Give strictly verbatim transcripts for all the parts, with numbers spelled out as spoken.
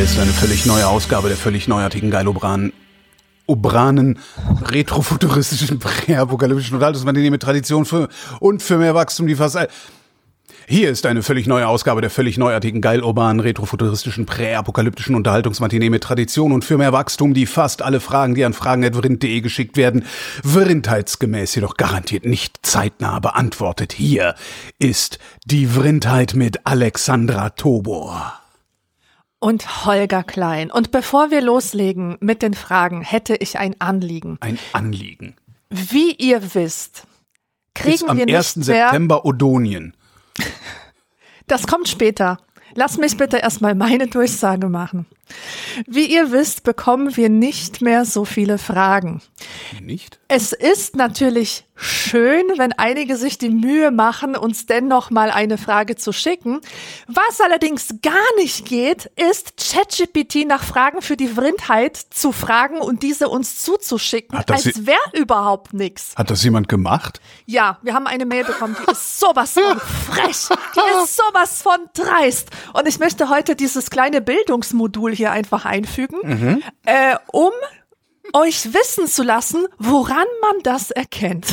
ist eine völlig neue Ausgabe der völlig neuartigen Geil-Obranen, Obranen, retrofuturistischen, präapokalyptischen Unterhaltungsmagazin mit Tradition für, und für mehr Wachstum, die fast all Hier ist eine völlig neue Ausgabe der völlig neuartigen, geil-urbanen, retrofuturistischen, präapokalyptischen Unterhaltungsmatinee mit Tradition und für mehr Wachstum, die fast alle Fragen, die an fragen at vrind punkt de geschickt werden, vrindheitsgemäß jedoch garantiert nicht zeitnah beantwortet. Hier ist die Vrindheit mit Alexandra Tobor. Und Holger Klein. Und bevor wir loslegen mit den Fragen, hätte ich ein Anliegen. Ein Anliegen. Wie ihr wisst, kriegen ist am wir nicht ersten mehr... September Odonien. Das kommt später. Lass mich bitte erstmal meine Durchsage machen. Wie ihr wisst, bekommen wir nicht mehr so viele Fragen. Nicht? Es ist natürlich schön, wenn einige sich die Mühe machen, uns dennoch mal eine Frage zu schicken. Was allerdings gar nicht geht, ist ChatGPT nach Fragen für die Vrindheit zu fragen und diese uns zuzuschicken, als wäre überhaupt nichts. Hat das jemand gemacht? Ja, wir haben eine Mail bekommen, die ist sowas von frech, die ist sowas von dreist. Und ich möchte heute dieses kleine Bildungsmodul hier einfach einfügen, mhm. äh, um euch wissen zu lassen, woran man das erkennt.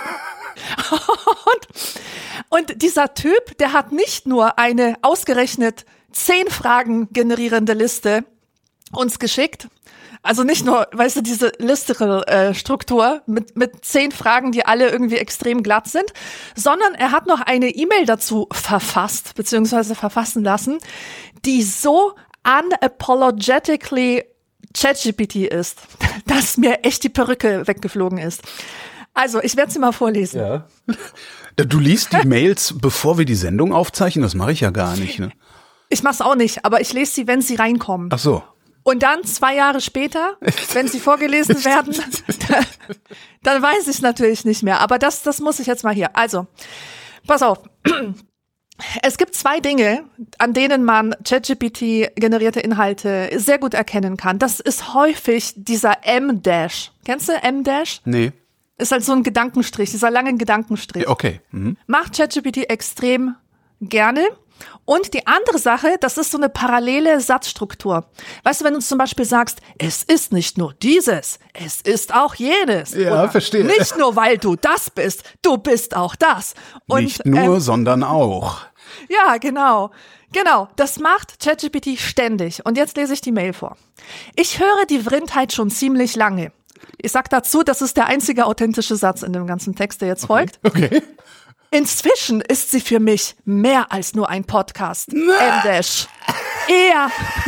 und, und dieser Typ, der hat nicht nur eine ausgerechnet zehn Fragen generierende Liste uns geschickt, also nicht nur, weißt du, diese Listicle-Struktur mit, mit zehn Fragen, die alle irgendwie extrem glatt sind, sondern er hat noch eine E-Mail dazu verfasst, beziehungsweise verfassen lassen, die so unapologetically ChatGPT ist, dass mir echt die Perücke weggeflogen ist. Also, ich werde sie mal vorlesen. Ja. Du liest die Mails, bevor wir die Sendung aufzeichnen? Das mache ich ja gar nicht, ne? Ich mach's auch nicht, aber ich lese sie, wenn sie reinkommen. Ach so. Und dann zwei Jahre später, wenn sie vorgelesen werden, dann, dann weiß ich es natürlich nicht mehr. Aber das, das muss ich jetzt mal hier. Also, pass auf. Es gibt zwei Dinge, an denen man ChatGPT-generierte Inhalte sehr gut erkennen kann. Das ist häufig dieser M-Dash. Kennst du M-Dash? Nee. Ist halt so ein Gedankenstrich, dieser lange Gedankenstrich. Okay. Mhm. Macht ChatGPT extrem gerne. Und die andere Sache, das ist so eine parallele Satzstruktur. Weißt du, wenn du zum Beispiel sagst, es ist nicht nur dieses, es ist auch jenes. Ja, Oder verstehe. Nicht nur, weil du das bist, du bist auch das. Und, nicht nur, ähm, sondern auch. Ja, genau. Genau, das macht ChatGPT ständig. Und jetzt lese ich die Mail vor. Ich höre die Vrindheit schon ziemlich lange. Ich sag dazu, das ist der einzige authentische Satz in dem ganzen Text, der jetzt okay. folgt. Okay. Inzwischen ist sie für mich mehr als nur ein Podcast. M-Dash. Eher,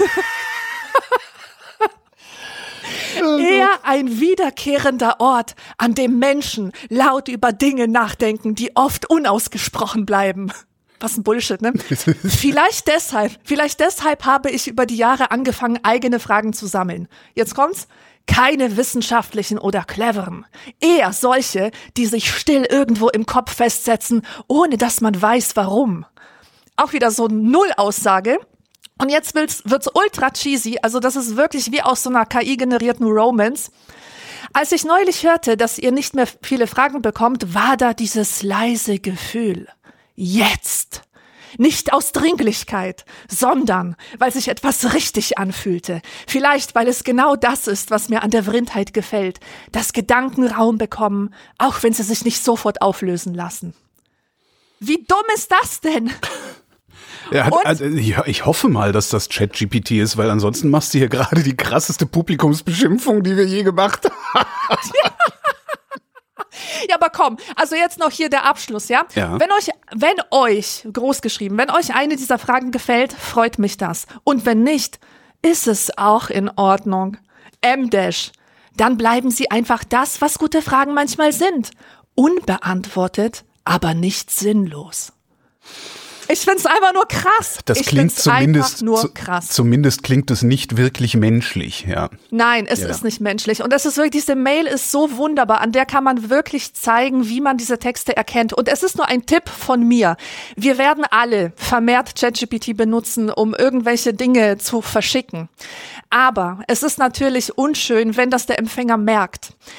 eher ein wiederkehrender Ort, an dem Menschen laut über Dinge nachdenken, die oft unausgesprochen bleiben. Was ein Bullshit, ne? Vielleicht deshalb, vielleicht deshalb habe ich über die Jahre angefangen, eigene Fragen zu sammeln. Jetzt kommt's. Keine wissenschaftlichen oder cleveren. Eher solche, die sich still irgendwo im Kopf festsetzen, ohne dass man weiß, warum. Auch wieder so eine Null-Aussage. Und jetzt wird's, wird's ultra cheesy. Also das ist wirklich wie aus so einer K I-generierten Romance. Als ich neulich hörte, dass ihr nicht mehr viele Fragen bekommt, war da dieses leise Gefühl. Jetzt. Nicht aus Dringlichkeit, sondern weil sich etwas richtig anfühlte. Vielleicht, weil es genau das ist, was mir an der Vrindheit gefällt. Dass Gedanken Raum bekommen, auch wenn sie sich nicht sofort auflösen lassen. Wie dumm ist das denn? Ja, also ich, ich hoffe mal, dass das ChatGPT ist, weil ansonsten machst du hier gerade die krasseste Publikumsbeschimpfung, die wir je gemacht haben. Ja. Ja, aber komm, also jetzt noch hier der Abschluss, ja? Ja. Wenn euch, wenn euch, groß geschrieben, wenn euch eine dieser Fragen gefällt, freut mich das. Und wenn nicht, ist es auch in Ordnung. M-Dash. Dann bleiben sie einfach das, was gute Fragen manchmal sind. Unbeantwortet, aber nicht sinnlos. Ich find's einfach nur krass. Das ich klingt zumindest, nur krass. zumindest klingt es nicht wirklich menschlich, ja. Nein, es ja. ist nicht menschlich. Und das ist wirklich, diese Mail ist so wunderbar. An der kann man wirklich zeigen, wie man diese Texte erkennt. Und es ist nur ein Tipp von mir. Wir werden alle vermehrt ChatGPT benutzen, um irgendwelche Dinge zu verschicken. Aber es ist natürlich unschön, wenn das der Empfänger merkt.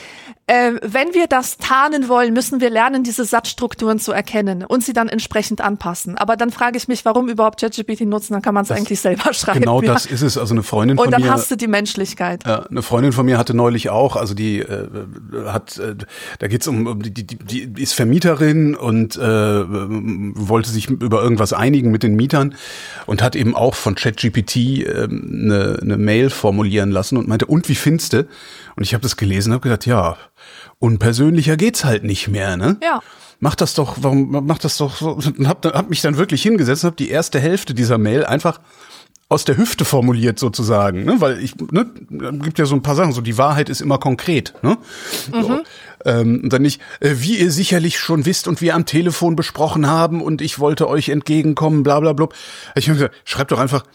äh, wenn wir das tarnen wollen, müssen wir lernen, diese Satzstrukturen zu erkennen und sie dann entsprechend anpassen. Aber dann frage ich mich, warum überhaupt ChatGPT nutzen, dann kann man es eigentlich selber schreiben. Genau ja. das ist es. Also eine Freundin von mir. Und dann mir, hast du die Menschlichkeit. Ja, eine Freundin von mir hatte neulich auch, also die äh, hat, äh, da geht's um, um die, die, die ist Vermieterin und äh, wollte sich über irgendwas einigen mit den Mietern und hat eben auch von ChatGPT äh, eine, eine Mail formulieren lassen und meinte, und wie findest du? Und ich habe das gelesen und habe gedacht, ja, unpersönlicher geht's halt nicht mehr, ne? Ja. Mach das doch, warum mach das doch so? Und hab, hab mich dann wirklich hingesetzt und hab die erste Hälfte dieser Mail einfach aus der Hüfte formuliert sozusagen, ne? Weil ich, ne, gibt ja so ein paar Sachen, so die Wahrheit ist immer konkret, ne? Mhm. So. Ähm, und dann nicht, äh, wie ihr sicherlich schon wisst und wir am Telefon besprochen haben und ich wollte euch entgegenkommen, bla bla bla. Ich habe gesagt, schreib doch einfach,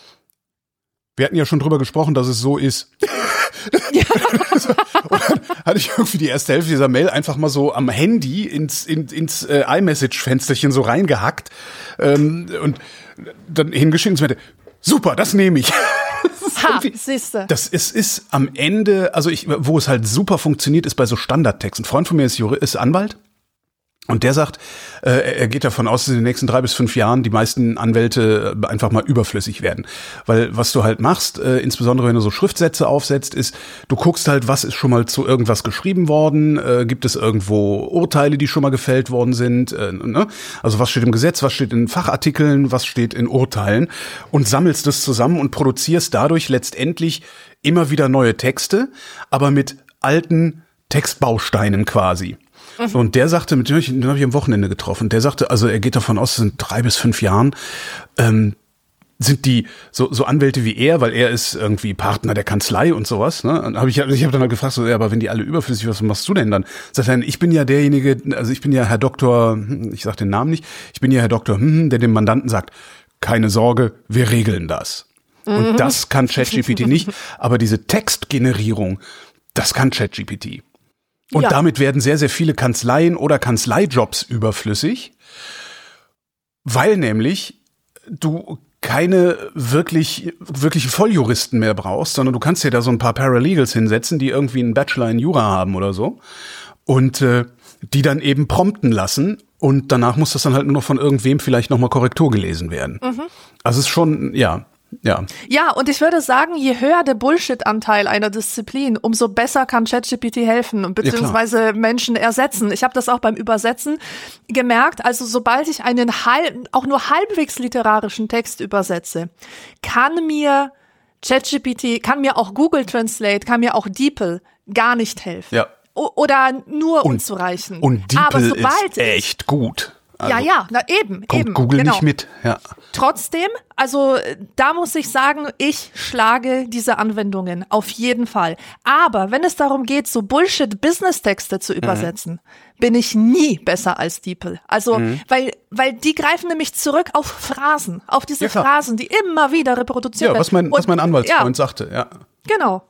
wir hatten ja schon drüber gesprochen, dass es so ist. Ja. Und dann hatte ich irgendwie die erste Hälfte dieser Mail einfach mal so am Handy ins, in, ins äh, iMessage-Fensterchen so reingehackt ähm, und dann hingeschickt und meinte, super, das nehme ich. Ha, siehste. Das ist, ist am Ende, also ich, wo es halt super funktioniert, ist bei so Standardtexten. Ein Freund von mir ist, Jurist, ist Anwalt. Und der sagt, äh, er geht davon aus, dass in den nächsten drei bis fünf Jahren die meisten Anwälte einfach mal überflüssig werden. Weil was du halt machst, äh, insbesondere wenn du so Schriftsätze aufsetzt, ist, du guckst halt, was ist schon mal zu irgendwas geschrieben worden, äh, gibt es irgendwo Urteile, die schon mal gefällt worden sind, äh, ne? Also was steht im Gesetz, was steht in Fachartikeln, was steht in Urteilen und sammelst das zusammen und produzierst dadurch letztendlich immer wieder neue Texte, aber mit alten Textbausteinen quasi. So, und der sagte, mit dem habe ich, den hab ich am Wochenende getroffen, der sagte, also er geht davon aus, es sind drei bis fünf Jahren, ähm, sind die so, so Anwälte wie er, weil er ist irgendwie Partner der Kanzlei und sowas, ne? Und hab ich, ich habe dann halt gefragt, so, ja, aber wenn die alle überflüssig, was machst du denn dann? Sagt er, ich bin ja derjenige, also ich bin ja Herr Doktor, ich sag den Namen nicht, ich bin ja Herr Doktor, der dem Mandanten sagt, keine Sorge, wir regeln das. Und das kann ChatGPT nicht, aber diese Textgenerierung, das kann ChatGPT. Und ja. damit werden sehr, sehr viele Kanzleien oder Kanzleijobs überflüssig, weil nämlich du keine wirklich wirkliche Volljuristen mehr brauchst, sondern du kannst dir da so ein paar Paralegals hinsetzen, die irgendwie einen Bachelor in Jura haben oder so und äh, die dann eben prompten lassen und danach muss das dann halt nur noch von irgendwem vielleicht nochmal Korrektur gelesen werden. Mhm. Also es ist schon, ja... Ja. Ja, und ich würde sagen, je höher der Bullshit-Anteil einer Disziplin, umso besser kann ChatGPT helfen, beziehungsweise ja, Menschen ersetzen. Ich habe das auch beim Übersetzen gemerkt. Also sobald ich einen halb, auch nur halbwegs literarischen Text übersetze, kann mir ChatGPT, kann mir auch Google Translate, kann mir auch DeepL gar nicht helfen. Ja. O- oder nur und, unzureichend. Und DeepL ist echt gut. Also, ja, ja, na eben, kommt eben. Google genau. nicht mit, ja. Trotzdem, also da muss ich sagen, ich schlage diese Anwendungen auf jeden Fall. Aber wenn es darum geht, so Bullshit-Business-Texte zu übersetzen, mhm. bin ich nie besser als DeepL. Also, mhm. weil weil die greifen nämlich zurück auf Phrasen, auf diese ja, Phrasen, die immer wieder reproduziert werden. Ja, was mein, Und, was mein Anwaltsfreund ja, sagte, ja. Genau.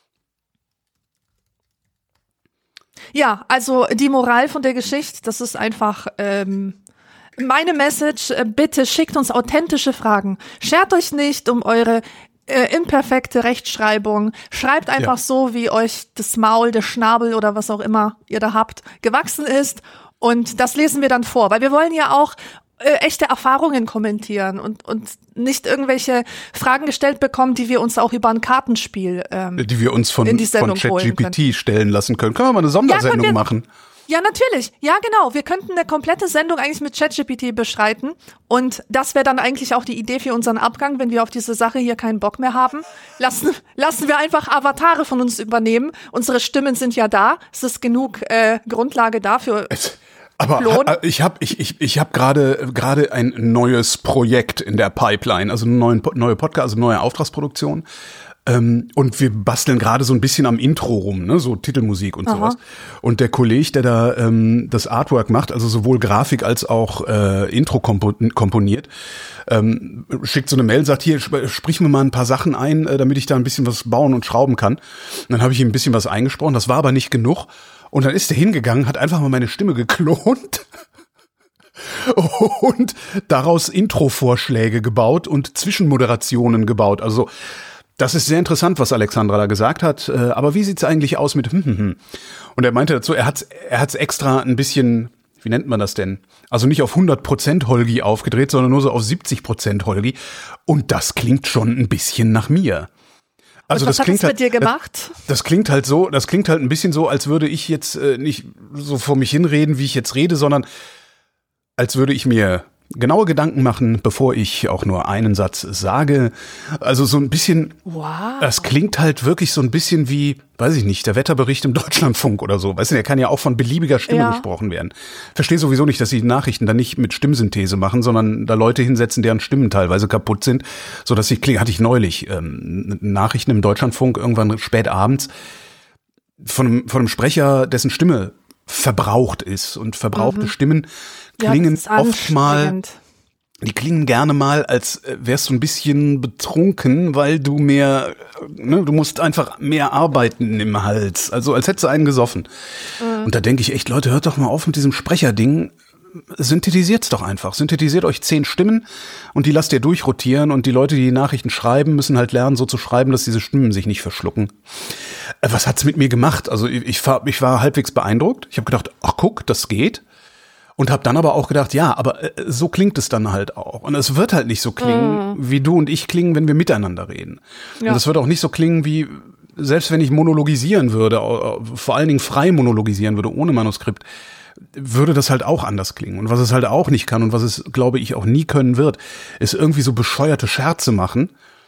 Ja, also die Moral von der Geschichte, das ist einfach ähm, meine Message, äh, bitte schickt uns authentische Fragen. Schert euch nicht um eure äh, imperfekte Rechtschreibung. Schreibt einfach ja. so, wie euch das Maul, der Schnabel oder was auch immer ihr da habt, gewachsen ist. Und das lesen wir dann vor, weil wir wollen ja auch äh, echte Erfahrungen kommentieren und und nicht irgendwelche Fragen gestellt bekommen, die wir uns auch über ein Kartenspiel ähm, die wir uns von, von ChatGPT stellen lassen können. Können wir mal eine Sondersendung ja, machen? Ja, natürlich. Ja, genau. Wir könnten eine komplette Sendung eigentlich mit ChatGPT bestreiten. Und das wäre dann eigentlich auch die Idee für unseren Abgang, wenn wir auf diese Sache hier keinen Bock mehr haben. Lassen, lassen wir einfach Avatare von uns übernehmen. Unsere Stimmen sind ja da. Es ist genug äh, Grundlage dafür. Es Aber ha, ich habe ich ich ich habe gerade gerade ein neues Projekt in der Pipeline, also eine neue neue Podcast, also eine neue Auftragsproduktion. Ähm, und wir basteln gerade so ein bisschen am Intro rum, ne, so Titelmusik und Aha. sowas. Und der Kollege, der da ähm, das Artwork macht, also sowohl Grafik als auch äh, Intro kompo- komponiert, ähm, schickt so eine Mail, sagt, hier, sp- sprich mir mal ein paar Sachen ein, äh, damit ich da ein bisschen was bauen und schrauben kann. Und dann habe ich ihm ein bisschen was eingesprochen, das war aber nicht genug. Und dann ist er hingegangen, hat einfach mal meine Stimme geklont und daraus Intro-Vorschläge gebaut und Zwischenmoderationen gebaut. Also Das ist sehr interessant, was Alexandra da gesagt hat. Äh, aber wie sieht's eigentlich aus mit hm, hm, hm? Und er meinte dazu, er hat's, er hat's extra ein bisschen, wie nennt man das denn? Also nicht auf hundert Prozent Holgi aufgedreht, sondern nur so auf siebzig Prozent Holgi. Und das klingt schon ein bisschen nach mir. Also und was das hat klingt das halt, mit dir gemacht? Das, das klingt halt so, das klingt halt ein bisschen so, als würde ich jetzt äh, nicht so vor mich hinreden, wie ich jetzt rede, sondern als würde ich mir genaue Gedanken machen, bevor ich auch nur einen Satz sage. Also so ein bisschen, wow. Das klingt halt wirklich so ein bisschen wie, weiß ich nicht, der Wetterbericht im Deutschlandfunk oder so. Weißt du, der kann ja auch von beliebiger Stimme ja. gesprochen werden. Verstehe sowieso nicht, dass sie die Nachrichten dann nicht mit Stimmsynthese machen, sondern da Leute hinsetzen, deren Stimmen teilweise kaputt sind, so dass sie klingen. Hatte ich neulich ähm, Nachrichten im Deutschlandfunk irgendwann spät abends von einem, von einem Sprecher, dessen Stimme verbraucht ist, und verbrauchte mhm. Stimmen klingen ja, oft mal, die klingen gerne mal, als wärst du ein bisschen betrunken, weil du mehr, ne, du musst einfach mehr arbeiten im Hals, also als hättest du einen gesoffen. Mhm. Und da denke ich echt, Leute, hört doch mal auf mit diesem Sprecherding, synthetisiert's doch einfach, synthetisiert euch zehn Stimmen und die lasst ihr durchrotieren, und die Leute, die die Nachrichten schreiben, müssen halt lernen, so zu schreiben, dass diese Stimmen sich nicht verschlucken. Was hat's mit mir gemacht? Also ich war, ich war halbwegs beeindruckt. Ich habe gedacht, ach guck, das geht. Und habe dann aber auch gedacht, ja, aber so klingt es dann halt auch. Und es wird halt nicht so klingen, mm. wie du und ich klingen, wenn wir miteinander reden. Ja. Und es wird auch nicht so klingen, wie, selbst wenn ich monologisieren würde, vor allen Dingen frei monologisieren würde, ohne Manuskript, würde das halt auch anders klingen. Und was es halt auch nicht kann und was es, glaube ich, auch nie können wird, ist irgendwie so bescheuerte Scherze machen.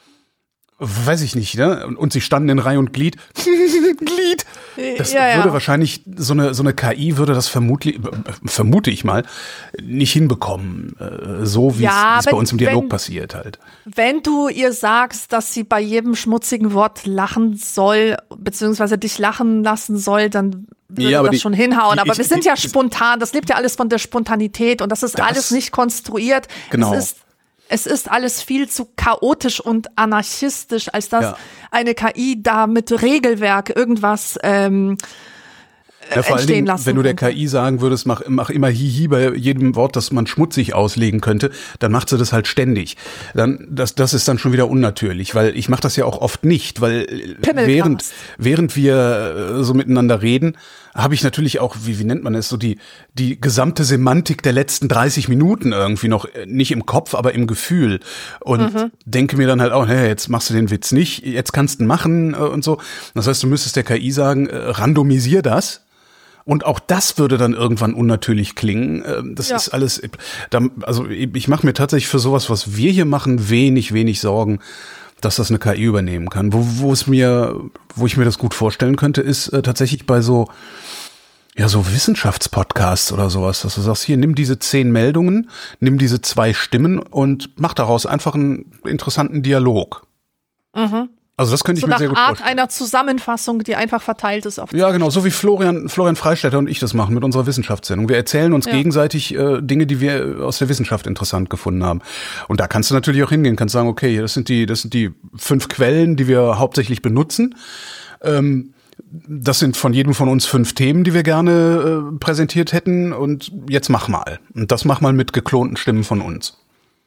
Weiß ich nicht, ne? Und sie standen in Reihe und Glied. Glied! Das ja, ja. würde wahrscheinlich, so eine, so eine K I würde das vermutlich, vermute ich mal, nicht hinbekommen. So wie ja, es bei uns im Dialog wenn, passiert halt. Wenn du ihr sagst, dass sie bei jedem schmutzigen Wort lachen soll, beziehungsweise dich lachen lassen soll, dann würde ja, das die, schon hinhauen. Die, aber ich, wir sind die, ja spontan, das lebt ja alles von der Spontanität, und das ist das, alles nicht konstruiert. Genau. Es ist Es ist alles viel zu chaotisch und anarchistisch, als dass ja. eine K I da mit Regelwerk irgendwas ähm, ja, vor allen Dingen, lassen wenn du der K I sagen würdest, mach, mach immer Hihi bei jedem Wort, das man schmutzig auslegen könnte, dann macht sie das halt ständig. Dann, das, das ist dann schon wieder unnatürlich, weil ich mache das ja auch oft nicht, weil während, während wir so miteinander reden, habe ich natürlich auch, wie, wie nennt man es, so die, die gesamte Semantik der letzten dreißig Minuten irgendwie noch, nicht im Kopf, aber im Gefühl. Und mhm. denke mir dann halt auch, hey, jetzt machst du den Witz nicht, jetzt kannst du ihn machen und so. Das heißt, du müsstest der K I sagen, randomisier das. Und auch das würde dann irgendwann unnatürlich klingen. Das ja. ist alles, also ich mache mir tatsächlich für sowas, was wir hier machen, wenig, wenig Sorgen, dass das eine K I übernehmen kann. Wo, wo es mir, wo ich mir das gut vorstellen könnte, ist äh, tatsächlich bei so, ja, so Wissenschaftspodcasts oder sowas, dass du sagst, hier, nimm diese zehn Meldungen, nimm diese zwei Stimmen und mach daraus einfach einen interessanten Dialog. Mhm. Also das könnte so ich mir sehr gut Art vorstellen. Einer Zusammenfassung, die einfach verteilt ist auf Ja, genau, so wie Florian Florian Freistetter und ich das machen mit unserer Wissenschaftssendung. Wir erzählen uns ja. gegenseitig äh, Dinge, die wir aus der Wissenschaft interessant gefunden haben. Und da kannst du natürlich auch hingehen, kannst sagen, okay, das sind die das sind die fünf Quellen, die wir hauptsächlich benutzen. Ähm, das sind von jedem von uns fünf Themen, die wir gerne äh, präsentiert hätten, und jetzt mach mal. Und das mach mal mit geklonten Stimmen von uns.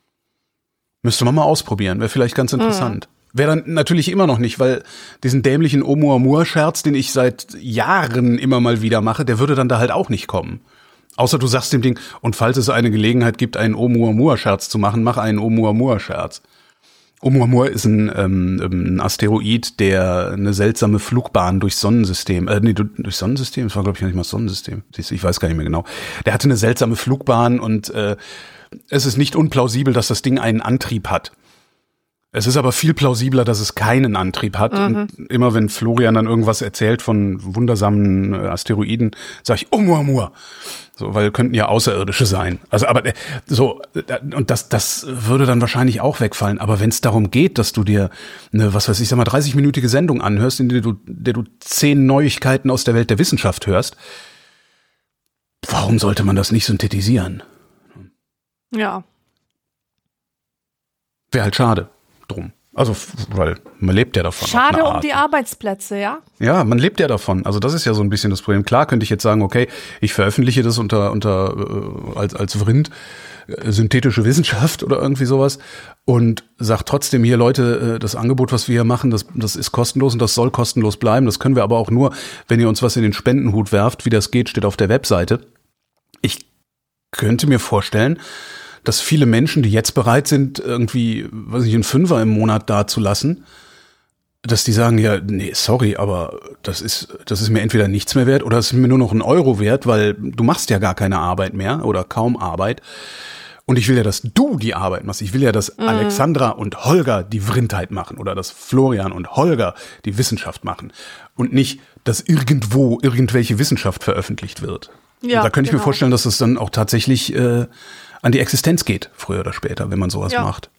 Müsste man mal ausprobieren, wäre vielleicht ganz interessant. Mhm. Wäre dann natürlich immer noch nicht, weil diesen dämlichen Oumuamua-Scherz, den ich seit Jahren immer mal wieder mache, der würde dann da halt auch nicht kommen. Außer du sagst dem Ding, und falls es eine Gelegenheit gibt, einen Oumuamua-Scherz zu machen, mach einen Oumuamua-Scherz. Oumuamua ist ein, ähm, ein Asteroid, der eine seltsame Flugbahn durchs Sonnensystem, äh, nee, durchs Sonnensystem, das war glaube ich nicht mal das Sonnensystem, ich weiß gar nicht mehr genau. Der hatte eine seltsame Flugbahn, und äh, es ist nicht unplausibel, dass das Ding einen Antrieb hat. Es ist aber viel plausibler, dass es keinen Antrieb hat. Mhm. Und immer wenn Florian dann irgendwas erzählt von wundersamen Asteroiden, sage ich Oumuamua. So, weil könnten ja Außerirdische sein. Also, aber so, und das, das würde dann wahrscheinlich auch wegfallen. Aber wenn es darum geht, dass du dir eine, was weiß ich, sag mal, dreißig-minütige Sendung anhörst, in der du, der du zehn Neuigkeiten aus der Welt der Wissenschaft hörst, warum sollte man das nicht synthetisieren? Ja. Wäre halt schade. Drum. Also, weil man lebt ja davon. Schade um die Arbeitsplätze, ja? Ja, man lebt ja davon. Also das ist ja so ein bisschen das Problem. Klar könnte ich jetzt sagen, okay, ich veröffentliche das unter unter äh, als als Vrind synthetische Wissenschaft oder irgendwie sowas und sagt trotzdem hier, Leute, das Angebot, was wir hier machen, das, das ist kostenlos und das soll kostenlos bleiben. Das können wir aber auch nur, wenn ihr uns was in den Spendenhut werft. Wie das geht, steht auf der Webseite. Ich könnte mir vorstellen, dass viele Menschen, die jetzt bereit sind, irgendwie, weiß ich, einen Fünfer im Monat dazulassen, dass die sagen, ja, nee, sorry, aber das ist, das ist mir entweder nichts mehr wert oder es ist mir nur noch ein Euro wert, weil du machst ja gar keine Arbeit mehr oder kaum Arbeit. Und ich will ja, dass du die Arbeit machst. Ich will ja, dass mhm. Alexandra und Holger die Vrindheit machen oder dass Florian und Holger die Wissenschaft machen und nicht, dass irgendwo irgendwelche Wissenschaft veröffentlicht wird. Ja, und da könnte ich genau. mir vorstellen, dass es dann auch tatsächlich äh, an die Existenz geht, früher oder später, wenn man sowas ja. macht.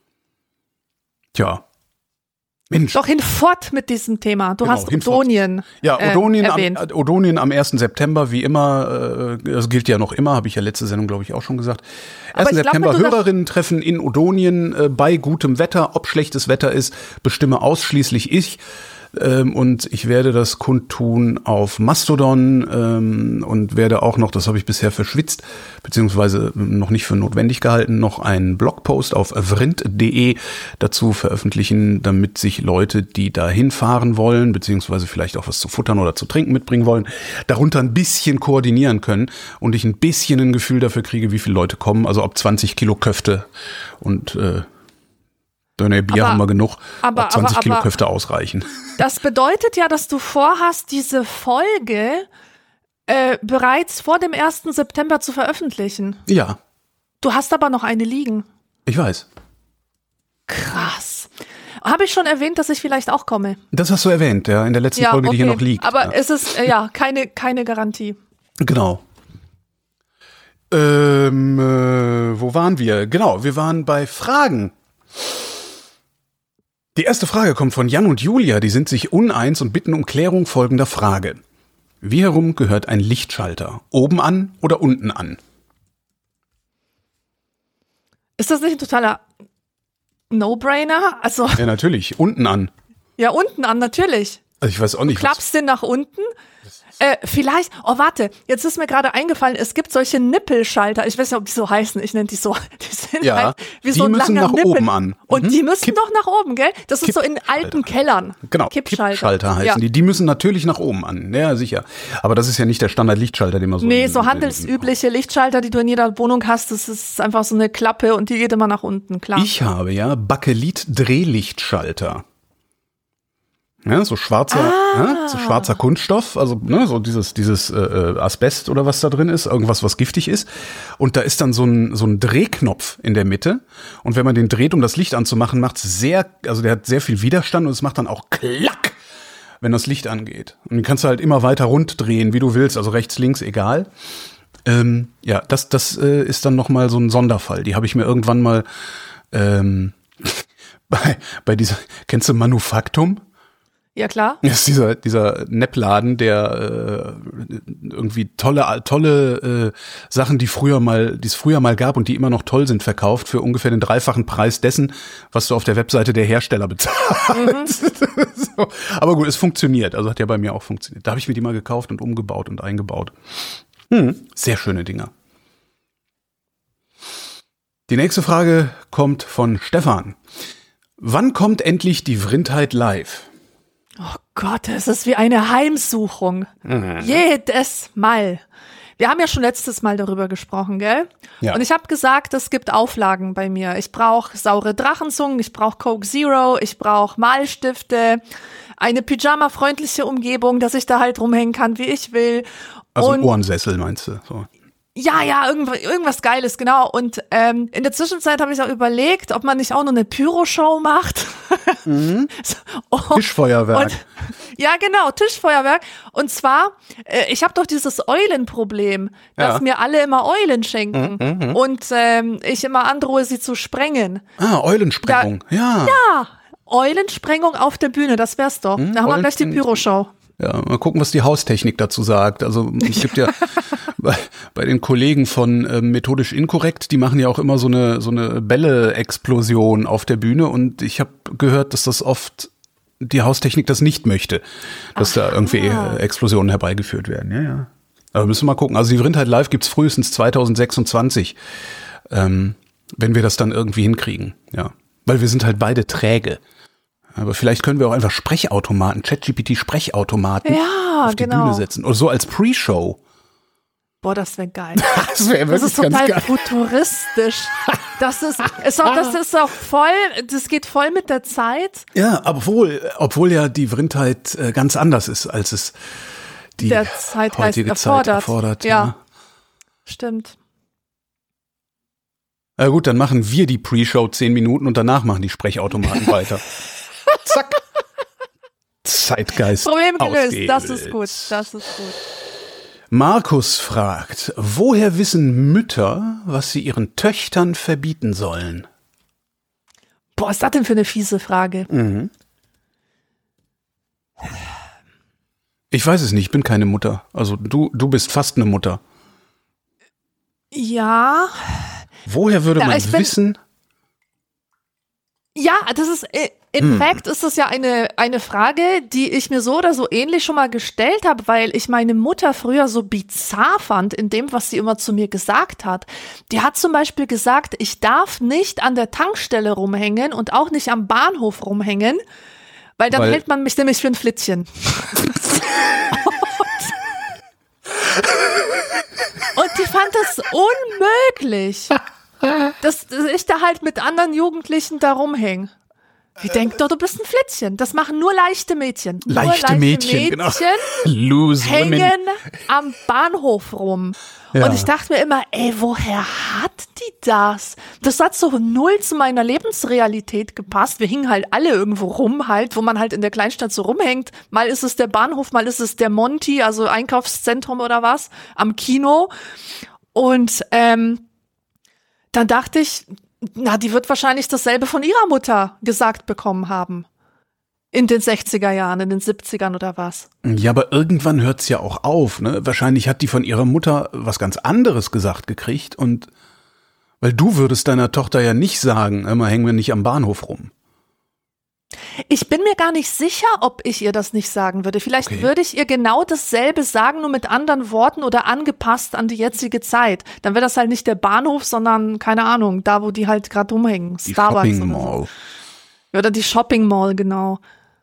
Tja. Mensch. Doch hinfort mit diesem Thema. Du genau, hast hinfort. Odonien Ja, Odonien, äh, erwähnt. Am, Odonien am ersten September, wie immer, äh, das gilt ja noch immer, habe ich ja letzte Sendung, glaube ich, auch schon gesagt. ersten September, Hörerinnen-Treffen in Odonien äh, bei gutem Wetter. Ob schlechtes Wetter ist, bestimme ausschließlich ich. Ähm, und ich werde das kundtun auf Mastodon ähm, und werde auch noch, das habe ich bisher verschwitzt, beziehungsweise noch nicht für notwendig gehalten, noch einen Blogpost auf vrind punkt de dazu veröffentlichen, damit sich Leute, die da hinfahren wollen, beziehungsweise vielleicht auch was zu futtern oder zu trinken mitbringen wollen, darunter ein bisschen koordinieren können und ich ein bisschen ein Gefühl dafür kriege, wie viele Leute kommen, also ob zwanzig Kilo Köfte und äh, Döner Bier aber, haben wir genug, aber, ob zwanzig aber, Kilo aber, Köfte ausreichen. Das bedeutet ja, dass du vorhast, diese Folge äh, bereits vor dem ersten September zu veröffentlichen. Ja. Du hast aber noch eine liegen. Ich weiß. Krass. Habe ich schon erwähnt, dass ich vielleicht auch komme? Das hast du erwähnt, ja, in der letzten ja, Folge, okay. die hier noch liegt. Aber ja. es ist, äh, ja, keine, keine Garantie. Genau. Ähm, äh, wo waren wir? Genau, wir waren bei Fragen. Die erste Frage kommt von Jan und Julia, die sind sich uneins und bitten um Klärung folgender Frage. Wie herum gehört ein Lichtschalter? Oben an oder unten an? Ist das nicht ein totaler No-Brainer? Also ja, natürlich. Unten an. Ja, unten an, natürlich. Also ich weiß auch nicht. Du klappst den nach unten. Äh, vielleicht, oh warte, jetzt ist mir gerade eingefallen, es gibt solche Nippelschalter, ich weiß nicht, ob die so heißen, ich nenne die so, die sind ja, halt wie die so ein müssen langer nach Nippel. Oben an. Und mhm. die müssen Kipp, doch nach oben, gell? Das ist Kipp, so in alten Kellern. Genau, Kippschalter, Kippschalter heißen ja. die. Die müssen natürlich nach oben an, ja sicher. Aber das ist ja nicht der Standard-Lichtschalter, den man so... Nee, so handelsübliche Lichtschalter, die du in jeder Wohnung hast, das ist einfach so eine Klappe und die geht immer nach unten, klar. Ich habe ja Bakelit-Drehlichtschalter. Ja, so schwarzer, ah. ja, so schwarzer Kunststoff, also ne, so dieses dieses äh, Asbest oder was da drin ist, irgendwas, was giftig ist. Und da ist dann so ein so ein Drehknopf in der Mitte. Und wenn man den dreht, um das Licht anzumachen, macht's sehr, also der hat sehr viel Widerstand und es macht dann auch Klack, wenn das Licht angeht. Und den kannst du halt immer weiter rund drehen, wie du willst, also rechts, links, egal. Ähm, ja, das das äh, ist dann noch mal so ein Sonderfall. Die habe ich mir irgendwann mal ähm, bei bei dieser, kennst du Manufaktum? Ja, klar. Das ist dieser, dieser Neppladen, der äh, irgendwie tolle, tolle äh, Sachen, die früher mal, die es früher mal gab und die immer noch toll sind, verkauft für ungefähr den dreifachen Preis dessen, was du auf der Webseite der Hersteller bezahlst. Mhm. So. Aber gut, es funktioniert. Also hat ja bei mir auch funktioniert. Da habe ich mir die mal gekauft und umgebaut und eingebaut. Hm, sehr schöne Dinger. Die nächste Frage kommt von Stefan. Wann kommt endlich die Vrindheit live? Oh Gott, es ist wie eine Heimsuchung. Mhm. Jedes Mal. Wir haben ja schon letztes Mal darüber gesprochen, gell? Ja. Und ich habe gesagt, es gibt Auflagen bei mir. Ich brauche saure Drachenzungen, ich brauche Coke Zero, ich brauche Malstifte, eine Pyjama-freundliche Umgebung, dass ich da halt rumhängen kann, wie ich will. Also und Ohrensessel meinst du? So. Ja, ja, irgendwas, irgendwas Geiles, genau. Und ähm, in der Zwischenzeit habe ich auch überlegt, ob man nicht auch noch eine Pyro-Show macht. Mhm. so, oh, Tischfeuerwerk. Und, ja, genau, Tischfeuerwerk. Und zwar, äh, ich habe doch dieses Eulenproblem, dass ja. mir alle immer Eulen schenken. Mhm, mh. Und ähm, ich immer androhe, sie zu sprengen. Ah, Eulensprengung, da, ja. Ja, Eulensprengung auf der Bühne, das wär's doch. Mhm, da haben wir gleich die Pyro-Show. Ja, mal gucken, was die Haustechnik dazu sagt. Also es gibt ja bei, bei den Kollegen von äh, Methodisch Inkorrekt, die machen ja auch immer so eine so eine Bälle-Explosion auf der Bühne und ich habe gehört, dass das oft die Haustechnik das nicht möchte, dass Ach, da irgendwie ja. Explosionen herbeigeführt werden. Ja, ja. Aber müssen wir mal gucken. Also die Vrindheit live gibt's frühestens zwanzig sechsundzwanzig. ähm, wenn wir das dann irgendwie hinkriegen, ja. Weil wir sind halt beide träge. Aber vielleicht können wir auch einfach Sprechautomaten, ChatGPT-Sprechautomaten ja, auf die genau. Bühne setzen. Oder so als Pre-Show. Boah, das wäre geil. Das wäre Das wirklich ist total ganz geil. futuristisch. Das ist, ist auch, das ist auch voll, das geht voll mit der Zeit. Ja, obwohl, obwohl ja die Vrindheit äh, ganz anders ist, als es die Der Zeitgeist heutige erfordert. Zeit erfordert. Ja. Ja. Stimmt. Na gut, dann machen wir die Pre-Show zehn Minuten und danach machen die Sprechautomaten weiter. Zack. Zeitgeist. Problem gelöst. ausgehebelt. Das ist gut. Das ist gut. Markus fragt, woher wissen Mütter, was sie ihren Töchtern verbieten sollen? Boah, was ist das denn für eine fiese Frage? Mhm. Ich weiß es nicht, ich bin keine Mutter. Also du, du bist fast eine Mutter. Ja. Woher würde Ja, man ich bin- wissen? Ja, das ist, äh, in fact ist das ja eine, eine Frage, die ich mir so oder so ähnlich schon mal gestellt habe, weil ich meine Mutter früher so bizarr fand in dem, was sie immer zu mir gesagt hat. Die hat zum Beispiel gesagt, ich darf nicht an der Tankstelle rumhängen und auch nicht am Bahnhof rumhängen, weil dann Weil- hält man mich nämlich für ein Flittchen. Und die fand das unmöglich, dass, dass ich da halt mit anderen Jugendlichen da rumhänge. Die denkt doch, du bist ein Flittchen. Das machen nur leichte Mädchen. Nur Leichte Mädchen, genau. Lose hängen women. am Bahnhof rum. Ja. Und ich dachte mir immer, ey, woher hat die das? Das hat so null zu meiner Lebensrealität gepasst. Wir hingen halt alle irgendwo rum halt, wo man halt in der Kleinstadt so rumhängt. Mal ist es der Bahnhof, mal ist es der Monty, also Einkaufszentrum oder was, am Kino. Und ähm, dann dachte ich, na, die wird wahrscheinlich dasselbe von ihrer Mutter gesagt bekommen haben. In den sechziger Jahren, in den siebzigern oder was. Ja, aber irgendwann hört's ja auch auf, ne? Wahrscheinlich hat die von ihrer Mutter was ganz anderes gesagt gekriegt und weil du würdest deiner Tochter ja nicht sagen, immer hängen wir nicht am Bahnhof rum. Ich bin mir gar nicht sicher, ob ich ihr das nicht sagen würde. Vielleicht Okay. würde ich ihr genau dasselbe sagen, nur mit anderen Worten oder angepasst an die jetzige Zeit. Dann wäre das halt nicht der Bahnhof, sondern, keine Ahnung, da, wo die halt gerade rumhängen. Die Starbucks Shopping oder so. Mall. Oder die Shopping Mall, genau.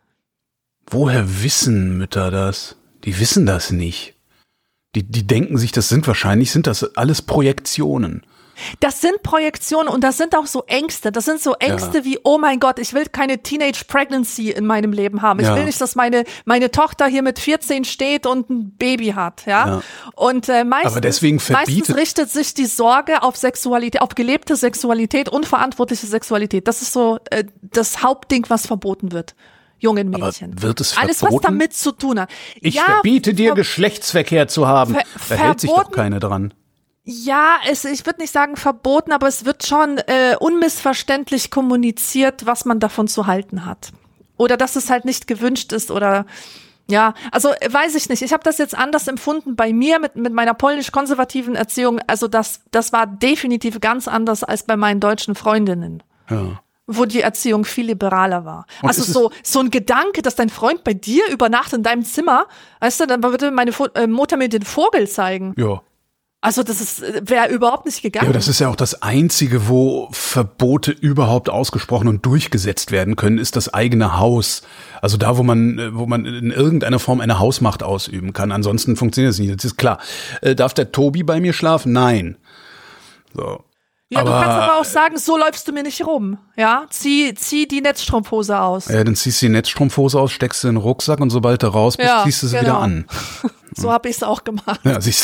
Woher wissen Mütter das? Die wissen das nicht. Die, die denken sich, das sind wahrscheinlich, sind das alles Projektionen. Das sind Projektionen und das sind auch so Ängste. Das sind so Ängste Ja. wie, oh mein Gott, ich will keine Teenage Pregnancy in meinem Leben haben. Ich Ja. will nicht, dass meine meine Tochter hier mit vierzehn steht und ein Baby hat, ja. Ja. Und äh, meistens, Aber deswegen verbietet- meistens richtet sich die Sorge auf Sexualität, auf gelebte Sexualität, unverantwortliche Sexualität. Das ist so äh, das Hauptding, was verboten wird. Jungen Aber Mädchen. wird es Alles, was verboten? damit zu tun hat. Ich ja, verbiete dir, ver- Geschlechtsverkehr zu haben. Ver- da hält sich doch verboten- keine dran. Ja, es, ich würde nicht sagen verboten, aber es wird schon äh, unmissverständlich kommuniziert, was man davon zu halten hat. Oder dass es halt nicht gewünscht ist oder ja, also äh, weiß ich nicht. Ich habe das jetzt anders empfunden bei mir mit mit meiner polnisch-konservativen Erziehung. Also das das war definitiv ganz anders als bei meinen deutschen Freundinnen. Ja. Wo die Erziehung viel liberaler war. Und Also ist es- so so ein Gedanke, dass dein Freund bei dir übernachtet in deinem Zimmer, weißt du, dann würde meine Fo- äh, Mutter mir den Vogel zeigen. Ja. Also das ist wäre überhaupt nicht gegangen. Ja, aber das ist ja auch das Einzige, wo Verbote überhaupt ausgesprochen und durchgesetzt werden können, ist das eigene Haus. Also da, wo man, äh, wo man in irgendeiner Form eine Hausmacht ausüben kann. Ansonsten funktioniert es nicht. Das ist klar. Äh, darf der Tobi bei mir schlafen? Nein. So. Ja, aber, du kannst aber auch sagen, so läufst du mir nicht rum. Ja, zieh, zieh die Netzstrumpfhose aus. Ja, dann ziehst du die Netzstrumpfhose aus, steckst sie in den Rucksack und sobald du raus bist, Ja, ziehst du sie genau. wieder an. So habe ich es auch gemacht. Ja, siehst du.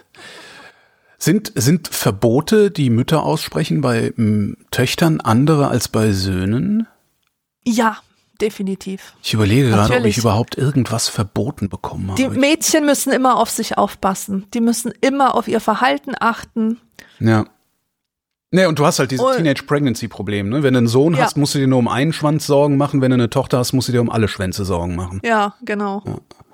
Sind, sind Verbote, die Mütter aussprechen, bei m, Töchtern andere als bei Söhnen? Ja, definitiv. Ich überlege gerade, ob Natürlich. ich überhaupt irgendwas verboten bekommen habe. Die Mädchen müssen immer auf sich aufpassen. Die müssen immer auf ihr Verhalten achten. Ja. Ne, und du hast halt dieses Und- Teenage-Pregnancy-Problem, ne? Wenn du einen Sohn Ja. hast, musst du dir nur um einen Schwanz Sorgen machen. Wenn du eine Tochter hast, musst du dir um alle Schwänze Sorgen machen. Ja, genau.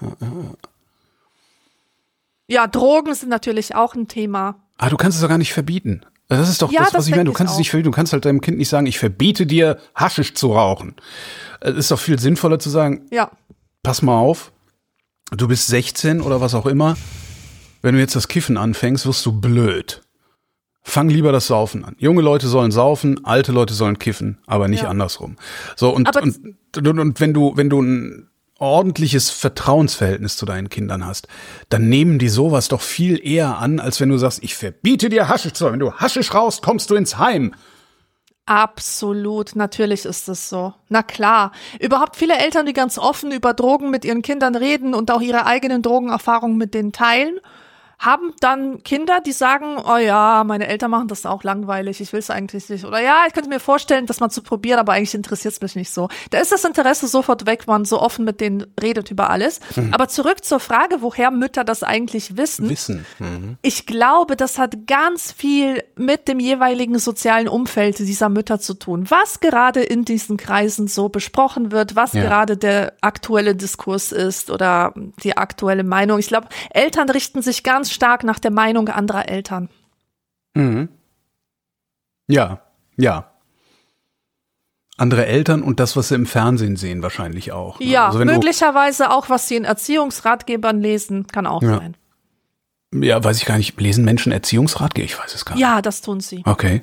Ja, Drogen sind natürlich auch ein Thema. Ah, du kannst es doch gar nicht verbieten. Das ist doch Ja, das, das was ich meine. Du denke ich kannst es auch. nicht verbieten. Du kannst halt deinem Kind nicht sagen, ich verbiete dir, Haschisch zu rauchen. Es ist doch viel sinnvoller zu sagen, Ja, pass mal auf, du bist sechzehn oder was auch immer. Wenn du jetzt das Kiffen anfängst, wirst du blöd. Fang lieber das Saufen an. Junge Leute sollen saufen, alte Leute sollen kiffen, aber nicht ja. andersrum. So und, und, und und wenn du wenn du ein ordentliches Vertrauensverhältnis zu deinen Kindern hast, dann nehmen die sowas doch viel eher an, als wenn du sagst, ich verbiete dir Haschisch zu. Wenn du Haschisch rauchst, kommst du ins Heim. Absolut, natürlich ist es so. Na klar. Überhaupt viele Eltern, die ganz offen über Drogen mit ihren Kindern reden und auch ihre eigenen Drogenerfahrungen mit denen teilen, haben dann Kinder, die sagen, oh ja, meine Eltern machen das auch langweilig, ich will es eigentlich nicht. Oder ja, ich könnte mir vorstellen, das mal zu probieren, aber eigentlich interessiert es mich nicht so. Da ist das Interesse sofort weg, man so offen mit denen redet über alles. Mhm. Aber zurück zur Frage, woher Mütter das eigentlich wissen. Wissen. Mhm. Ich glaube, das hat ganz viel mit dem jeweiligen sozialen Umfeld dieser Mütter zu tun. Was gerade in diesen Kreisen so besprochen wird, was ja. gerade der aktuelle Diskurs ist oder die aktuelle Meinung. Ich glaube, Eltern richten sich ganz stark nach der Meinung anderer Eltern. Mhm. Ja, ja. Andere Eltern und das, was sie im Fernsehen sehen, wahrscheinlich auch. Ne? Ja, also möglicherweise auch, was sie in Erziehungsratgebern lesen, kann auch ja. sein. Ja, weiß ich gar nicht. Lesen Menschen Erziehungsratgeber? Ich weiß es gar nicht. Ja, das tun sie. Okay.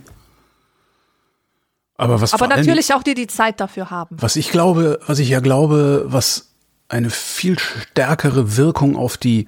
Aber was Aber vor natürlich allem, auch die, die Zeit dafür haben. Was ich glaube, was ich ja glaube, was eine viel stärkere Wirkung auf die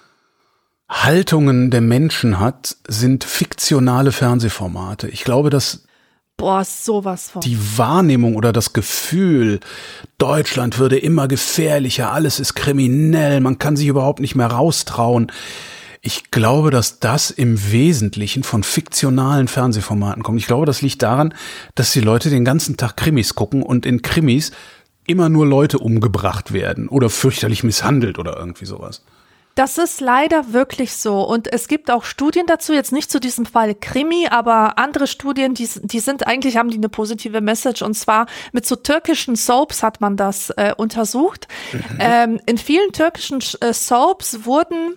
Haltungen der Menschen hat, sind fiktionale Fernsehformate. Ich glaube, dass Boah, sowas von. die Wahrnehmung oder das Gefühl, Deutschland würde immer gefährlicher, alles ist kriminell, man kann sich überhaupt nicht mehr raustrauen. Ich glaube, dass das im Wesentlichen von fiktionalen Fernsehformaten kommt. Ich glaube, das liegt daran, dass die Leute den ganzen Tag Krimis gucken und in Krimis immer nur Leute umgebracht werden oder fürchterlich misshandelt oder irgendwie sowas. Das ist leider wirklich so und es gibt auch Studien dazu, jetzt nicht zu diesem Fall Krimi, aber andere Studien, die, die sind eigentlich, haben die eine positive Message und zwar mit so türkischen Soaps hat man das äh, untersucht. Mhm. Ähm, in vielen türkischen äh, Soaps wurden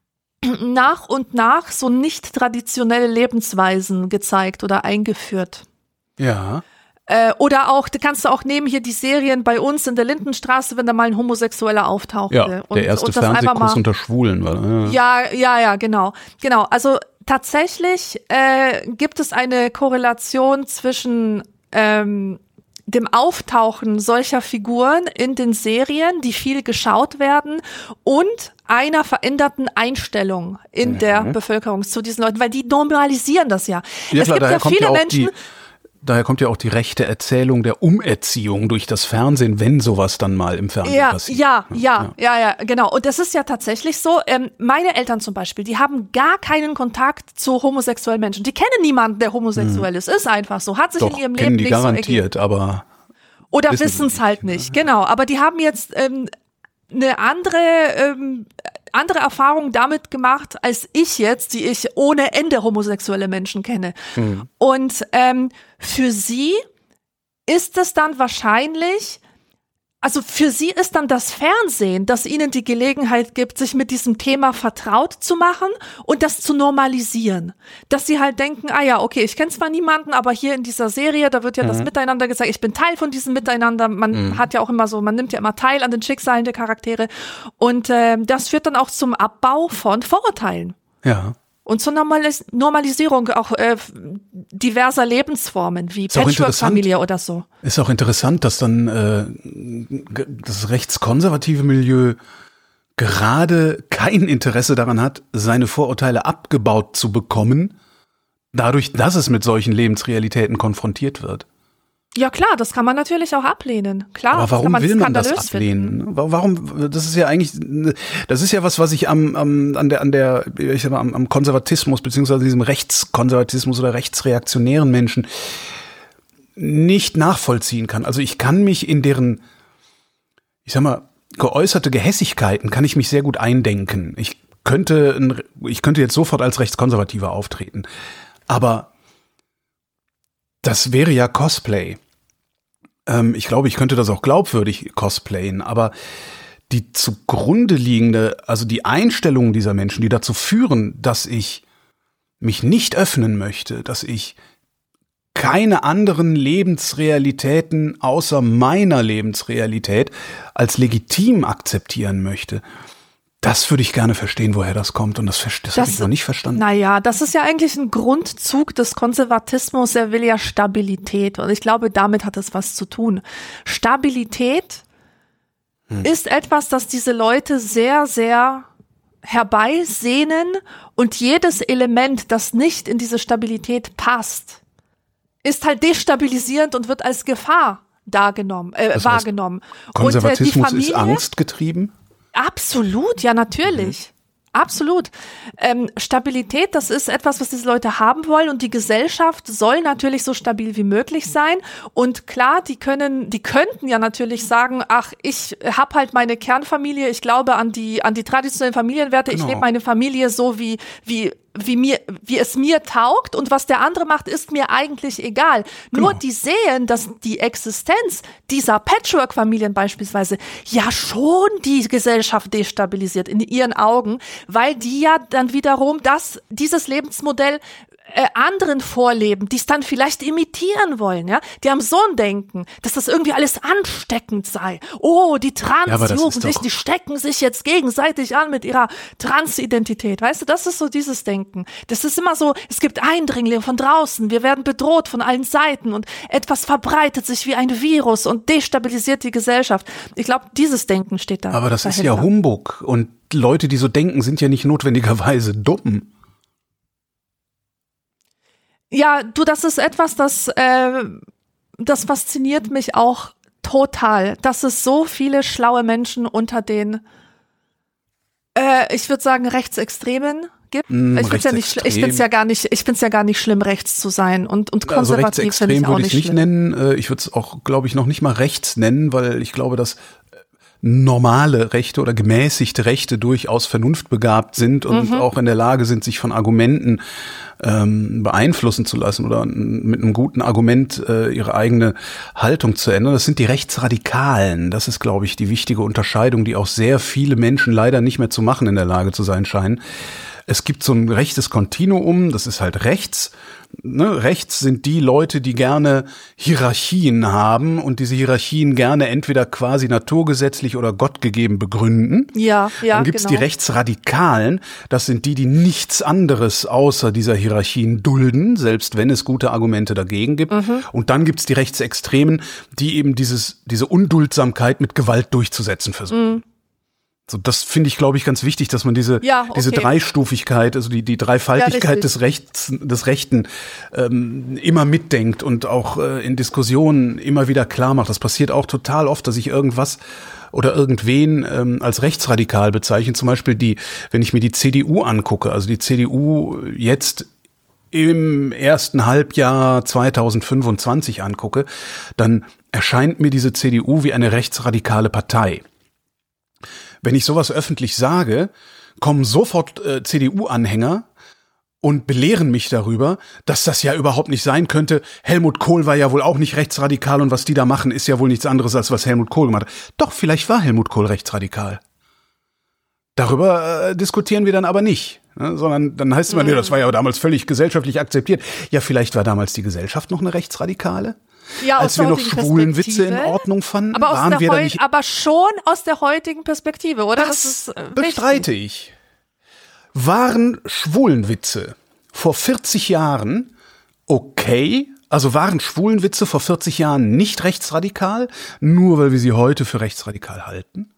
nach und nach so nicht traditionelle Lebensweisen gezeigt oder eingeführt. Ja. Äh, oder auch, da kannst du auch nehmen hier die Serien bei uns in der Lindenstraße, wenn da mal ein Homosexueller auftauchte. Ja, der und, erste und das Fernsehkurs unter Schwulen war. Ja. ja, ja, ja, genau. Genau, also tatsächlich äh, gibt es eine Korrelation zwischen ähm, dem Auftauchen solcher Figuren in den Serien, die viel geschaut werden, und einer veränderten Einstellung in mhm. der Bevölkerung zu diesen Leuten, weil die normalisieren das ja. Ja, es klar, gibt ja viele ja Menschen. Die Daher kommt ja auch die rechte Erzählung der Umerziehung durch das Fernsehen, wenn sowas dann mal im Fernsehen ja, passiert. Ja, ja, ja, ja, ja, genau. Und das ist ja tatsächlich so. Ähm, meine Eltern zum Beispiel, die haben gar keinen Kontakt zu homosexuellen Menschen. Die kennen niemanden, der homosexuell hm. ist. Ist einfach so. Hat sich Doch, in ihrem kennen Leben die nicht garantiert, so ergeben. aber Oder wissen es halt nicht. Genau. Aber die haben jetzt ähm, eine andere ähm, andere Erfahrung damit gemacht, als ich jetzt, die ich ohne Ende homosexuelle Menschen kenne. Mhm. Und ähm, für sie ist es dann wahrscheinlich, also für sie ist dann das Fernsehen, das ihnen die Gelegenheit gibt, sich mit diesem Thema vertraut zu machen und das zu normalisieren. Dass sie halt denken, ah ja, okay, ich kenne zwar niemanden, aber hier in dieser Serie, da wird ja mhm. das Miteinander gesagt, ich bin Teil von diesem Miteinander. Man mhm. hat ja auch immer so, man nimmt ja immer teil an den Schicksalen der Charaktere. Und äh, das führt dann auch zum Abbau von Vorurteilen. Ja. Und zur Normalis- Normalisierung auch äh, diverser Lebensformen, wie Patchwork-Familie oder so. Ist auch interessant, dass dann äh, das rechtskonservative Milieu gerade kein Interesse daran hat, seine Vorurteile abgebaut zu bekommen, dadurch, dass es mit solchen Lebensrealitäten konfrontiert wird. Ja klar, das kann man natürlich auch ablehnen. Klar, aber warum man will man das ablehnen? Finden. Warum? Das ist ja eigentlich, das ist ja was, was ich am, am an der, an der, ich sag mal, am, am Konservatismus beziehungsweise diesem Rechtskonservatismus oder rechtsreaktionären Menschen nicht nachvollziehen kann. Also ich kann mich in deren, ich sag mal, geäußerte Gehässigkeiten kann ich mich sehr gut eindenken. Ich könnte, ich könnte jetzt sofort als Rechtskonservativer auftreten, aber das wäre ja Cosplay. Ähm, ich glaube, ich könnte das auch glaubwürdig cosplayen, aber die zugrunde liegende, also die Einstellungen dieser Menschen, die dazu führen, dass ich mich nicht öffnen möchte, dass ich keine anderen Lebensrealitäten außer meiner Lebensrealität als legitim akzeptieren möchte, Das würde ich gerne verstehen, woher das kommt. Und das, das, das habe ich noch nicht verstanden. Naja, das ist ja eigentlich ein Grundzug des Konservatismus. Er will ja Stabilität. Und ich glaube, damit hat es was zu tun. Stabilität hm. ist etwas, das diese Leute sehr, sehr herbeisehnen. Und jedes Element, das nicht in diese Stabilität passt, ist halt destabilisierend und wird als Gefahr dargenommen, äh, das heißt, wahrgenommen. Konservatismus und, äh, die Familie, ist angstgetrieben? Absolut, ja, natürlich. Mhm. Absolut. Ähm, Stabilität, das ist etwas, was diese Leute haben wollen, und die Gesellschaft soll natürlich so stabil wie möglich sein. Und klar, die können, die könnten ja natürlich sagen, ach, ich habe halt meine Kernfamilie, ich glaube an die an die traditionellen Familienwerte, genau. Ich lebe meine Familie so wie wie wie mir, wie es mir taugt, und was der andere macht, ist mir eigentlich egal. Genau. Nur die sehen, dass die Existenz dieser Patchwork-Familien beispielsweise ja schon die Gesellschaft destabilisiert in ihren Augen, weil die ja dann wiederum das, dieses Lebensmodell Äh, anderen vorleben, die es dann vielleicht imitieren wollen, ja? Die haben so ein Denken, dass das irgendwie alles ansteckend sei. Oh, die Trans-Jugendlichen, die stecken sich jetzt gegenseitig an mit ihrer Transidentität. Weißt du, das ist so dieses Denken. Das ist immer so, es gibt Eindringlinge von draußen, wir werden bedroht von allen Seiten und etwas verbreitet sich wie ein Virus und destabilisiert die Gesellschaft. Ich glaube, dieses Denken steht da. Aber das dahinter. ist ja Humbug, und Leute, die so denken, sind ja nicht notwendigerweise dumm. Ja, du, das ist etwas, das, äh, das fasziniert mich auch total, dass es so viele schlaue Menschen unter den, äh, ich würde sagen, Rechtsextremen gibt. Mm, ich find's ja nicht, ich find's ja gar nicht, ich find's ja gar nicht schlimm, rechts zu sein, und und konservativ also finde ich auch würde nicht ich nicht schlimm. nennen. Ich würde es auch, glaube ich, noch nicht mal rechts nennen, weil ich glaube, dass normale Rechte oder gemäßigte Rechte durchaus vernunftbegabt sind und mhm. auch in der Lage sind, sich von Argumenten ähm, beeinflussen zu lassen oder mit einem guten Argument äh, ihre eigene Haltung zu ändern. Das sind die Rechtsradikalen. Das ist, glaube ich, die wichtige Unterscheidung, die auch sehr viele Menschen leider nicht mehr zu machen in der Lage zu sein scheinen. Es gibt so ein rechtes Kontinuum, das ist halt rechts. Ne, rechts sind die Leute, die gerne Hierarchien haben und diese Hierarchien gerne entweder quasi naturgesetzlich oder gottgegeben begründen. Ja, ja, Dann gibt's genau. die Rechtsradikalen, das sind die, die nichts anderes außer dieser Hierarchien dulden, selbst wenn es gute Argumente dagegen gibt. Mhm. Und dann gibt's die Rechtsextremen, die eben dieses diese Unduldsamkeit mit Gewalt durchzusetzen versuchen. Mhm. So, das finde ich, glaube ich, ganz wichtig, dass man diese ja, okay. diese Dreistufigkeit, also die die Dreifaltigkeit ja, des Rechts, des Rechten ähm, immer mitdenkt und auch äh, in Diskussionen immer wieder klar macht. Das passiert auch total oft, dass ich irgendwas oder irgendwen ähm, als rechtsradikal bezeichne. Zum Beispiel die, wenn ich mir die C D U angucke, also die C D U jetzt im ersten Halbjahr zweitausendfünfundzwanzig angucke, dann erscheint mir diese C D U wie eine rechtsradikale Partei. Wenn ich sowas öffentlich sage, kommen sofort äh, C D U-Anhänger und belehren mich darüber, dass das ja überhaupt nicht sein könnte. Helmut Kohl war ja wohl auch nicht rechtsradikal, und was die da machen, ist ja wohl nichts anderes, als was Helmut Kohl gemacht hat. Doch, vielleicht war Helmut Kohl rechtsradikal. Darüber äh, diskutieren wir dann aber nicht, ne? Sondern dann heißt es immer, nee, das war ja damals völlig gesellschaftlich akzeptiert. Ja, vielleicht war damals die Gesellschaft noch eine rechtsradikale. Ja, als wir noch schwulen Witze in Ordnung fanden, aber, aus waren der wir Heu- da nicht. aber schon aus der heutigen Perspektive, oder? Das, das ist, äh, bestreite ich. Waren Schwulenwitze vor vierzig Jahren okay? Also waren Schwulenwitze vor vierzig Jahren nicht rechtsradikal, nur weil wir sie heute für rechtsradikal halten?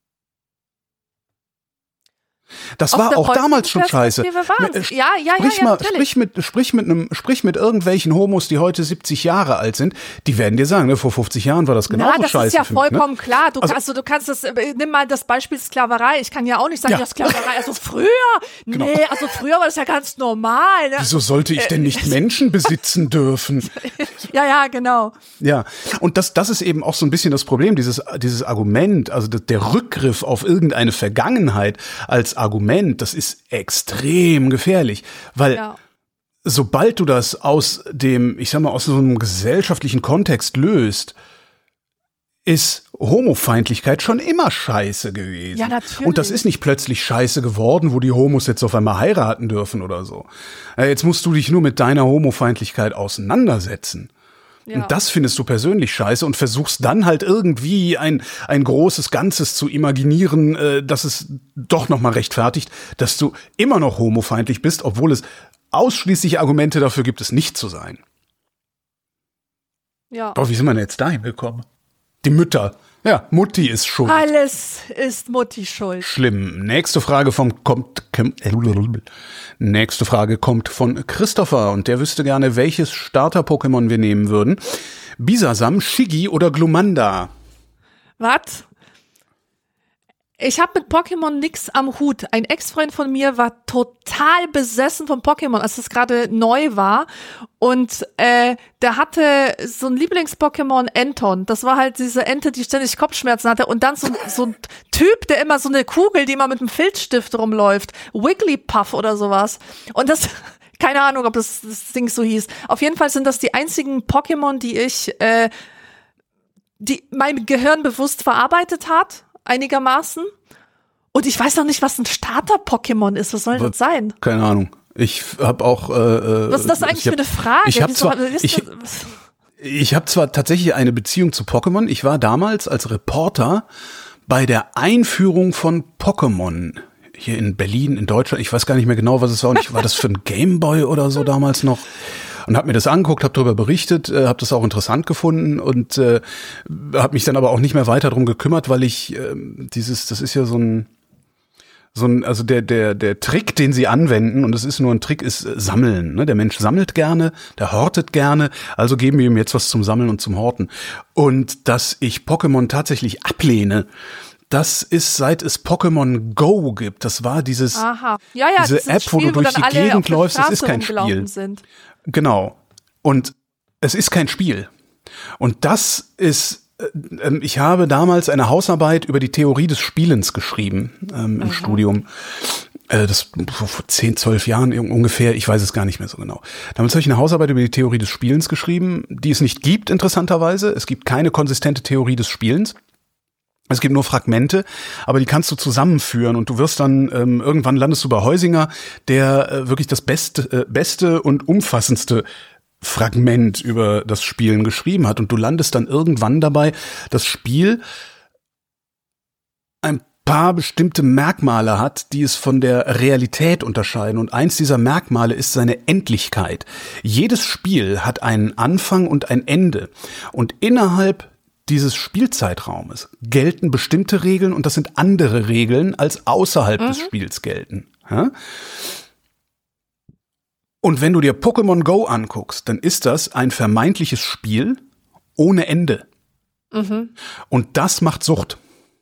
Das Aus war der auch damals schon scheiße. Waren's. Ja, ja, sprich ja, ja, mal, natürlich. sprich mit, sprich mit einem, sprich mit irgendwelchen Homos, die heute siebzig Jahre alt sind. Die werden dir sagen, ne, vor fünfzig Jahren war das genauso Na, das scheiße. ist ja für mich, vollkommen ne? klar. Du, also, also, du kannst das, nimm mal das Beispiel Sklaverei. Ich kann ja auch nicht sagen, ja, ja Sklaverei, also früher, genau. nee, also früher war das ja ganz normal. Ne? Wieso sollte ich denn nicht Menschen besitzen dürfen? Ja, ja, genau. Ja, und das, das ist eben auch so ein bisschen das Problem, dieses, dieses Argument, also der Rückgriff auf irgendeine Vergangenheit als Argument, das ist extrem gefährlich, weil Ja. sobald du das aus dem, ich sag mal, aus so einem gesellschaftlichen Kontext löst, ist Homofeindlichkeit schon immer scheiße gewesen. Ja, natürlich. Und das ist nicht plötzlich scheiße geworden, wo die Homos jetzt auf einmal heiraten dürfen oder so. Jetzt musst du dich nur mit deiner Homofeindlichkeit auseinandersetzen. Ja. Und das findest du persönlich scheiße und versuchst dann halt irgendwie ein ein großes Ganzes zu imaginieren, äh, dass es doch noch mal rechtfertigt, dass du immer noch homofeindlich bist, obwohl es ausschließlich Argumente dafür gibt, es nicht zu sein. Ja. Aber wie sind wir denn jetzt dahin gekommen? Die Mütter. Ja, Mutti ist schuld. Alles ist Mutti schuld. Schlimm. Nächste Frage vom kommt Nächste Frage kommt von Christopher und der wüsste gerne, welches Starter-Pokémon wir nehmen würden. Bisasam, Shiggy oder Glumanda? Was? Ich habe mit Pokémon nix am Hut. Ein Ex-Freund von mir war total besessen von Pokémon, als es gerade neu war. Und äh, der hatte so ein Lieblings-Pokémon Enton. Das war halt diese Ente, die ständig Kopfschmerzen hatte. Und dann so, so ein Typ, der immer so eine Kugel, die immer mit einem Filzstift rumläuft. Wigglypuff oder sowas. Und das... Keine Ahnung, ob das, das Ding so hieß. Auf jeden Fall sind das die einzigen Pokémon, die ich, äh, die mein Gehirn bewusst verarbeitet hat, einigermaßen. Und ich weiß noch nicht, was ein Starter-Pokémon ist. Was soll das sein? Keine Ahnung. Ich habe auch. Äh, was ist das eigentlich hab, für eine Frage? Ich habe zwar, ist ich, ich hab zwar tatsächlich eine Beziehung zu Pokémon. Ich war damals als Reporter bei der Einführung von Pokémon. Hier in Berlin, in Deutschland, ich weiß gar nicht mehr genau, was es war. Und ich, war das für ein Gameboy oder so damals noch? Und habe mir das angeguckt, habe darüber berichtet, äh, habe das auch interessant gefunden und äh, habe mich dann aber auch nicht mehr weiter drum gekümmert, weil ich äh, dieses, das ist ja so ein, so ein, also der der der Trick, den sie anwenden, und das ist nur ein Trick, ist äh, Sammeln. Ne? Der Mensch sammelt gerne, der hortet gerne, also geben wir ihm jetzt was zum Sammeln und zum Horten. Und dass ich Pokémon tatsächlich ablehne, das ist, seit es Pokémon Go gibt. Das war dieses, Aha. Ja, ja, diese App, Spiel, wo du durch wo die Gegend läufst. Das ist kein Spiel. Sind. Genau. Und es ist kein Spiel. Und das ist, äh, ich habe damals eine Hausarbeit über die Theorie des Spielens geschrieben ähm, im mhm. Studium. Äh, das vor zehn, zwölf Jahren ungefähr. Ich weiß es gar nicht mehr so genau. Damals habe ich eine Hausarbeit über die Theorie des Spielens geschrieben, die es nicht gibt, interessanterweise. Es gibt keine konsistente Theorie des Spielens. Es gibt nur Fragmente, aber die kannst du zusammenführen und du wirst dann, ähm, irgendwann landest du bei Heusinger, der äh, wirklich das beste, äh, beste und umfassendste Fragment über das Spielen geschrieben hat. Und du landest dann irgendwann dabei, das Spiel ein paar bestimmte Merkmale hat, die es von der Realität unterscheiden. Und eins dieser Merkmale ist seine Endlichkeit. Jedes Spiel hat einen Anfang und ein Ende. Und innerhalb dieses Spielzeitraumes gelten bestimmte Regeln und das sind andere Regeln, als außerhalb mhm. des Spiels gelten. Ja? Und wenn du dir Pokémon Go anguckst, dann ist das ein vermeintliches Spiel ohne Ende. Mhm. Und das macht Sucht.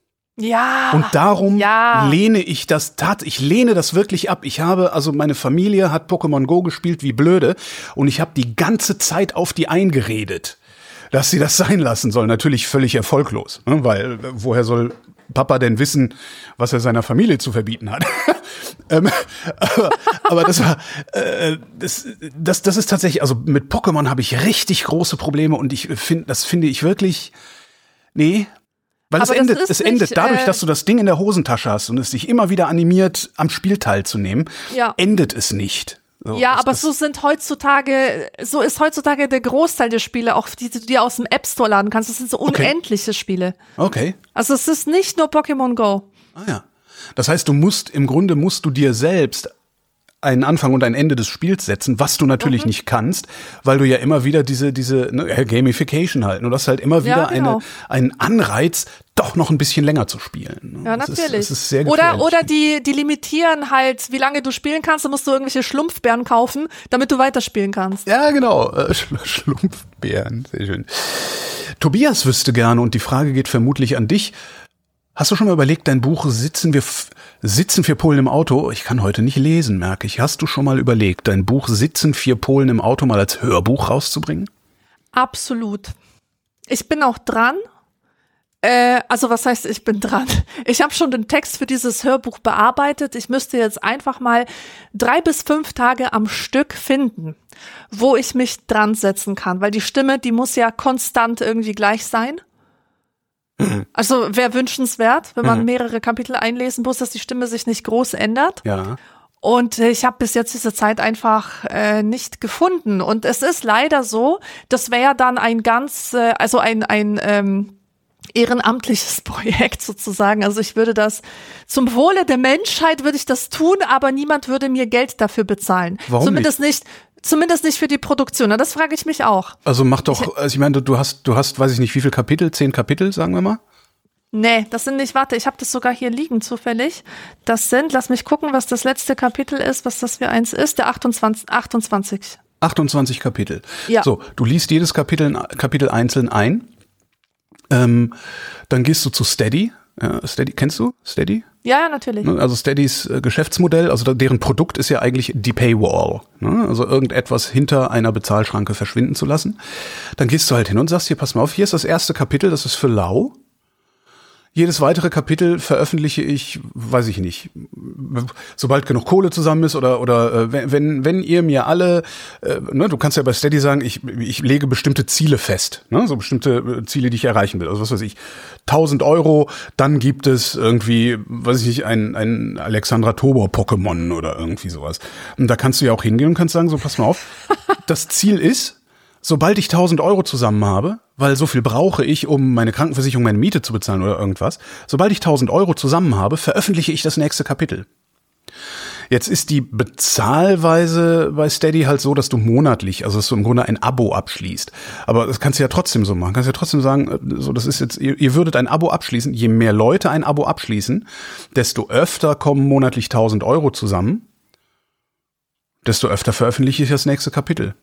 Ja. Und darum ja. lehne ich das, tat, ich lehne das wirklich ab. Ich habe, also meine Familie hat Pokémon Go gespielt wie blöde und ich habe die ganze Zeit auf die eingeredet, dass sie das sein lassen soll. Natürlich völlig erfolglos, ne? Weil woher soll Papa denn wissen, was er seiner Familie zu verbieten hat? ähm, aber, aber das war, äh, das, das, das ist tatsächlich, also mit Pokémon habe ich richtig große Probleme und ich finde, das finde ich wirklich, nee, weil es endet, es endet dadurch, äh, dass du das Ding in der Hosentasche hast und es dich immer wieder animiert, am Spiel teilzunehmen, ja. endet es nicht. So, ja, aber so sind heutzutage, so ist heutzutage der Großteil der Spiele, auch die du dir aus dem App Store laden kannst. Das sind so unendliche okay. Spiele. Okay. Also es ist nicht nur Pokémon Go. Ah ja. Das heißt, du musst, im Grunde musst du dir selbst einen Anfang und ein Ende des Spiels setzen, was du natürlich mhm. nicht kannst, weil du ja immer wieder diese, diese ne, Gamification halt. Du hast halt immer wieder ja, genau. eine, einen Anreiz, doch noch ein bisschen länger zu spielen. Ja, das natürlich. Ist, das ist sehr oder oder die, die limitieren halt, wie lange du spielen kannst, dann musst du irgendwelche Schlumpfbären kaufen, damit du weiterspielen kannst. Ja, genau. Schlumpfbären, sehr schön. Tobias wüsste gerne, und die Frage geht vermutlich an dich. Hast du schon mal überlegt, dein Buch Sitzen wir, Sitzen vier Polen im Auto? Ich kann heute nicht lesen, merke ich. Hast du schon mal überlegt, dein Buch Sitzen vier Polen im Auto mal als Hörbuch rauszubringen? Absolut. Ich bin auch dran. Äh, also was heißt, ich bin dran? Ich habe schon den Text für dieses Hörbuch bearbeitet. Ich müsste jetzt einfach mal drei bis fünf Tage am Stück finden, wo ich mich dran setzen kann. Weil die Stimme, die muss ja konstant irgendwie gleich sein. Also wäre wünschenswert, wenn man mehrere Kapitel einlesen muss, dass die Stimme sich nicht groß ändert. Ja. Und ich habe bis jetzt diese Zeit einfach äh, nicht gefunden. Und es ist leider so, das wäre dann ein ganz, äh, also ein ein ähm, ehrenamtliches Projekt sozusagen. Also ich würde das zum Wohle der Menschheit würde ich das tun, aber niemand würde mir Geld dafür bezahlen. Warum Zumindest nicht? nicht Zumindest nicht für die Produktion. Na, das frage ich mich auch. Also mach doch, also ich meine, du hast, du hast, weiß ich nicht, wie viele Kapitel? Zehn Kapitel, sagen wir mal? Nee, das sind nicht, warte, ich habe das sogar hier liegen zufällig. Das sind, lass mich gucken, was das letzte Kapitel ist, was das für eins ist, der achtundzwanzig. achtundzwanzig. achtundzwanzig Kapitel. Ja. So, du liest jedes Kapitel, Kapitel einzeln ein. Ähm, dann gehst du zu Steady. Ja, Steady, kennst du Steady? Ja, natürlich. Also Steadys äh, Geschäftsmodell, also deren Produkt ist ja eigentlich die Paywall. Ne? Also irgendetwas hinter einer Bezahlschranke verschwinden zu lassen. Dann gehst du halt hin und sagst, hier, pass mal auf, hier ist das erste Kapitel, das ist für lau. Jedes weitere Kapitel veröffentliche ich, weiß ich nicht, sobald genug Kohle zusammen ist oder oder äh, wenn wenn ihr mir alle, äh, ne, du kannst ja bei Steady sagen, ich ich lege bestimmte Ziele fest, ne, so bestimmte Ziele, die ich erreichen will. Also was weiß ich, tausend Euro, dann gibt es irgendwie, weiß ich nicht, ein ein Alexandra Tobor Pokémon oder irgendwie sowas. Und da kannst du ja auch hingehen und kannst sagen, so pass mal auf, das Ziel ist, sobald ich tausend Euro zusammen habe, weil so viel brauche ich, um meine Krankenversicherung, meine Miete zu bezahlen oder irgendwas, sobald ich tausend Euro zusammen habe, veröffentliche ich das nächste Kapitel. Jetzt ist die Bezahlweise bei Steady halt so, dass du monatlich, also dass du im Grunde ein Abo abschließt. Aber das kannst du ja trotzdem so machen. Du kannst ja trotzdem sagen, so das ist jetzt, ihr, ihr würdet ein Abo abschließen. Je mehr Leute ein Abo abschließen, desto öfter kommen monatlich tausend Euro zusammen, desto öfter veröffentliche ich das nächste Kapitel.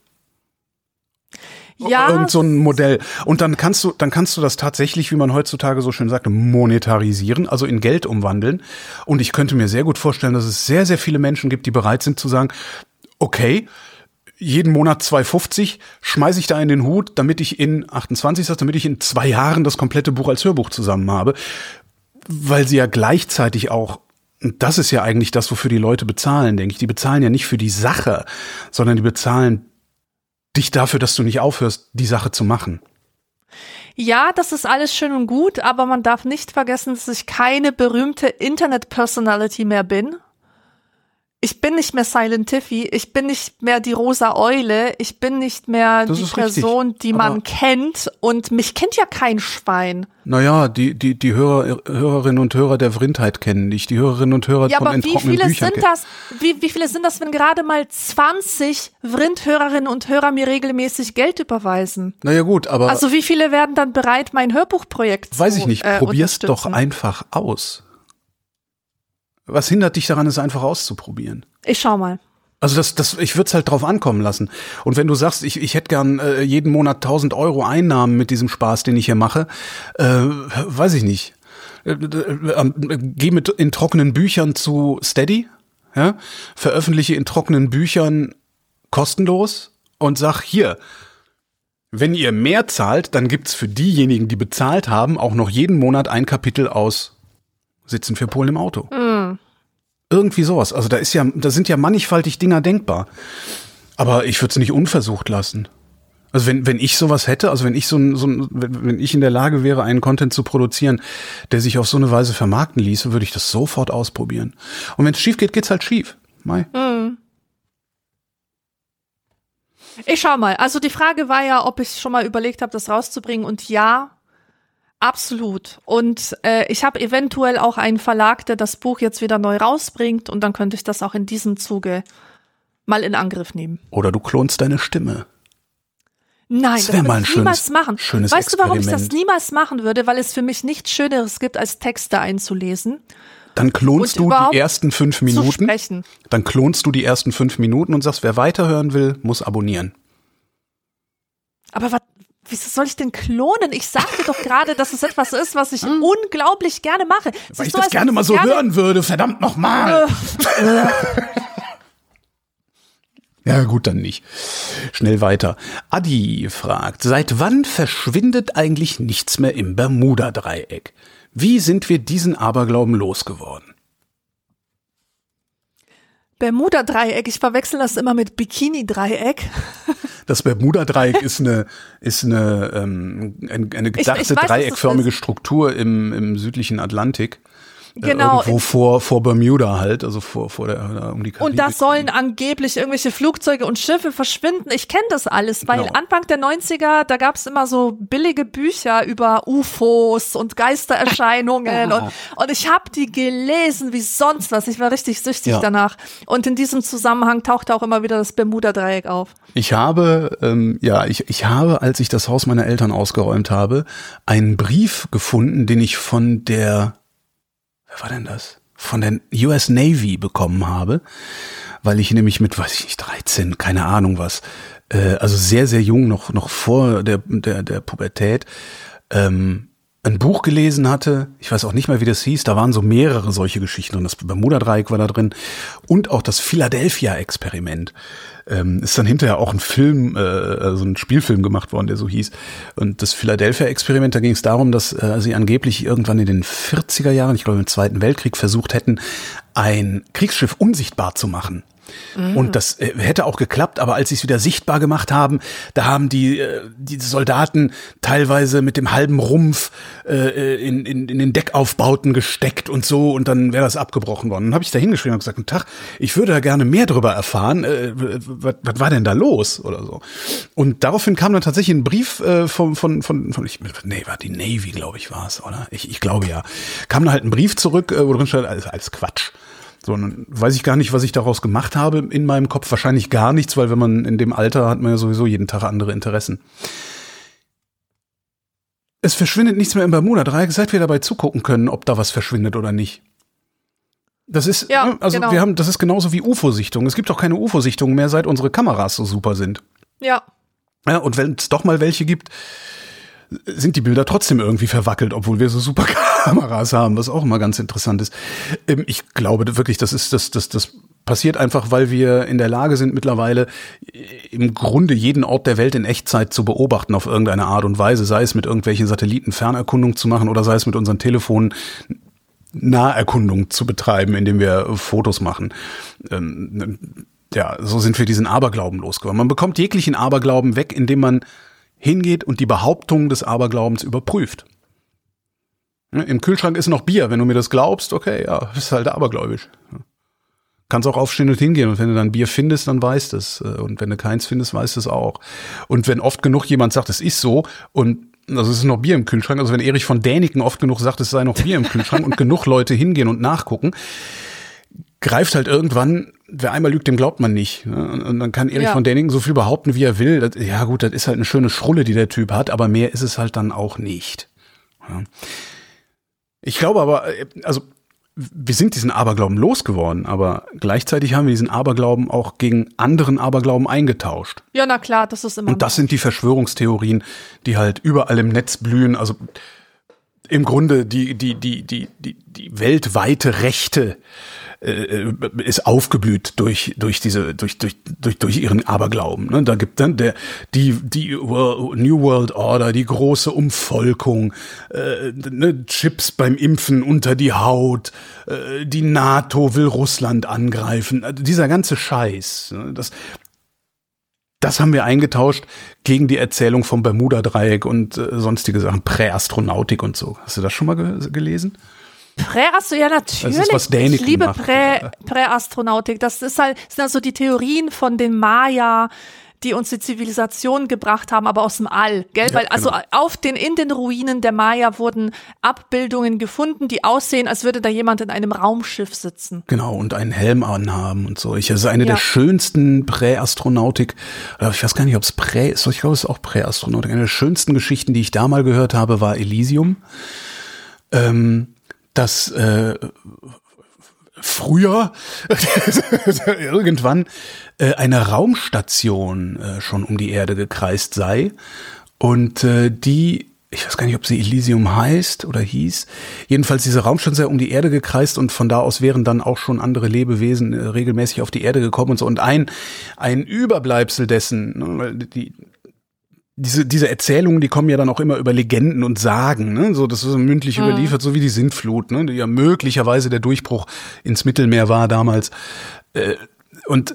Ja. Irgend so ein Modell. Und dann kannst du, dann kannst du das tatsächlich, wie man heutzutage so schön sagt, monetarisieren, also in Geld umwandeln. Und ich könnte mir sehr gut vorstellen, dass es sehr, sehr viele Menschen gibt, die bereit sind zu sagen, okay, jeden Monat zwei fünfzig schmeiße ich da in den Hut, damit ich in achtundzwanzig, damit ich in zwei Jahren das komplette Buch als Hörbuch zusammen habe. Weil sie ja gleichzeitig auch, und das ist ja eigentlich das, wofür die Leute bezahlen, denke ich. Die bezahlen ja nicht für die Sache, sondern die bezahlen dich dafür, dass du nicht aufhörst, die Sache zu machen. Ja, das ist alles schön und gut, aber man darf nicht vergessen, dass ich keine berühmte Internet-Personality mehr bin. Ich bin nicht mehr Silent Tiffy, ich bin nicht mehr die rosa Eule, ich bin nicht mehr das die ist Person, richtig, die man kennt, und mich kennt ja kein Schwein. Naja, die die die Hörer, Hörerinnen und Hörer der Vrindheit kennen dich, die Hörerinnen und Hörer ja, von aber wie trockenen viele Büchern sind das? Wie, wie viele sind das, wenn gerade mal zwanzig Vrind-Hörerinnen und Hörer mir regelmäßig Geld überweisen? Naja gut, aber also wie viele werden dann bereit, mein Hörbuchprojekt weiß zu ich nicht, äh, probier's doch einfach aus. Was hindert dich daran, es einfach auszuprobieren? Ich schau mal. Also das, das, ich würde es halt drauf ankommen lassen. Und wenn du sagst, ich, ich hätte gern äh, jeden Monat tausend Euro Einnahmen mit diesem Spaß, den ich hier mache, äh, weiß ich nicht. Äh, äh, äh, geh mit in trockenen Büchern zu Steady, ja, veröffentliche in trockenen Büchern kostenlos und sag hier, wenn ihr mehr zahlt, dann gibt's für diejenigen, die bezahlt haben, auch noch jeden Monat ein Kapitel aus Sitzen für Polen im Auto. Mm. Irgendwie sowas. Also da ist ja, da sind ja mannigfaltig Dinger denkbar. Aber ich würde es nicht unversucht lassen. Also wenn wenn ich sowas hätte, also wenn ich so ein, so ein, wenn ich in der Lage wäre, einen Content zu produzieren, der sich auf so eine Weise vermarkten ließe, würde ich das sofort ausprobieren. Und wenn es schief geht, geht's halt schief. Mai. Mm. Ich schau mal. Also die Frage war ja, ob ich schon mal überlegt habe, das rauszubringen. Und ja, absolut. Und äh, ich habe eventuell auch einen Verlag, der das Buch jetzt wieder neu rausbringt, und dann könnte ich das auch in diesem Zuge mal in Angriff nehmen. Oder du klonst deine Stimme. Nein, das, das würde mal ein ich niemals schönes, machen. Schönes weißt du, warum ich das Experiment. niemals machen würde? Weil es für mich nichts Schöneres gibt, als Texte einzulesen. Dann klonst Und du die ersten fünf zu Minuten. sprechen. Dann klonst du die ersten fünf Minuten und sagst, wer weiterhören will, muss abonnieren. Aber was, wieso soll ich denn klonen? Ich sagte doch gerade, dass es etwas ist, was ich unglaublich gerne mache. Es Weil ist ich so, das als gerne ob mal ich so gerne- hören würde, verdammt nochmal. Ja, gut, dann nicht. Schnell weiter. Adi fragt, seit wann verschwindet eigentlich nichts mehr im Bermuda-Dreieck? Wie sind wir diesen Aberglauben losgeworden? Bermuda-Dreieck, ich verwechsel das immer mit Bikini-Dreieck. Das Bermuda-Dreieck ist eine ist eine ähm, eine, eine gedachte ich weiß, was das dreieckförmige ist. Struktur im im südlichen Atlantik. Genau. Irgendwo vor, vor Bermuda halt, also vor, vor der, um die Karibik. Und da sollen angeblich irgendwelche Flugzeuge und Schiffe verschwinden. Ich kenne das alles, weil Genau. Anfang der neunziger, da gab es immer so billige Bücher über U F Os und Geistererscheinungen und, und ich habe die gelesen wie sonst was. Ich war richtig süchtig Ja. danach. Und in diesem Zusammenhang tauchte auch immer wieder das Bermuda-Dreieck auf. Ich habe, ähm, ja, ich, ich habe, als ich das Haus meiner Eltern ausgeräumt habe, einen Brief gefunden, den ich von der, wer war denn das? Von der U S Navy bekommen habe, weil ich nämlich mit, weiß ich nicht, dreizehn, keine Ahnung was, äh, also sehr, sehr jung, noch, noch vor der, der, der Pubertät, ähm, ein Buch gelesen hatte, ich weiß auch nicht mehr, wie das hieß, da waren so mehrere solche Geschichten und das Bermuda-Dreieck war da drin und auch das Philadelphia-Experiment. Ähm, ist dann hinterher auch ein Film, äh, also ein Spielfilm gemacht worden, der so hieß. Und das Philadelphia-Experiment, da ging es darum, dass äh, sie angeblich irgendwann in den vierziger Jahren, ich glaube im Zweiten Weltkrieg, versucht hätten, ein Kriegsschiff unsichtbar zu machen. Mhm. Und das äh, hätte auch geklappt, aber als sie es wieder sichtbar gemacht haben, da haben die äh, die Soldaten teilweise mit dem halben Rumpf äh, in, in, in den Deckaufbauten gesteckt und so und dann wäre das abgebrochen worden. Dann habe ich da hingeschrieben und gesagt, guten Tag, ich würde da gerne mehr drüber erfahren. Äh, was, was war denn da los oder so? Und daraufhin kam dann tatsächlich ein Brief äh, von, von, von, von ich, nee, war die Navy, glaube ich, war es, oder? Ich, ich glaube ja. Kam da halt ein Brief zurück, äh, wo drin stand, alles, alles Quatsch. So, dann weiß ich gar nicht, was ich daraus gemacht habe in meinem Kopf. Wahrscheinlich gar nichts, weil wenn man in dem Alter hat man ja sowieso jeden Tag andere Interessen. Es verschwindet nichts mehr im Bermuda-Dreieck, seit wir dabei zugucken können, ob da was verschwindet oder nicht. Das ist, ja, also genau. wir haben, das ist genauso wie U F O-Sichtungen. Es gibt auch keine U F O-Sichtungen mehr, seit unsere Kameras so super sind. Ja. Ja, und wenn es doch mal welche gibt, sind die Bilder trotzdem irgendwie verwackelt, obwohl wir so super Kameras haben, was auch immer ganz interessant ist. Ich glaube wirklich, das ist das, das, das passiert einfach, weil wir in der Lage sind, mittlerweile im Grunde jeden Ort der Welt in Echtzeit zu beobachten auf irgendeine Art und Weise, sei es mit irgendwelchen Satelliten Fernerkundung zu machen oder sei es mit unseren Telefonen Naherkundung zu betreiben, indem wir Fotos machen. Ja, so sind wir diesen Aberglauben losgeworden. Man bekommt jeglichen Aberglauben weg, indem man hingeht und die Behauptung des Aberglaubens überprüft. Im Kühlschrank ist noch Bier. Wenn du mir das glaubst, okay, ja, bist halt abergläubisch. Kannst auch aufstehen und hingehen. Und wenn du dann Bier findest, dann weißt es. Und wenn du keins findest, weißt es auch. Und wenn oft genug jemand sagt, es ist so, und also es ist noch Bier im Kühlschrank, also wenn Erich von Däniken oft genug sagt, es sei noch Bier im Kühlschrank und genug Leute hingehen und nachgucken, greift halt irgendwann, wer einmal lügt, dem glaubt man nicht. Und dann kann Erich ja. von Däniken so viel behaupten, wie er will. Das, ja gut, das ist halt eine schöne Schrulle, die der Typ hat, aber mehr ist es halt dann auch nicht. Ja. Ich glaube aber, also wir sind diesen Aberglauben losgeworden, aber gleichzeitig haben wir diesen Aberglauben auch gegen anderen Aberglauben eingetauscht. Ja, na klar, das ist immer. Und das sind die Verschwörungstheorien, die halt überall im Netz blühen. Also im Grunde die die die die die die weltweite Rechte äh, ist aufgeblüht durch durch diese durch durch durch durch ihren Aberglauben. Ne? Da gibt dann der die die New World Order, die große Umvolkung, äh, ne? Chips beim Impfen unter die Haut, äh, die NATO will Russland angreifen. Also dieser ganze Scheiß. Ne? Das Das haben wir eingetauscht gegen die Erzählung vom Bermuda-Dreieck und äh, sonstige Sachen, Präastronautik und so. Hast du das schon mal ge- gelesen? Präastronautik, ja natürlich. Das ist, was Däniken ich liebe macht. Prä, Präastronautik. Das ist halt, sind also die Theorien von den Maya, die uns die Zivilisation gebracht haben, aber aus dem All, gell? Ja, Weil also genau. auf den, in den Ruinen der Maya wurden Abbildungen gefunden, die aussehen, als würde da jemand in einem Raumschiff sitzen. Genau, und einen Helm anhaben und so. Ich, das ist eine Ja. der schönsten Präastronautik, ich weiß gar nicht, ob es Prä ist, ich glaube, es ist auch Präastronautik. Eine der schönsten Geschichten, die ich da mal gehört habe, war Elysium. Ähm, das äh, früher irgendwann äh, eine Raumstation äh, schon um die Erde gekreist sei und äh, die, ich weiß gar nicht, ob sie Elysium heißt oder hieß, jedenfalls diese Raumstation sei um die Erde gekreist und von da aus wären dann auch schon andere Lebewesen äh, regelmäßig auf die Erde gekommen und so und ein ein Überbleibsel dessen, ne, weil die Diese, diese Erzählungen, die kommen ja dann auch immer über Legenden und Sagen, ne? So, das ist so mündlich mhm. überliefert, so wie die Sintflut, ne? Die ja möglicherweise der Durchbruch ins Mittelmeer war damals. Äh, und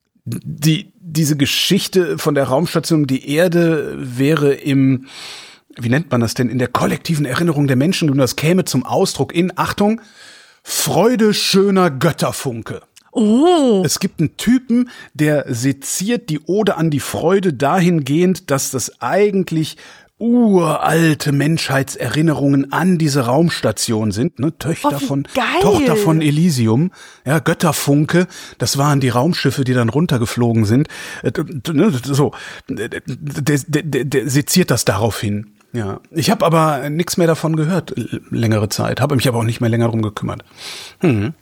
die, diese Geschichte von der Raumstation, die Erde wäre im, wie nennt man das denn, in der kollektiven Erinnerung der Menschen, und das käme zum Ausdruck in, Achtung, Freude schöner Götterfunke. Oh. Es gibt einen Typen, der seziert die Ode an die Freude dahingehend, dass das eigentlich uralte Menschheitserinnerungen an diese Raumstation sind, ne? Töchter oh, von geil. Tochter von Elysium, ja, Götterfunke, das waren die Raumschiffe, die dann runtergeflogen sind. Äh, so, der, der, der, der seziert das darauf hin. Ja, ich habe aber nichts mehr davon gehört längere Zeit, habe mich aber auch nicht mehr länger drum gekümmert. Hm.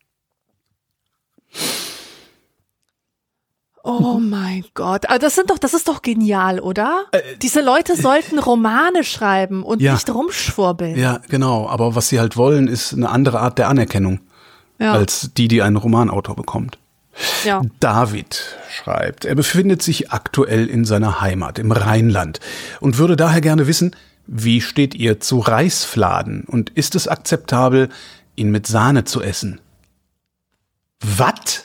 Oh mein Gott, also das sind doch, das ist doch genial, oder? Äh, Diese Leute sollten Romane schreiben und ja, nicht rumschwurbeln. Ja, genau, aber was sie halt wollen, ist eine andere Art der Anerkennung, ja, als die, die ein Romanautor bekommt. Ja. David schreibt, er befindet sich aktuell in seiner Heimat, im Rheinland, und würde daher gerne wissen, wie steht ihr zu Reisfladen und ist es akzeptabel, ihn mit Sahne zu essen? Was?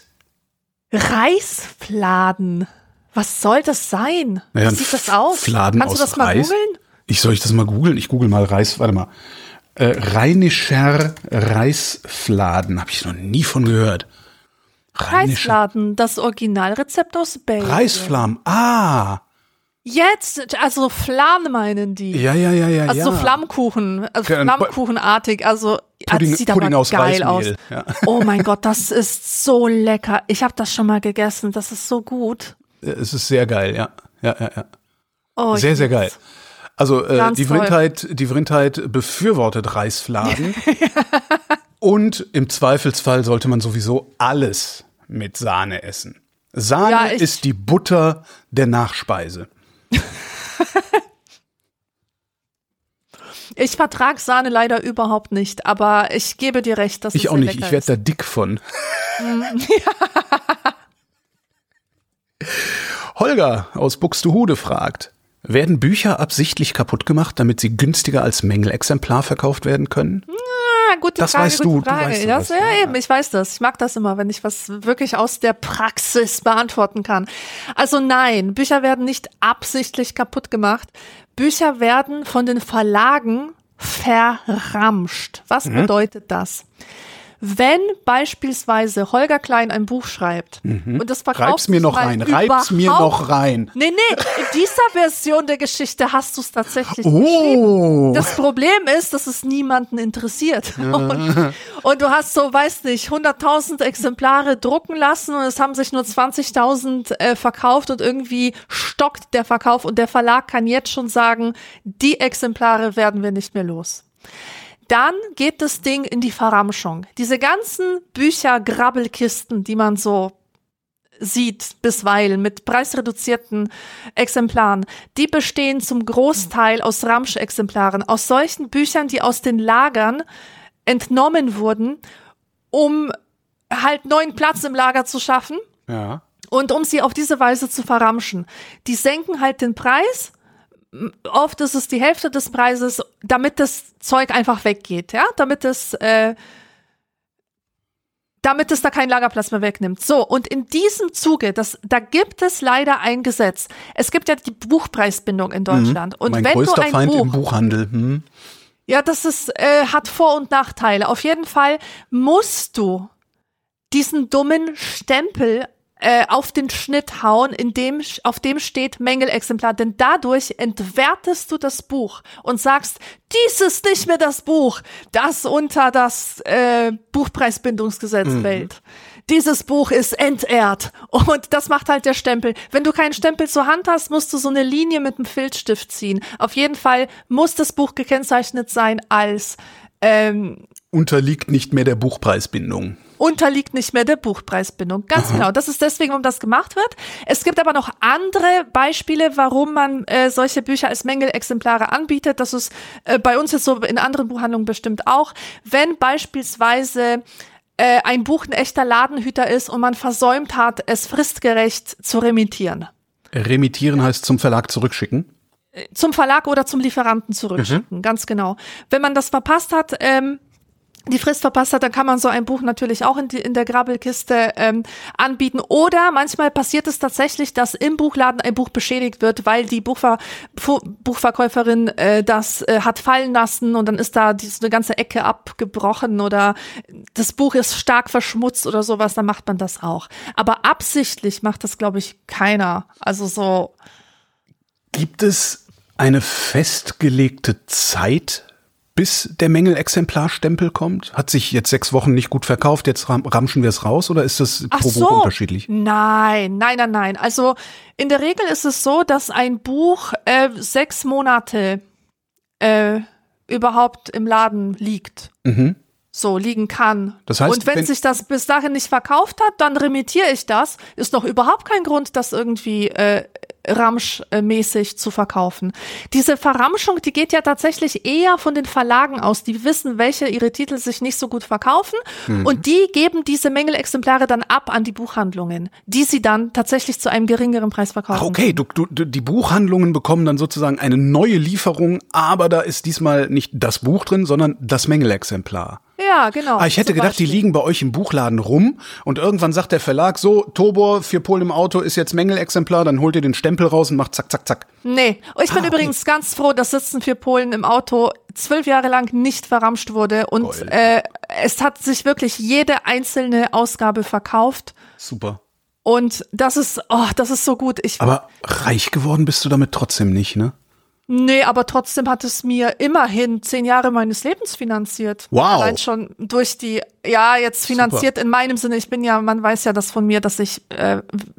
Reisfladen. Was soll das sein? Naja, wie sieht das aus? Fladen Kannst aus du das mal Reis? googeln? Ich soll ich das mal googeln? Ich google mal Reis, warte mal. Äh, Rheinischer Reisfladen, habe ich noch nie von gehört. Reisfladen, das Originalrezept aus Belgien. Reisflamm, ah. Jetzt, also Fladen meinen die. Ja, ja, ja, ja. Also ja. so Flammkuchen, also Flammkuchenartig, also Pudding, das sieht Pudding aber aus geil aus. Ja. Oh mein Gott, das ist so lecker. Ich habe das schon mal gegessen, das ist so gut. Es ist sehr geil, ja. Ja, ja, ja. Oh, sehr, sehr geil. Also äh, die toll. Vrindheit, die Vrindheit befürwortet Reisfladen. Und im Zweifelsfall sollte man sowieso alles mit Sahne essen. Sahne ja, ist die Butter der Nachspeise. Ich vertrag Sahne leider überhaupt nicht, aber ich gebe dir recht, dass ich es auch sehr nicht. lecker Ich werde ist. da dick von. Holger aus Buxtehude fragt: Werden Bücher absichtlich kaputt gemacht, damit sie günstiger als Mängelexemplar verkauft werden können? Ja, gute das Frage, weißt gute du. Frage. du weißt das, was, ja, eben, ich weiß das. Ich mag das immer, wenn ich was wirklich aus der Praxis beantworten kann. Also nein, Bücher werden nicht absichtlich kaputt gemacht. Bücher werden von den Verlagen verramscht. Was mhm. bedeutet das? Wenn beispielsweise Holger Klein ein Buch schreibt mhm. und das verkauft Reib's mir noch rein, reib's mir noch rein. Nee, nee, in dieser Version der Geschichte hast du es tatsächlich oh. geschrieben. Das Problem ist, dass es niemanden interessiert. Ja. Und, und du hast so, weiß nicht, hunderttausend Exemplare drucken lassen und es haben sich nur zwanzigtausend äh, verkauft und irgendwie stockt der Verkauf und der Verlag kann jetzt schon sagen, die Exemplare werden wir nicht mehr los. Dann geht das Ding in die Verramschung. Diese ganzen Bücher-Grabbelkisten, die man so sieht bisweilen mit preisreduzierten Exemplaren, die bestehen zum Großteil aus Ramschexemplaren, aus solchen Büchern, die aus den Lagern entnommen wurden, um halt neuen Platz im Lager zu schaffen ja. und um sie auf diese Weise zu verramschen. Die senken halt den Preis. Oft ist es die Hälfte des Preises, damit das Zeug einfach weggeht, ja, damit es, äh, damit es da keinen Lagerplatz mehr wegnimmt. So, und in diesem Zuge, das, da gibt es leider ein Gesetz. Es gibt ja die Buchpreisbindung in Deutschland. Mhm. Und mein wenn größter du ein Feind Buch, im Buchhandel. Hm. Ja, das ist, äh, hat Vor- und Nachteile. Auf jeden Fall musst du diesen dummen Stempel Äh, auf den Schnitt hauen, in dem, auf dem steht Mängelexemplar, denn dadurch entwertest du das Buch und sagst, dies ist nicht mehr das Buch, das unter das äh, Buchpreisbindungsgesetz mhm. fällt. Dieses Buch ist entehrt und das macht halt der Stempel. Wenn du keinen Stempel zur Hand hast, musst du so eine Linie mit einem Filzstift ziehen. Auf jeden Fall muss das Buch gekennzeichnet sein als ähm, unterliegt nicht mehr der Buchpreisbindung. Unterliegt nicht mehr der Buchpreisbindung. Ganz Aha. genau. Das ist deswegen, warum das gemacht wird. Es gibt aber noch andere Beispiele, warum man äh, solche Bücher als Mängelexemplare anbietet. Das ist äh, bei uns jetzt so in anderen Buchhandlungen bestimmt auch. Wenn beispielsweise äh, ein Buch ein echter Ladenhüter ist und man versäumt hat, es fristgerecht zu remittieren. Remittieren heißt zum Verlag zurückschicken? Zum Verlag oder zum Lieferanten zurückschicken, mhm. ganz genau. Wenn man das verpasst hat, ähm, die Frist verpasst hat, dann kann man so ein Buch natürlich auch in, die, in der Grabbelkiste ähm, anbieten. Oder manchmal passiert es tatsächlich, dass im Buchladen ein Buch beschädigt wird, weil die Buchver- Fu- Buchverkäuferin äh, das äh, hat fallen lassen und dann ist da die, so eine ganze Ecke abgebrochen oder das Buch ist stark verschmutzt oder sowas, dann macht man das auch. Aber absichtlich macht das, glaube ich, keiner. Also so. Gibt es eine festgelegte Zeit, bis der Mängelexemplarstempel kommt? Hat sich jetzt sechs Wochen nicht gut verkauft, jetzt ram- ramschen wir es raus oder ist das Ach pro so. Buch unterschiedlich? Nein, nein, nein, nein. Also in der Regel ist es so, dass ein Buch äh, sechs Monate äh, überhaupt im Laden liegt. Mhm. So liegen kann. Das heißt, und wenn, wenn sich das bis dahin nicht verkauft hat, dann remittiere ich das. Ist doch überhaupt kein Grund, das irgendwie äh, ramschmäßig zu verkaufen. Diese Verramschung, die geht ja tatsächlich eher von den Verlagen aus. Die wissen, welche ihre Titel sich nicht so gut verkaufen mhm. und die geben diese Mängelexemplare dann ab an die Buchhandlungen, die sie dann tatsächlich zu einem geringeren Preis verkaufen. Ach, okay, du, du, die Buchhandlungen bekommen dann sozusagen eine neue Lieferung, aber da ist diesmal nicht das Buch drin, sondern das Mängelexemplar. Ja, genau. Ah, ich hätte gedacht, Beispiel. Die liegen bei euch im Buchladen rum und irgendwann sagt der Verlag so, Tobor, vier Polen im Auto ist jetzt Mängelexemplar, dann holt ihr den Stempel raus und macht zack, zack, zack. Nee, ich bin ah, übrigens okay. ganz froh, dass Sitzen vier Polen im Auto zwölf Jahre lang nicht verramscht wurde und äh, es hat sich wirklich jede einzelne Ausgabe verkauft. Super. Und das ist, oh, das ist so gut. Ich, Aber reich geworden bist du damit trotzdem nicht, ne? Nee, aber trotzdem hat es mir immerhin zehn Jahre meines Lebens finanziert. Wow. Allein schon durch die, ja, jetzt finanziert Super. In meinem Sinne. Ich bin ja, man weiß ja das von mir, dass ich äh,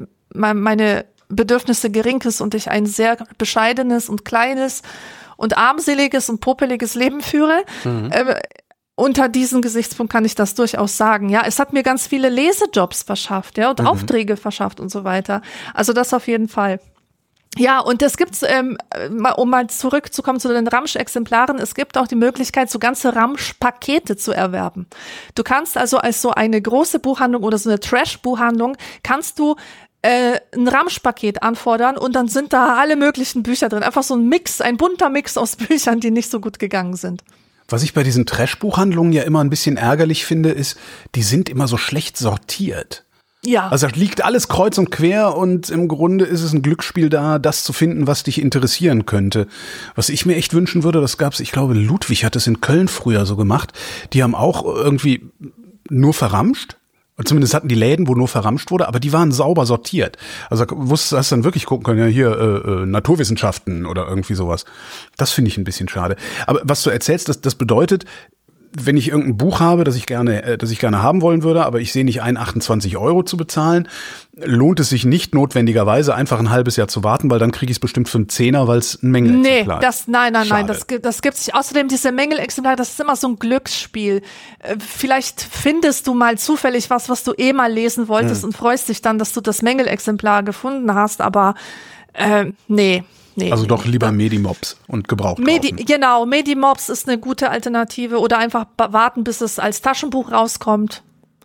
meine Bedürfnisse gering ist und ich ein sehr bescheidenes und kleines und armseliges und popeliges Leben führe. Mhm. Äh, unter diesem Gesichtspunkt kann ich das durchaus sagen. Ja, es hat mir ganz viele Lesejobs verschafft, ja, und mhm. Aufträge verschafft und so weiter. Also das auf jeden Fall. Ja, und es gibt, ähm, um mal zurückzukommen zu den Ramsch-Exemplaren, es gibt auch die Möglichkeit, so ganze Ramsch-Pakete zu erwerben. Du kannst also als so eine große Buchhandlung oder so eine Trash-Buchhandlung, kannst du äh, ein Ramsch-Paket anfordern und dann sind da alle möglichen Bücher drin. Einfach so ein Mix, ein bunter Mix aus Büchern, die nicht so gut gegangen sind. Was ich bei diesen Trash-Buchhandlungen ja immer ein bisschen ärgerlich finde, ist, die sind immer so schlecht sortiert. Ja. Also da liegt alles kreuz und quer und im Grunde ist es ein Glücksspiel da, das zu finden, was dich interessieren könnte. Was ich mir echt wünschen würde, das gab's, ich glaube, Ludwig hat es in Köln früher so gemacht. Die haben auch irgendwie nur verramscht. Zumindest hatten die Läden, wo nur verramscht wurde, aber die waren sauber sortiert. Also wusstest du, hast dann wirklich gucken können, ja hier äh, äh, Naturwissenschaften oder irgendwie sowas. Das finde ich ein bisschen schade. Aber was du erzählst, das, das bedeutet, wenn ich irgendein Buch habe, das ich gerne, äh, das ich gerne haben wollen würde, aber ich sehe nicht ein, achtundzwanzig Euro zu bezahlen, lohnt es sich nicht notwendigerweise, einfach ein halbes Jahr zu warten, weil dann kriege ich es bestimmt für einen Zehner, weil es ein Mängelexemplar ist. Nee, das, nein, nein, Schade. nein, das, das gibt's nicht. Außerdem diese Mängelexemplare, das ist immer so ein Glücksspiel. Äh, vielleicht findest du mal zufällig was, was du eh mal lesen wolltest hm. und freust dich dann, dass du das Mängelexemplar gefunden hast, aber äh, nee. Nee, also nee, doch nee. lieber Medimobs und gebraucht Medi, kaufen. Genau, Medimobs ist eine gute Alternative oder einfach warten, bis es als Taschenbuch rauskommt.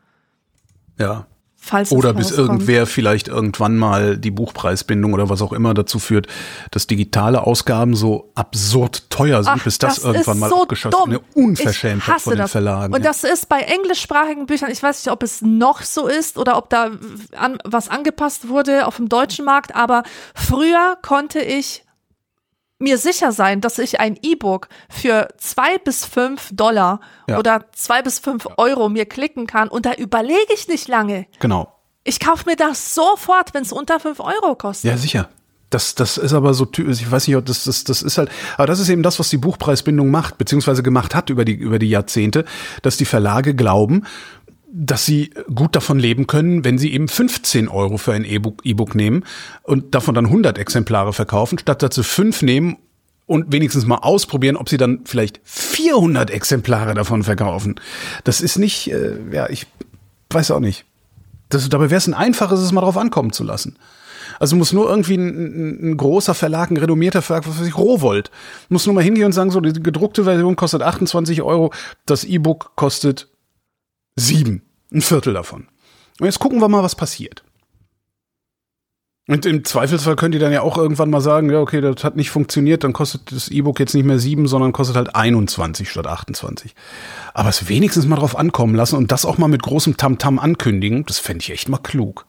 Ja. Falls oder es bis rauskommt. Irgendwer vielleicht irgendwann mal die Buchpreisbindung oder was auch immer dazu führt, dass digitale Ausgaben so absurd teuer sind, Ach, bis das, das irgendwann ist mal so abgeschafft wird. dumm. Eine Unverschämtheit Ich von den das. Verlagen. Und das ist bei englischsprachigen Büchern, ich weiß nicht, ob es noch so ist oder ob da an, was angepasst wurde auf dem deutschen Markt, aber früher konnte ich mir sicher sein, dass ich ein E-Book für zwei bis fünf Dollar ja. oder zwei bis fünf Euro mir klicken kann und da überlege ich nicht lange. Genau. Ich kaufe mir das sofort, wenn es unter fünf Euro kostet. Ja, sicher. Das, das ist aber so typisch, ich weiß nicht, das, das, das ist halt, aber das ist eben das, was die Buchpreisbindung macht, beziehungsweise gemacht hat über die, über die Jahrzehnte, dass die Verlage glauben, dass sie gut davon leben können, wenn sie eben fünfzehn Euro für ein E-Book, E-Book nehmen und davon dann hundert Exemplare verkaufen, statt dass sie fünf nehmen und wenigstens mal ausprobieren, ob sie dann vielleicht vierhundert Exemplare davon verkaufen. Das ist nicht, äh, ja, ich weiß auch nicht. Das, dabei wäre es ein einfaches, es mal drauf ankommen zu lassen. Also muss nur irgendwie ein, ein, ein großer Verlag, ein renommierter Verlag, was weiß ich, Rowohlt, muss nur mal hingehen und sagen, so, die gedruckte Version kostet achtundzwanzig Euro, das E-Book kostet sieben, ein Viertel davon. Und jetzt gucken wir mal, was passiert. Und im Zweifelsfall könnt ihr dann ja auch irgendwann mal sagen, ja, okay, das hat nicht funktioniert, dann kostet das E-Book jetzt nicht mehr sieben, sondern kostet halt einundzwanzig statt achtundzwanzig. Aber es wenigstens mal drauf ankommen lassen und das auch mal mit großem Tamtam ankündigen, das fände ich echt mal klug.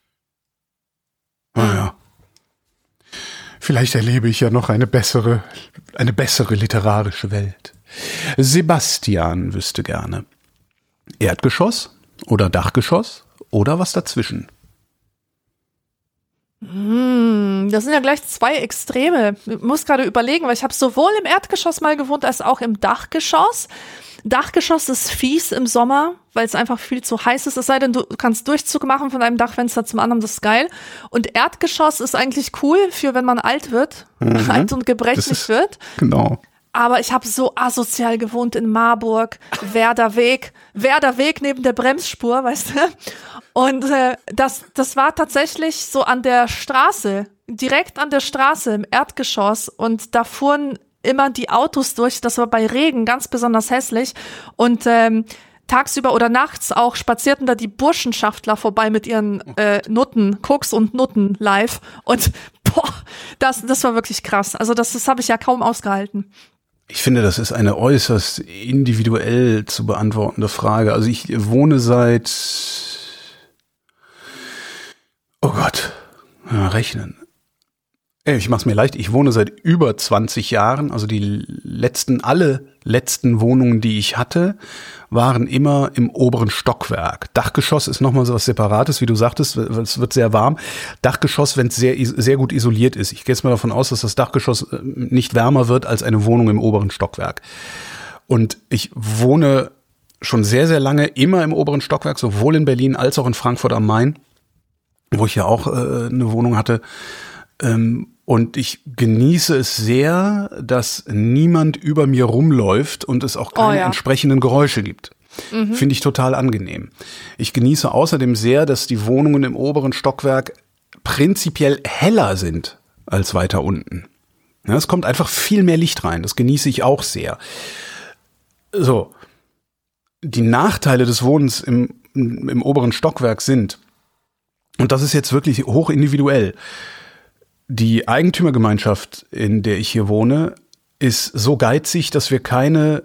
Naja. Vielleicht erlebe ich ja noch eine bessere, eine bessere literarische Welt. Sebastian wüsste gerne. Erdgeschoss oder Dachgeschoss oder was dazwischen? Das sind ja gleich zwei Extreme. Ich muss gerade überlegen, weil ich habe sowohl im Erdgeschoss mal gewohnt, als auch im Dachgeschoss. Dachgeschoss ist fies im Sommer, weil es einfach viel zu heiß ist. Es sei denn, du kannst Durchzug machen von einem Dachfenster zum anderen, das ist geil. Und Erdgeschoss ist eigentlich cool für, wenn man alt wird, mhm. alt und gebrechlich ist, wird. Genau. Aber ich habe so asozial gewohnt in Marburg, Werder Weg, Werder Weg neben der Bremsspur, weißt du? Und äh, das, das war tatsächlich so an der Straße, direkt an der Straße im Erdgeschoss. Und da fuhren immer die Autos durch. Das war bei Regen ganz besonders hässlich. Und ähm, tagsüber oder nachts auch spazierten da die Burschenschaftler vorbei mit ihren äh, Nutten, Koks und Nutten live. Und boah, das, das war wirklich krass. Also das, das habe ich ja kaum ausgehalten. Ich finde, das ist eine äußerst individuell zu beantwortende Frage. Also ich wohne seit, oh Gott, ja, rechnen. Ich mach's mir leicht, ich wohne seit über zwanzig Jahren, also die letzten, alle letzten Wohnungen, die ich hatte, waren immer im oberen Stockwerk. Dachgeschoss ist nochmal so was Separates, wie du sagtest, es wird sehr warm. Dachgeschoss, wenn es sehr, sehr gut isoliert ist. Ich gehe jetzt mal davon aus, dass das Dachgeschoss nicht wärmer wird als eine Wohnung im oberen Stockwerk. Und ich wohne schon sehr, sehr lange immer im oberen Stockwerk, sowohl in Berlin als auch in Frankfurt am Main, wo ich ja auch äh, eine Wohnung hatte. Ähm, Und ich genieße es sehr, dass niemand über mir rumläuft und es auch keine oh, ja. entsprechenden Geräusche gibt. Mhm. Finde ich total angenehm. Ich genieße außerdem sehr, dass die Wohnungen im oberen Stockwerk prinzipiell heller sind als weiter unten. Ja, es kommt einfach viel mehr Licht rein. Das genieße ich auch sehr. So. Die Nachteile des Wohnens im, im oberen Stockwerk sind, und das ist jetzt wirklich hoch individuell, die Eigentümergemeinschaft, in der ich hier wohne, ist so geizig, dass wir keine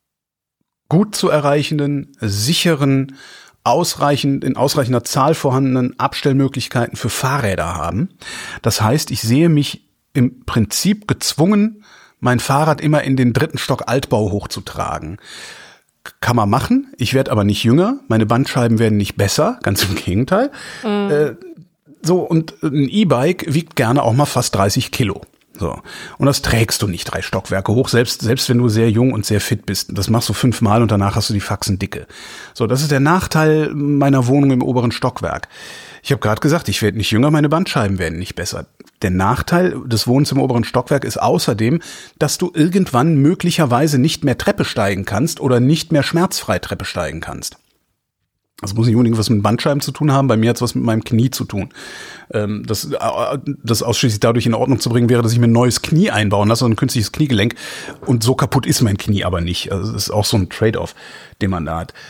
gut zu erreichenden, sicheren, ausreichend, in ausreichender Zahl vorhandenen Abstellmöglichkeiten für Fahrräder haben. Das heißt, ich sehe mich im Prinzip gezwungen, mein Fahrrad immer in den dritten Stock Altbau hochzutragen. Kann man machen, ich werde aber nicht jünger, meine Bandscheiben werden nicht besser, ganz im Gegenteil. Mhm. Äh, So, und ein E-Bike wiegt gerne auch mal fast dreißig Kilo. So. Und das trägst du nicht drei Stockwerke hoch, selbst, selbst wenn du sehr jung und sehr fit bist. Das machst du fünfmal und danach hast du die Faxen dicke. So, das ist der Nachteil meiner Wohnung im oberen Stockwerk. Ich habe gerade gesagt, ich werde nicht jünger, meine Bandscheiben werden nicht besser. Der Nachteil des Wohnens im oberen Stockwerk ist außerdem, dass du irgendwann möglicherweise nicht mehr Treppe steigen kannst oder nicht mehr schmerzfrei Treppe steigen kannst. Das muss nicht unbedingt was mit Bandscheiben zu tun haben. Bei mir hat es was mit meinem Knie zu tun. Ähm, das, das ausschließlich dadurch in Ordnung zu bringen wäre, dass ich mir ein neues Knie einbauen lasse, ein künstliches Kniegelenk. Und so kaputt ist mein Knie aber nicht. Also das ist auch so ein Trade-off, den man da hat.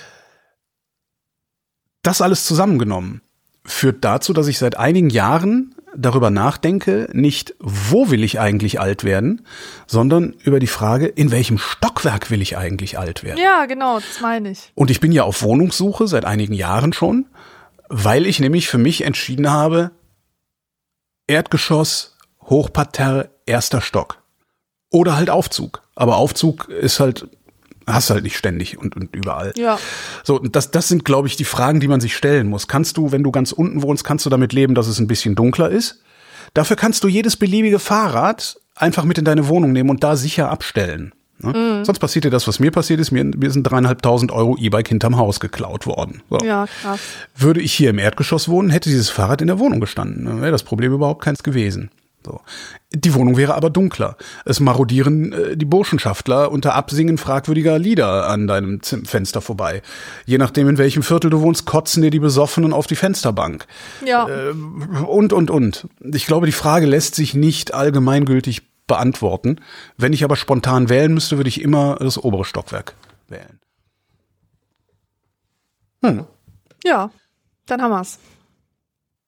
Das alles zusammengenommen führt dazu, dass ich seit einigen Jahren darüber nachdenke, nicht wo will ich eigentlich alt werden, sondern über die Frage, in welchem Stockwerk will ich eigentlich alt werden. Ja, genau, das meine ich. Und ich bin ja auf Wohnungssuche seit einigen Jahren schon, weil ich nämlich für mich entschieden habe, Erdgeschoss, Hochparterre, erster Stock. Oder halt Aufzug. Aber Aufzug ist halt, hast halt nicht ständig und, und überall. Ja. So, das, das sind, glaube ich, die Fragen, die man sich stellen muss. Kannst du, wenn du ganz unten wohnst, kannst du damit leben, dass es ein bisschen dunkler ist? Dafür kannst du jedes beliebige Fahrrad einfach mit in deine Wohnung nehmen und da sicher abstellen. Ne? Mhm. Sonst passiert dir das, was mir passiert ist. Mir, mir sind dreieinhalbtausend Euro E-Bike hinterm Haus geklaut worden. So. Ja, krass. Würde ich hier im Erdgeschoss wohnen, hätte dieses Fahrrad in der Wohnung gestanden. Dann wäre das Problem überhaupt keins gewesen. So. Die Wohnung wäre aber dunkler. Es marodieren äh, die Burschenschaftler unter Absingen fragwürdiger Lieder an deinem Zim- Fenster vorbei. Je nachdem, in welchem Viertel du wohnst, kotzen dir die Besoffenen auf die Fensterbank. Ja. Äh, und, und, und. Ich glaube, die Frage lässt sich nicht allgemeingültig beantworten. Wenn ich aber spontan wählen müsste, würde ich immer das obere Stockwerk wählen. Hm. Ja, dann haben wir's.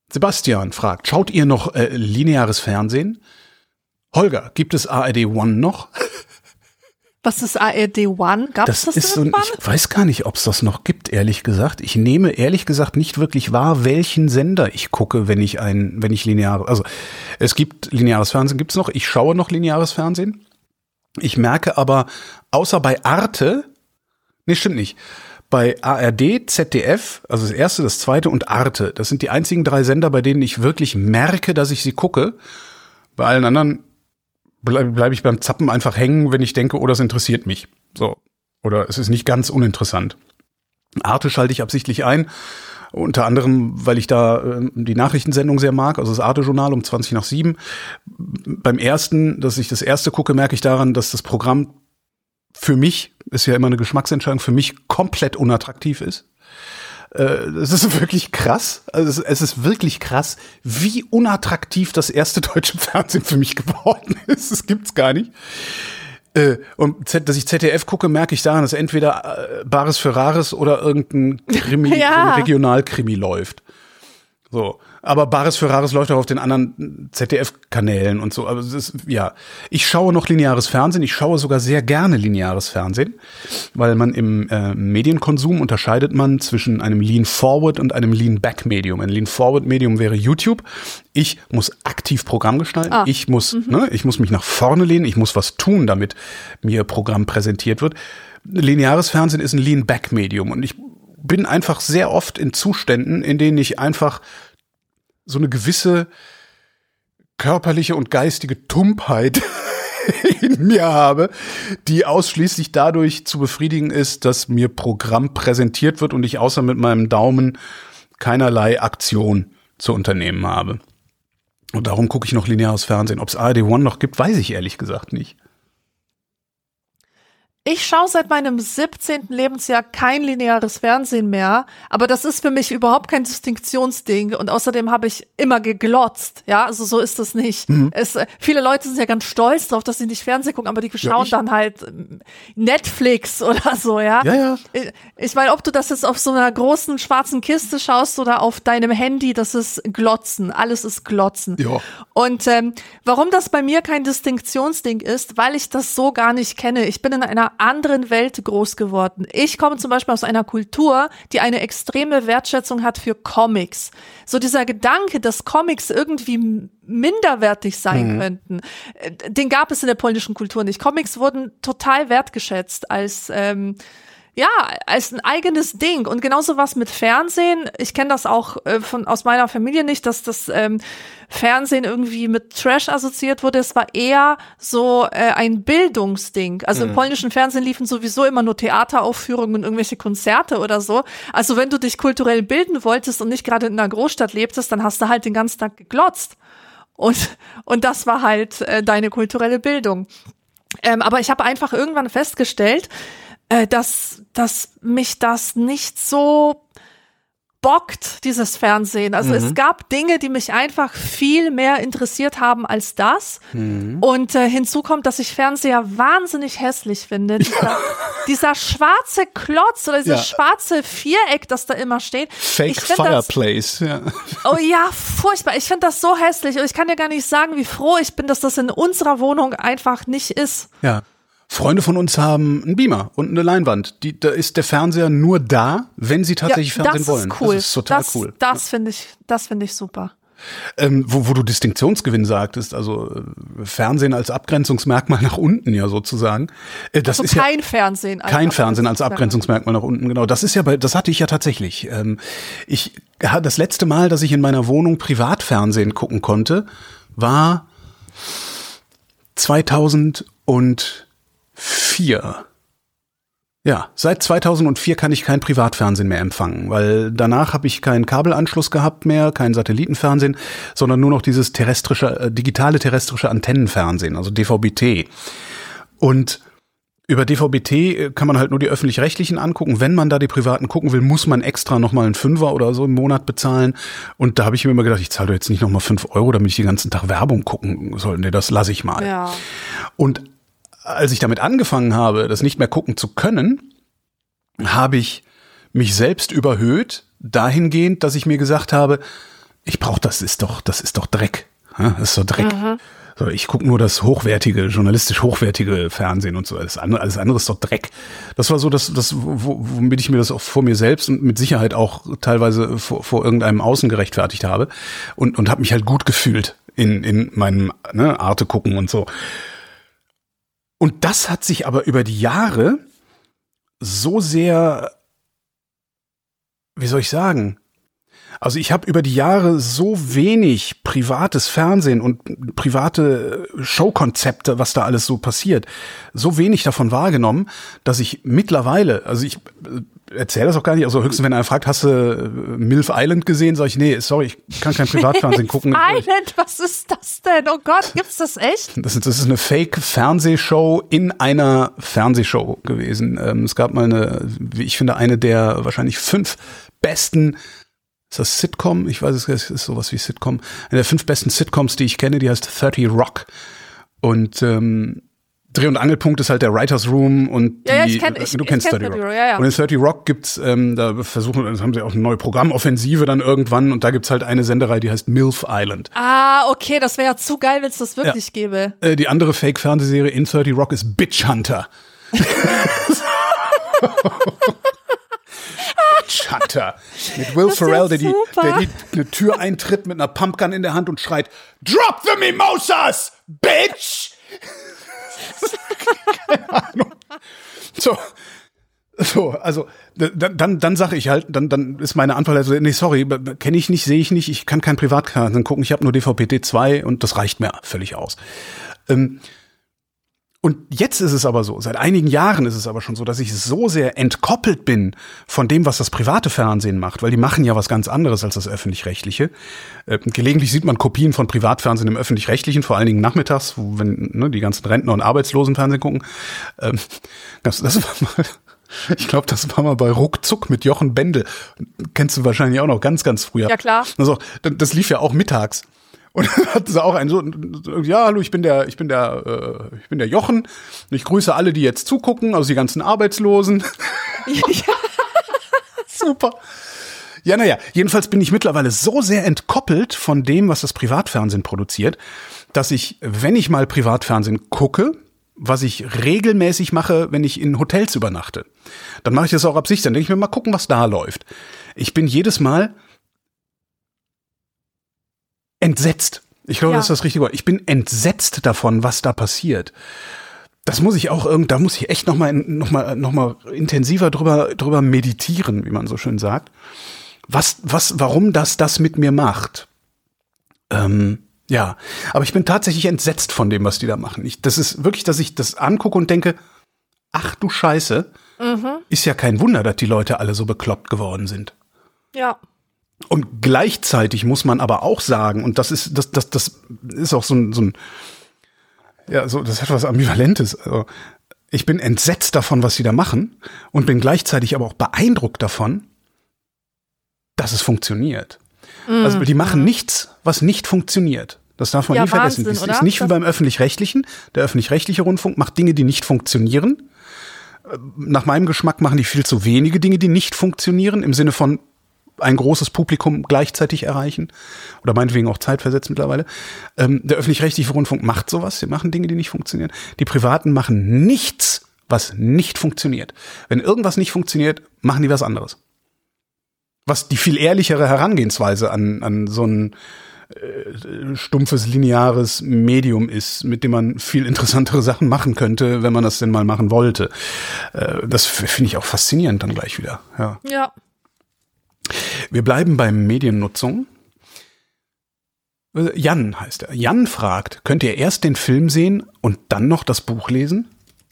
Sebastian fragt, schaut ihr noch äh, lineares Fernsehen? Holger, gibt es A R D One noch? Was ist A R D One? Gab es das, das ist so ein, ich weiß gar nicht, ob es das noch gibt, ehrlich gesagt. Ich nehme ehrlich gesagt nicht wirklich wahr, welchen Sender ich gucke, wenn ich ein, wenn ich lineare, also es gibt lineares Fernsehen, gibt's noch. Ich schaue noch lineares Fernsehen. Ich merke aber, außer bei Arte, nee, stimmt nicht. Bei A R D, Z D F, also das erste, das zweite und Arte, das sind die einzigen drei Sender, bei denen ich wirklich merke, dass ich sie gucke. Bei allen anderen bleibe bleib ich beim Zappen einfach hängen, wenn ich denke, oh, das interessiert mich. So. Oder es ist nicht ganz uninteressant. Arte schalte ich absichtlich ein. Unter anderem, weil ich da äh, die Nachrichtensendung sehr mag, also das Arte-Journal um zwanzig nach sieben. Beim ersten, dass ich das erste gucke, merke ich daran, dass das Programm für mich, ist ja immer eine Geschmacksentscheidung, für mich komplett unattraktiv ist. Es ist wirklich krass, also es ist wirklich krass, wie unattraktiv das erste deutsche Fernsehen für mich geworden ist. Das gibt's gar nicht. Und dass ich Z D F gucke, merke ich daran, dass entweder Bares für Rares oder irgendein Krimi, ja. so ein Regionalkrimi läuft. So. Aber Bares für Rares läuft auch auf den anderen Z D F-Kanälen und so. Aber es ist, ja. Ich schaue noch lineares Fernsehen. Ich schaue sogar sehr gerne lineares Fernsehen, weil man im äh, Medienkonsum unterscheidet man zwischen einem Lean-Forward und einem Lean-Back-Medium. Ein Lean-Forward-Medium wäre YouTube. Ich muss aktiv Programm gestalten. Ah. Ich muss, mhm. ne, ich muss mich nach vorne lehnen. Ich muss was tun, damit mir Programm präsentiert wird. Lineares Fernsehen ist ein Lean-Back-Medium. Und ich bin einfach sehr oft in Zuständen, in denen ich einfach so eine gewisse körperliche und geistige Tumpheit in mir habe, die ausschließlich dadurch zu befriedigen ist, dass mir Programm präsentiert wird und ich außer mit meinem Daumen keinerlei Aktion zu unternehmen habe. Und darum gucke ich noch lineares Fernsehen. Ob es A R D One noch gibt, weiß ich ehrlich gesagt nicht. Ich schaue seit meinem siebzehnten Lebensjahr kein lineares Fernsehen mehr, aber das ist für mich überhaupt kein Distinktionsding und außerdem habe ich immer geglotzt, ja, also so ist das nicht. Mhm. Es, viele Leute sind ja ganz stolz drauf, dass sie nicht Fernsehen gucken, aber die schauen ja, dann halt Netflix oder so, ja. Ja, ja. Ich, ich meine, ob du das jetzt auf so einer großen schwarzen Kiste schaust oder auf deinem Handy, das ist Glotzen, alles ist Glotzen. Ja. Und ähm, warum das bei mir kein Distinktionsding ist, weil ich das so gar nicht kenne. Ich bin in einer anderen Welt groß geworden. Ich komme zum Beispiel aus einer Kultur, die eine extreme Wertschätzung hat für Comics. So dieser Gedanke, dass Comics irgendwie minderwertig sein mhm. könnten, den gab es in der polnischen Kultur nicht. Comics wurden total wertgeschätzt als ähm, ja, als ein eigenes Ding. Und genauso was mit Fernsehen. Ich kenne das auch äh, von aus meiner Familie nicht, dass das ähm, Fernsehen irgendwie mit Trash assoziiert wurde. Es war eher so äh, ein Bildungsding. Also mhm. im polnischen Fernsehen liefen sowieso immer nur Theateraufführungen und irgendwelche Konzerte oder so. Also wenn du dich kulturell bilden wolltest und nicht gerade in einer Großstadt lebtest, dann hast du halt den ganzen Tag geglotzt. Und und das war halt äh, deine kulturelle Bildung. Ähm, aber ich habe einfach irgendwann festgestellt, dass, dass mich das nicht so bockt, dieses Fernsehen. Also mhm. es gab Dinge, die mich einfach viel mehr interessiert haben als das. Mhm. Und äh, hinzu kommt, dass ich Fernseher wahnsinnig hässlich finde. Dieser, dieser schwarze Klotz oder dieses ja. schwarze Viereck, das da immer steht. Fake Fireplace. Das, ja. Oh ja, furchtbar. Ich finde das so hässlich. Und ich kann dir gar nicht sagen, wie froh ich bin, dass das in unserer Wohnung einfach nicht ist. Ja. Freunde von uns haben einen Beamer und eine Leinwand. Die, da ist der Fernseher nur da, wenn sie tatsächlich ja, Fernsehen wollen. Das ist cool. Das ist total das, cool. Das finde ich, das finde ich super. Ähm, wo, wo du Distinktionsgewinn sagtest, also äh, Fernsehen als Abgrenzungsmerkmal nach unten ja sozusagen. Äh, das also ist kein ja Fernsehen. Als kein Fernsehen als Abgrenzungsmerkmal nach unten, genau. Das ist ja bei, das hatte ich ja tatsächlich. Ähm, ich das letzte Mal, dass ich in meiner Wohnung Privatfernsehen gucken konnte, war zweitausendvier. Ja, seit zweitausendvier kann ich kein Privatfernsehen mehr empfangen, weil danach habe ich keinen Kabelanschluss gehabt mehr, kein Satellitenfernsehen, sondern nur noch dieses terrestrische, äh, digitale terrestrische Antennenfernsehen, also D V B T. Und über D V B T kann man halt nur die öffentlich-rechtlichen angucken. Wenn man da die privaten gucken will, muss man extra nochmal einen Fünfer oder so im Monat bezahlen. Und da habe ich mir immer gedacht, ich zahle doch jetzt nicht nochmal fünf Euro, damit ich den ganzen Tag Werbung gucken soll. Nee, das lasse ich mal. Ja. Und als ich damit angefangen habe, das nicht mehr gucken zu können, habe ich mich selbst überhöht, dahingehend, dass ich mir gesagt habe, ich brauche das ist doch, das ist doch Dreck. Das ist doch Dreck. Mhm. So, ich gucke nur das hochwertige, journalistisch hochwertige Fernsehen und so. Alles andere, alles andere ist doch Dreck. Das war so, das, das, womit ich mir das auch vor mir selbst und mit Sicherheit auch teilweise vor, vor irgendeinem Außen gerechtfertigt habe und, und habe mich halt gut gefühlt in, in meinem ne, Arte gucken und so. Und das hat sich aber über die Jahre so sehr, wie soll ich sagen, also ich habe über die Jahre so wenig privates Fernsehen und private Showkonzepte, was da alles so passiert, so wenig davon wahrgenommen, dass ich mittlerweile, also ich erzähle das auch gar nicht, also höchstens wenn einer fragt, hast du Milf Island gesehen, sage ich, nee, sorry, ich kann kein Privatfernsehen gucken. Milf Island, was ist das denn? Oh Gott, gibt's das echt? Das ist, das ist eine Fake-Fernsehshow in einer Fernsehshow gewesen. Es gab mal eine, wie ich finde, eine der wahrscheinlich fünf besten Ist das Sitcom? Ich weiß, es ist sowas wie Sitcom. Eine der fünf besten Sitcoms, die ich kenne, die heißt thirty Rock. Und ähm, Dreh- und Angelpunkt ist halt der Writers Room und die, ja, ja, ich kenn, ich, du kennst ich kenn thirty Rock. Ja, ja. Und in thirty Rock gibt's, ähm, da versuchen, das haben sie auch eine neue Programmoffensive dann irgendwann und da gibt's halt eine Senderei, die heißt Milf Island. Ah, okay, das wäre ja zu geil, wenn es das wirklich ja. gäbe. Äh, die andere Fake-Fernsehserie in thirty Rock ist Bitch Hunter. Hunter. Mit Will Ferrell, der, die, der die eine Tür eintritt mit einer Pumpgun in der Hand und schreit, Drop the Mimosas, Bitch! Keine Ahnung. So, so, also dann, dann, dann sage ich halt, dann, dann ist meine Antwort also, nee, sorry, kenne ich nicht, sehe ich nicht, ich kann kein Privatfernsehen gucken, ich habe nur D V B T zwei und das reicht mir völlig aus. Ähm, Und jetzt ist es aber so, seit einigen Jahren ist es aber schon so, dass ich so sehr entkoppelt bin von dem, was das private Fernsehen macht, weil die machen ja was ganz anderes als das Öffentlich-Rechtliche. Äh, gelegentlich sieht man Kopien von Privatfernsehen im Öffentlich-Rechtlichen, vor allen Dingen nachmittags, wo wenn ne, die ganzen Rentner und Arbeitslosen Fernsehen gucken. Ähm, das, das war mal, ich glaube, das war mal bei Ruckzuck mit Jochen Bendel. Kennst du wahrscheinlich auch noch ganz, ganz früher. Ja, klar. Also, das lief ja auch mittags. Und dann hatten sie auch einen so, ja, hallo, ich bin der, ich bin der, äh, ich bin der Jochen. Und ich grüße alle, die jetzt zugucken, also die ganzen Arbeitslosen. Ja. Super. Ja, naja, jedenfalls bin ich mittlerweile so sehr entkoppelt von dem, was das Privatfernsehen produziert, dass ich, wenn ich mal Privatfernsehen gucke, was ich regelmäßig mache, wenn ich in Hotels übernachte, dann mache ich das auch absichtlich. Dann denke ich mir mal gucken, was da läuft. Ich bin jedes Mal entsetzt. Ich glaube, ja. Das ist das richtige Wort. Ich bin entsetzt davon, was da passiert. Das muss ich auch irgend, da muss ich echt noch mal, noch mal, noch mal intensiver drüber, drüber meditieren, wie man so schön sagt. Was, was, warum das das mit mir macht? Ähm, ja, aber ich bin tatsächlich entsetzt von dem, was die da machen. Ich, das ist wirklich, dass ich das angucke und denke, ach du Scheiße, mhm. ist ja kein Wunder, dass die Leute alle so bekloppt geworden sind. Ja. Und gleichzeitig muss man aber auch sagen, und das ist, das, das, das ist auch so ein, so ein, ja, so, das hat was Ambivalentes. Also, ich bin entsetzt davon, was sie da machen, und bin gleichzeitig aber auch beeindruckt davon, dass es funktioniert. Mm. Also, die machen nichts, was nicht funktioniert. Das darf man ja, nie vergessen. Wahnsinn, das ist nicht das wie beim Öffentlich-Rechtlichen. Der öffentlich-rechtliche Rundfunk macht Dinge, die nicht funktionieren. Nach meinem Geschmack machen die viel zu wenige Dinge, die nicht funktionieren, im Sinne von ein großes Publikum gleichzeitig erreichen oder meinetwegen auch zeitversetzt mittlerweile. Ähm, der öffentlich-rechtliche Rundfunk macht sowas, sie machen Dinge, die nicht funktionieren. Die Privaten machen nichts, was nicht funktioniert. Wenn irgendwas nicht funktioniert, machen die was anderes. Was die viel ehrlichere Herangehensweise an, an so ein äh, stumpfes, lineares Medium ist, mit dem man viel interessantere Sachen machen könnte, wenn man das denn mal machen wollte. Äh, das finde ich auch faszinierend dann gleich wieder. Ja. Ja. Wir bleiben beim Mediennutzung. Jan heißt er. Jan fragt, könnt ihr erst den Film sehen und dann noch das Buch lesen?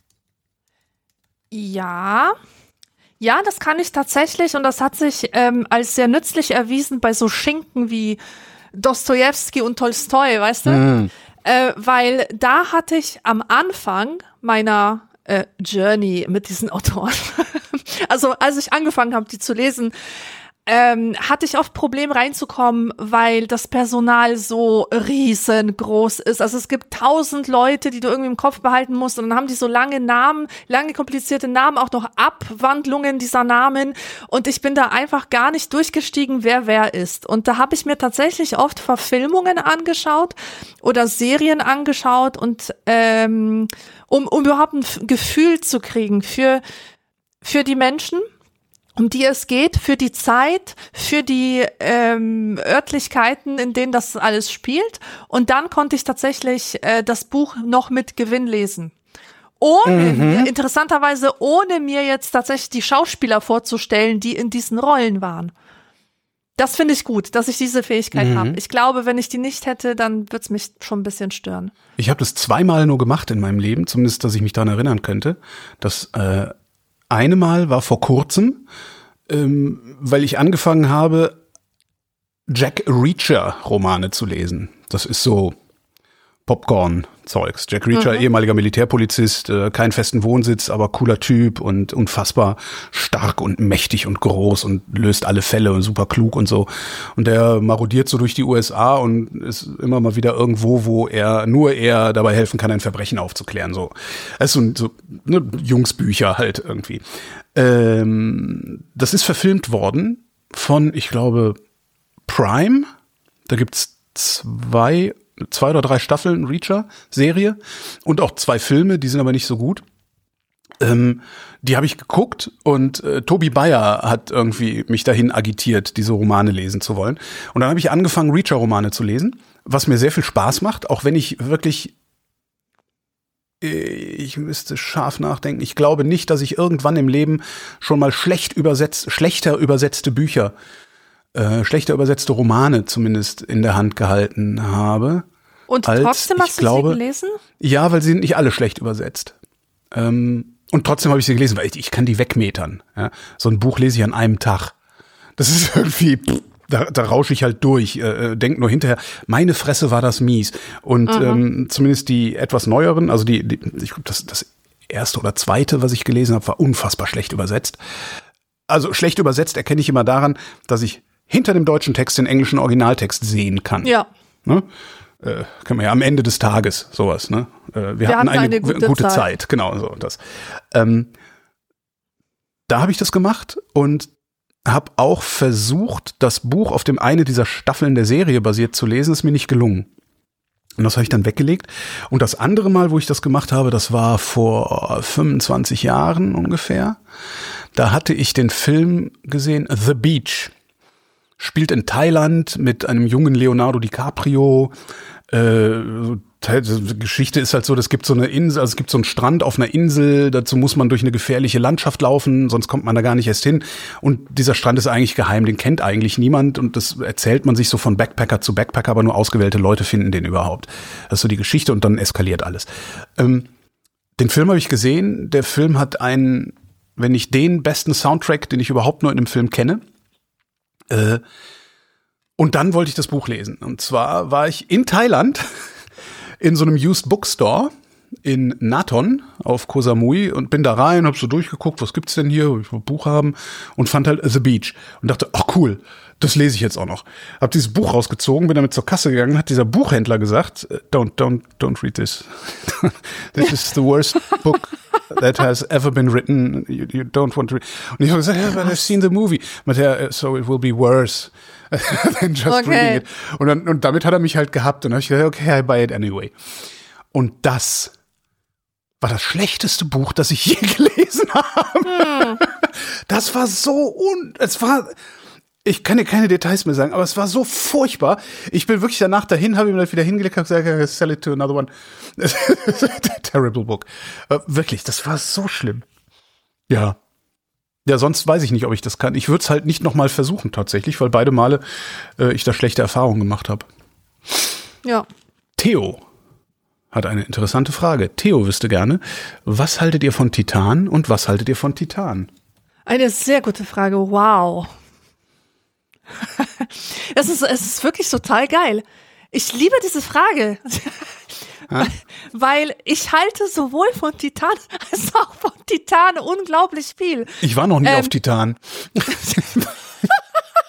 Ja. Ja, das kann ich tatsächlich, und das hat sich ähm, als sehr nützlich erwiesen bei so Schinken wie Dostojewski und Tolstoi, weißt du? Mm. Äh, weil da hatte ich am Anfang meiner äh, Journey mit diesen Autoren, also als ich angefangen habe, die zu lesen, ähm, hatte ich oft Probleme reinzukommen, weil das Personal so riesengroß ist. Also es gibt tausend Leute, die du irgendwie im Kopf behalten musst und dann haben die so lange Namen, lange komplizierte Namen, auch noch Abwandlungen dieser Namen und ich bin da einfach gar nicht durchgestiegen, wer wer ist. Und da habe ich mir tatsächlich oft Verfilmungen angeschaut oder Serien angeschaut und ähm, um, um überhaupt ein Gefühl zu kriegen für, für die Menschen, um die es geht, für die Zeit, für die ähm, Örtlichkeiten, in denen das alles spielt. Und dann konnte ich tatsächlich äh, das Buch noch mit Gewinn lesen. Ohne, mhm. interessanterweise, ohne mir jetzt tatsächlich die Schauspieler vorzustellen, die in diesen Rollen waren. Das finde ich gut, dass ich diese Fähigkeit mhm. habe. Ich glaube, wenn ich die nicht hätte, dann würde es mich schon ein bisschen stören. Ich habe das zweimal nur gemacht in meinem Leben, zumindest, dass ich mich daran erinnern könnte. Das äh, eine Mal war vor kurzem, ähm, weil ich angefangen habe, Jack Reacher-Romane zu lesen. Das ist so Popcorn-Zeugs. Jack Reacher, mhm. ehemaliger Militärpolizist, äh, keinen festen Wohnsitz, aber cooler Typ und unfassbar stark und mächtig und groß und löst alle Fälle und super klug und so. Und der marodiert so durch die U S A und ist immer mal wieder irgendwo, wo er, nur er dabei helfen kann, ein Verbrechen aufzuklären. So, also so, so ne, Jungsbücher halt irgendwie. Ähm, das ist verfilmt worden von, ich glaube, Prime. Da gibt's zwei zwei oder drei Staffeln Reacher-Serie und auch zwei Filme, die sind aber nicht so gut. Ähm, die habe ich geguckt und äh, Tobi Bayer hat irgendwie mich dahin agitiert, diese Romane lesen zu wollen. Und dann habe ich angefangen, Reacher-Romane zu lesen, was mir sehr viel Spaß macht, auch wenn ich wirklich, ich müsste scharf nachdenken, ich glaube nicht, dass ich irgendwann im Leben schon mal schlecht übersetzt, schlechter übersetzte Bücher Äh, schlechter übersetzte Romane zumindest in der Hand gehalten habe. Und trotzdem hast du glaube, sie gelesen? Ja, weil sie sind nicht alle schlecht übersetzt. Ähm, und trotzdem habe ich sie gelesen, weil ich, ich kann die wegmetern. Ja? So ein Buch lese ich an einem Tag. Das ist irgendwie, pff, da, da rausche ich halt durch. Äh, denk nur hinterher, meine Fresse war das mies. Und ähm, zumindest die etwas neueren, also die, die ich glaube, das, das erste oder zweite, was ich gelesen habe, war unfassbar schlecht übersetzt. Also schlecht übersetzt erkenne ich immer daran, dass ich hinter dem deutschen Text den englischen Originaltext sehen kann. Ja. Ne? Äh, kann man ja am Ende des Tages sowas. Ne? Äh, wir, wir hatten, hatten eine, eine gute, gute Zeit. Zeit. Genau so das. Ähm, da habe ich das gemacht und habe auch versucht, das Buch auf dem eine dieser Staffeln der Serie basiert zu lesen. Ist mir nicht gelungen. Und das habe ich dann weggelegt. Und das andere Mal, wo ich das gemacht habe, das war vor fünfundzwanzig Jahren ungefähr. Da hatte ich den Film gesehen, The Beach. Spielt in Thailand mit einem jungen Leonardo DiCaprio. Äh, die Geschichte ist halt so, es gibt so eine Insel, also es gibt so einen Strand auf einer Insel, dazu muss man durch eine gefährliche Landschaft laufen, sonst kommt man da gar nicht erst hin. Und dieser Strand ist eigentlich geheim, den kennt eigentlich niemand und das erzählt man sich so von Backpacker zu Backpacker, aber nur ausgewählte Leute finden den überhaupt. Das ist so die Geschichte und dann eskaliert alles. Ähm, den Film habe ich gesehen, der Film hat einen, wenn nicht den besten Soundtrack, den ich überhaupt nur in einem Film kenne. Äh, und dann wollte ich das Buch lesen. Und zwar war ich in Thailand in so einem Used Bookstore in Nathon auf Koh Samui und bin da rein, hab so durchgeguckt, was gibt's denn hier, ich will ein Buch haben und fand halt The Beach und dachte, ach cool, das lese ich jetzt auch noch. Hab dieses Buch rausgezogen, bin damit zur Kasse gegangen, hat dieser Buchhändler gesagt, don't, don't, don't read this. This is the worst book that has ever been written. You, you don't want to read. Und ich habe gesagt, yeah, but I've seen the movie. But yeah, so it will be worse than just okay. reading it. Und, dann, und damit hat er mich halt gehabt. Und dann habe ich gesagt, okay, I buy it anyway. Und das war das schlechteste Buch, das ich je gelesen habe. Hm. Das war so un... Es war... Ich kann dir keine Details mehr sagen, aber es war so furchtbar. Ich bin wirklich danach dahin, habe ihm dann wieder hingelegt, habe gesagt, sell it to another one. Terrible book. Uh, wirklich, das war so schlimm. Ja. Ja, sonst weiß ich nicht, ob ich das kann. Ich würde es halt nicht nochmal versuchen tatsächlich, weil beide Male äh, ich da schlechte Erfahrungen gemacht habe. Ja. Theo hat eine interessante Frage. Theo wüsste gerne, was haltet ihr von Titan und was haltet ihr von Titan? Eine sehr gute Frage, wow. Es ist, es ist wirklich total geil. Ich liebe diese Frage, weil ich halte sowohl von Titan als auch von Titan unglaublich viel. Ich war noch nie ähm, auf Titan.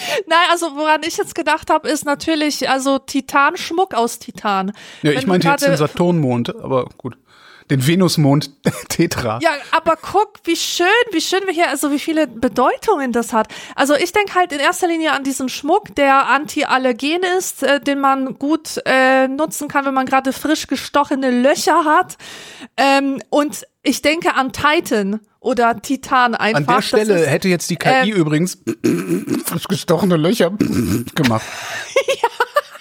Nein, also woran ich jetzt gedacht habe, ist natürlich also Titanschmuck aus Titan. Ja, ich meinte jetzt den Saturnmond, aber gut. Den Venusmond Tetra. Ja, aber guck, wie schön, wie schön wir hier, also wie viele Bedeutungen das hat. Also ich denke halt in erster Linie an diesen Schmuck, der antiallergen ist, äh, den man gut äh, nutzen kann, wenn man gerade frisch gestochene Löcher hat. Ähm, und ich denke an Titan oder Titan einfach. An der Stelle ist, hätte jetzt die K I ähm, übrigens frisch gestochene Löcher gemacht. Ja.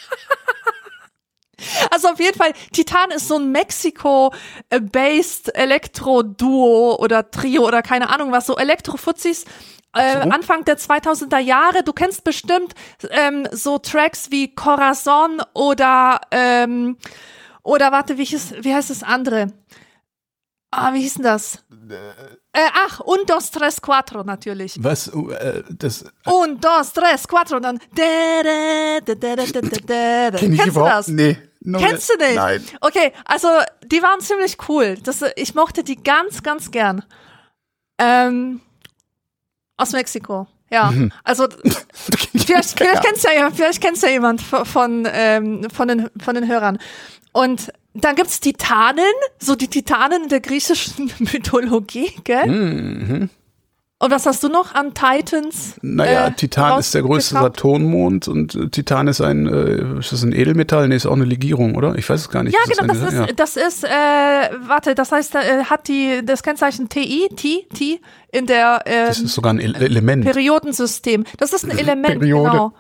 Also auf jeden Fall, Titan ist so ein Mexiko-based Elektro-Duo oder Trio oder keine Ahnung was, so Elektro-Fuzis. Äh, so. Anfang der zweitausender Jahre, du kennst bestimmt ähm, so Tracks wie Corazon oder ähm, oder warte, wie, hieß, wie heißt das andere? Ah, wie hieß denn das? Äh, ach, un, dos, tres, cuatro natürlich. Was? Äh, das? Äh, un, dos, tres, cuatro und dann da, da, da, da, da, da, da. Kenn ich Kennst du das? Nee. No, Kennst du nicht? Nein. Okay, also die waren ziemlich cool. Das, ich mochte die ganz, ganz gern. Ähm, aus Mexiko. Ja, mhm. also vielleicht, vielleicht kennst ja, vielleicht kennst ja jemand von ähm, von den von den Hörern. Und dann gibt's Titanen, so die Titanen in der griechischen Mythologie, gell? Mhm. Und was hast du noch an Titans? Naja, äh, Titan ist der größte Saturnmond und äh, Titan ist ein, äh, ist das ein Edelmetall? Nee, ist auch eine Legierung, oder? Ich weiß es gar nicht. Ja, genau, das, das, ist, ja. das ist, äh, warte, das heißt, äh, hat die das Kennzeichen T I, T, T in der äh, das ist sogar ein Ele- Element. Periodensystem. Das ist ein Element, Periode. genau.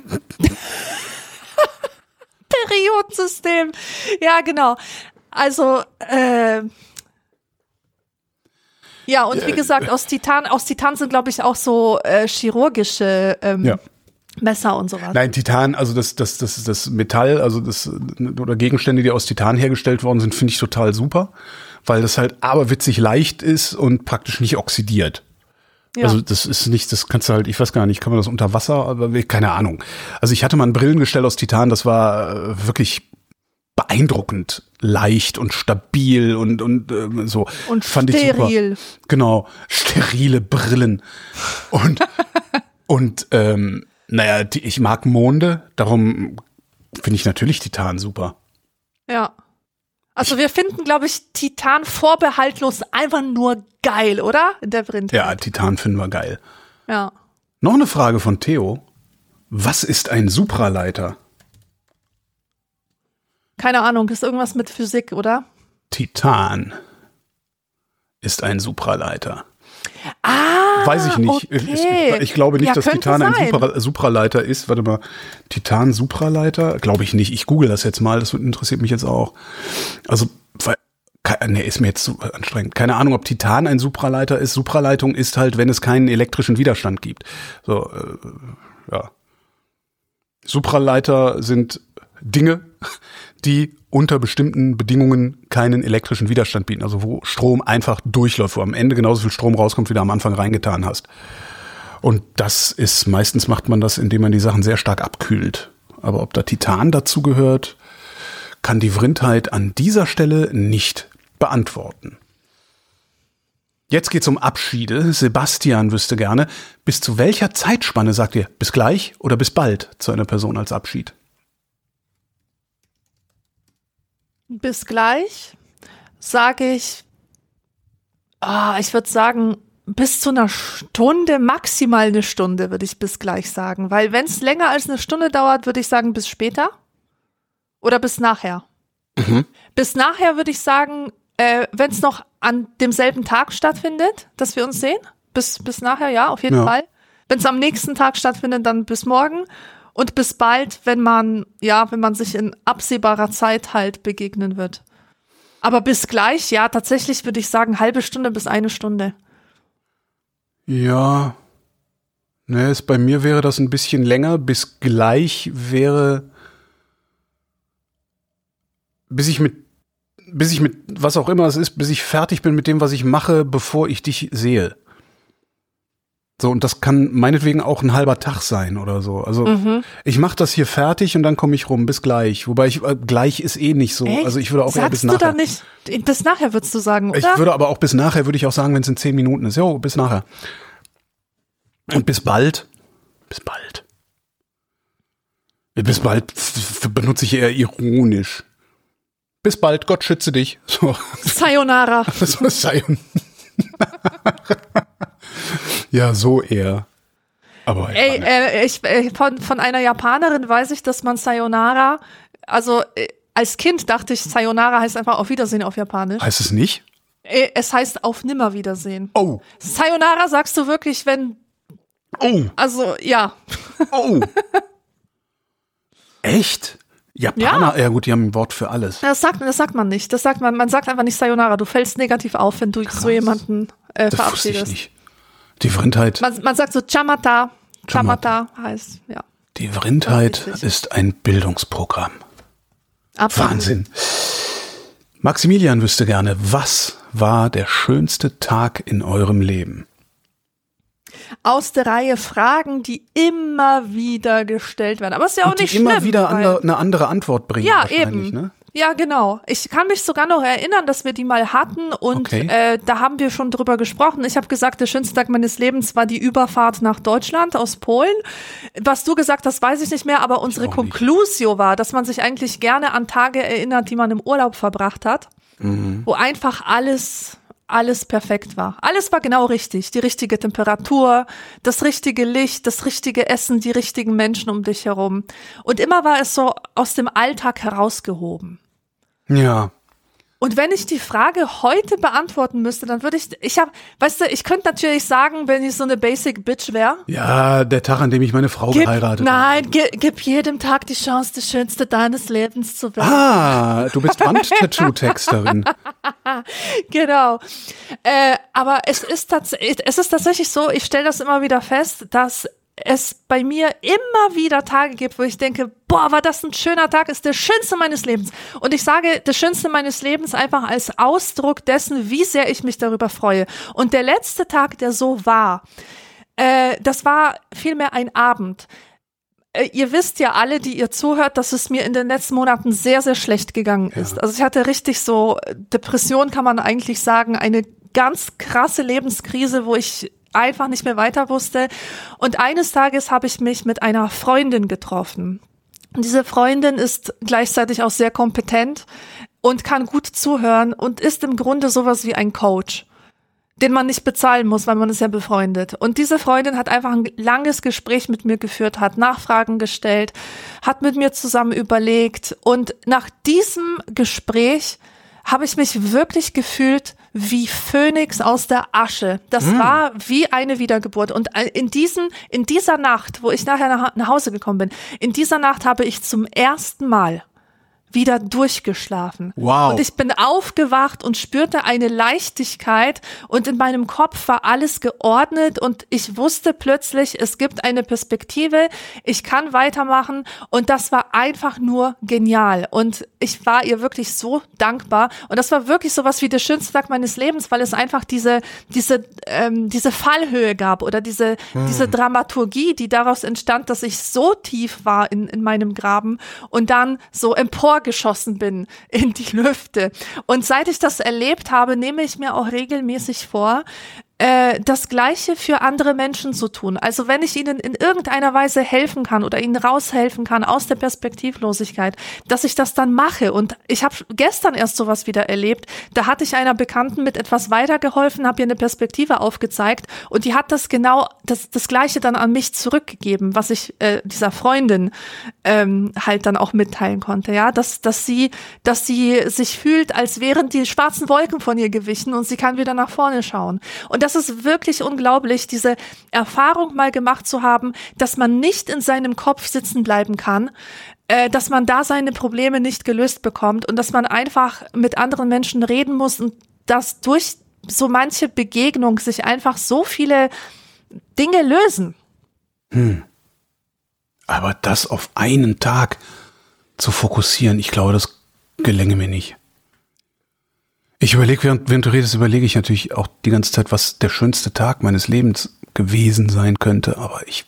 Periodensystem. Ja, genau. Also, äh, ja, und wie gesagt, aus Titan, aus Titan sind, glaube ich, auch so äh, chirurgische ähm, ja. Messer und sowas. Nein, Titan, also das, das, das, das Metall, also das, oder Gegenstände, die aus Titan hergestellt worden sind, finde ich total super, weil das halt aberwitzig leicht ist und praktisch nicht oxidiert. Ja. Also das ist nicht, das kannst du halt, ich weiß gar nicht, kann man das unter Wasser, aber keine Ahnung. Also ich hatte mal ein Brillengestell aus Titan, das war äh, wirklich beeindruckend leicht und stabil und und äh, so und fand steril. Ich super. Genau, sterile Brillen und und ähm, naja, die, ich mag Monde, darum finde ich natürlich Titan super. Ja. Also wir finden, glaube ich, Titan vorbehaltlos einfach nur geil, oder? In der Print. Ja, Titan finden wir geil. Ja. Noch eine Frage von Theo. Was ist ein Supraleiter? Keine Ahnung, ist irgendwas mit Physik, oder? Titan ist ein Supraleiter. Ah, weiß ich nicht. Okay. Ich, ich glaube nicht, ja, dass Titan sein. ein Supra, Supraleiter ist. Warte mal, Titan Supraleiter? Glaube ich nicht. Ich google das jetzt mal. Das interessiert mich jetzt auch. Also, nee, ist mir jetzt zu anstrengend. Keine Ahnung, ob Titan ein Supraleiter ist. Supraleitung ist halt, wenn es keinen elektrischen Widerstand gibt. So, äh, ja. Supraleiter sind Dinge, die unter bestimmten Bedingungen keinen elektrischen Widerstand bieten. Also wo Strom einfach durchläuft, wo am Ende genauso viel Strom rauskommt, wie du am Anfang reingetan hast. Und das ist, meistens macht man das, indem man die Sachen sehr stark abkühlt. Aber ob da Titan dazu gehört, kann die Vrindheit an dieser Stelle nicht beantworten. Jetzt geht's um Abschiede. Sebastian wüsste gerne, bis zu welcher Zeitspanne sagt ihr bis gleich oder bis bald zu einer Person als Abschied? Bis gleich sage ich, ah, ich würde sagen, bis zu einer Stunde, maximal eine Stunde würde ich bis gleich sagen. Weil wenn es länger als eine Stunde dauert, würde ich sagen bis später oder bis nachher. Mhm. Bis nachher würde ich sagen, äh, wenn es noch an demselben Tag stattfindet, dass wir uns sehen, bis, bis nachher, ja, auf jeden ja. Fall. Wenn es am nächsten Tag stattfindet, dann bis morgen. Und bis bald, wenn man, ja, wenn man sich in absehbarer Zeit halt begegnen wird. Aber bis gleich, ja, tatsächlich würde ich sagen, halbe Stunde bis eine Stunde. Ja. Ne, bei mir wäre das ein bisschen länger. Bis gleich wäre, bis ich mit, bis ich mit, was auch immer es ist, bis ich fertig bin mit dem, was ich mache, bevor ich dich sehe. So, und das kann meinetwegen auch ein halber Tag sein oder so. Also mhm. ich mache das hier fertig und dann komme ich rum. Bis gleich. Wobei ich äh, gleich ist eh nicht so. Echt? Also ich würde auch Sagst eher bis nachher. Sagst du da nicht, bis nachher würdest du sagen, oder? Ich würde aber auch bis nachher, würde ich auch sagen, wenn es in zehn Minuten ist. Jo, bis nachher. Und bis bald. Bis bald. Bis bald f- benutze ich eher ironisch. Bis bald, Gott schütze dich. So. Sayonara. So, Sayonara. Ja, so eher. Aber Ey, ja, äh, ich, äh, von, von einer Japanerin weiß ich, dass man Sayonara, also äh, als Kind dachte ich, Sayonara heißt einfach auf Wiedersehen auf Japanisch. heißt es nicht? Äh, es heißt auf Nimmerwiedersehen. Oh. Sayonara sagst du wirklich, wenn, Oh. also ja. Oh. Echt? Japaner, ja. ja gut, die haben ein Wort für alles. Das sagt, das sagt man nicht. Das sagt man, man sagt einfach nicht Sayonara. Du fällst negativ auf, wenn du Krass. so jemanden äh, Das wusste ich verabschiedest. nicht. Die Vrindheit, Man, man sagt so Chamata. Chamata heißt, ja. die Vrindheit Richtig. ist ein Bildungsprogramm. Absolut. Wahnsinn. Maximilian wüsste gerne, was war der schönste Tag in eurem Leben? Aus der Reihe Fragen, die immer wieder gestellt werden. Aber ist ja auch Und die nicht schlimm. immer wieder weil- andere, eine andere Antwort bringen. Ja, wahrscheinlich, eben. Ne? Ja, genau. Ich kann mich sogar noch erinnern, dass wir die mal hatten und Okay. äh, da haben wir schon drüber gesprochen. Ich habe gesagt, der schönste Tag meines Lebens war die Überfahrt nach Deutschland aus Polen. Was du gesagt hast, weiß ich nicht mehr, aber unsere auch nicht. Conclusio war, dass man sich eigentlich gerne an Tage erinnert, die man im Urlaub verbracht hat, Mhm. wo einfach alles alles perfekt war. Alles war genau richtig. Die richtige Temperatur, das richtige Licht, das richtige Essen, die richtigen Menschen um dich herum. Und immer war es so aus dem Alltag herausgehoben. Ja. Und wenn ich die Frage heute beantworten müsste, dann würde ich, ich habe, weißt du, ich könnte natürlich sagen, wenn ich so eine Basic Bitch wäre, Ja, der Tag, an dem ich meine Frau gib, geheiratet nein, gib, gib jedem Tag die Chance, das Schönste deines Lebens zu werden. habe. Ah, du bist Wandtattoo-Texterin. Genau. Äh, aber es ist tatsächlich, es ist tatsächlich so, ich stelle das immer wieder fest, dass es bei mir immer wieder Tage gibt, wo ich denke, boah, war das ein schöner Tag, ist der schönste meines Lebens. Und ich sage, das schönste meines Lebens einfach als Ausdruck dessen, wie sehr ich mich darüber freue. Und der letzte Tag, der so war, äh, das war vielmehr ein Abend. Äh, ihr wisst ja alle, die ihr zuhört, dass es mir in den letzten Monaten sehr, sehr schlecht gegangen ist. Also ich hatte richtig so, Depression kann man eigentlich sagen, eine ganz krasse Lebenskrise, wo ich einfach nicht mehr weiter wusste. Und eines Tages habe ich mich mit einer Freundin getroffen. Und diese Freundin ist gleichzeitig auch sehr kompetent und kann gut zuhören und ist im Grunde sowas wie ein Coach, den man nicht bezahlen muss, weil man ist ja befreundet. Und diese Freundin hat einfach ein langes Gespräch mit mir geführt, hat Nachfragen gestellt, hat mit mir zusammen überlegt. Und nach diesem Gespräch habe ich mich wirklich gefühlt wie Phönix aus der Asche. Das mm. war wie eine Wiedergeburt. Und in diesen, in dieser Nacht, wo ich nachher nach, nach Hause gekommen bin, in dieser Nacht habe ich zum ersten Mal wieder durchgeschlafen. Wow. Und ich bin aufgewacht und spürte eine Leichtigkeit und in meinem Kopf war alles geordnet und ich wusste plötzlich, es gibt eine Perspektive, ich kann weitermachen und das war einfach nur genial und ich war ihr wirklich so dankbar und das war wirklich sowas wie der schönste Tag meines Lebens, weil es einfach diese diese ähm, diese Fallhöhe gab oder diese hm. diese Dramaturgie, die daraus entstand, dass ich so tief war in in meinem Graben und dann so empor geschossen bin in die Lüfte. Und seit ich das erlebt habe, nehme ich mir auch regelmäßig vor, äh, das Gleiche für andere Menschen zu tun. Also wenn ich ihnen in irgendeiner Weise helfen kann oder ihnen raushelfen kann aus der Perspektivlosigkeit, dass ich das dann mache. Und ich habe gestern erst sowas wieder erlebt. Da hatte ich einer Bekannten mit etwas weitergeholfen, habe ihr eine Perspektive aufgezeigt und die hat das genau, das, das Gleiche dann an mich zurückgegeben, was ich äh, dieser Freundin ähm, halt dann auch mitteilen konnte. Ja, dass, dass sie, dass sie sich fühlt, als wären die schwarzen Wolken von ihr gewichen und sie kann wieder nach vorne schauen. Und das ist wirklich unglaublich, diese Erfahrung mal gemacht zu haben, dass man nicht in seinem Kopf sitzen bleiben kann, äh, dass man da seine Probleme nicht gelöst bekommt und dass man einfach mit anderen Menschen reden muss und dass durch so manche Begegnung sich einfach so viele Dinge lösen. Hm. Aber das auf einen Tag zu fokussieren, ich glaube, das gelänge mir nicht. Ich überlege, während, während du redest, überlege ich natürlich auch die ganze Zeit, was der schönste Tag meines Lebens gewesen sein könnte, aber ich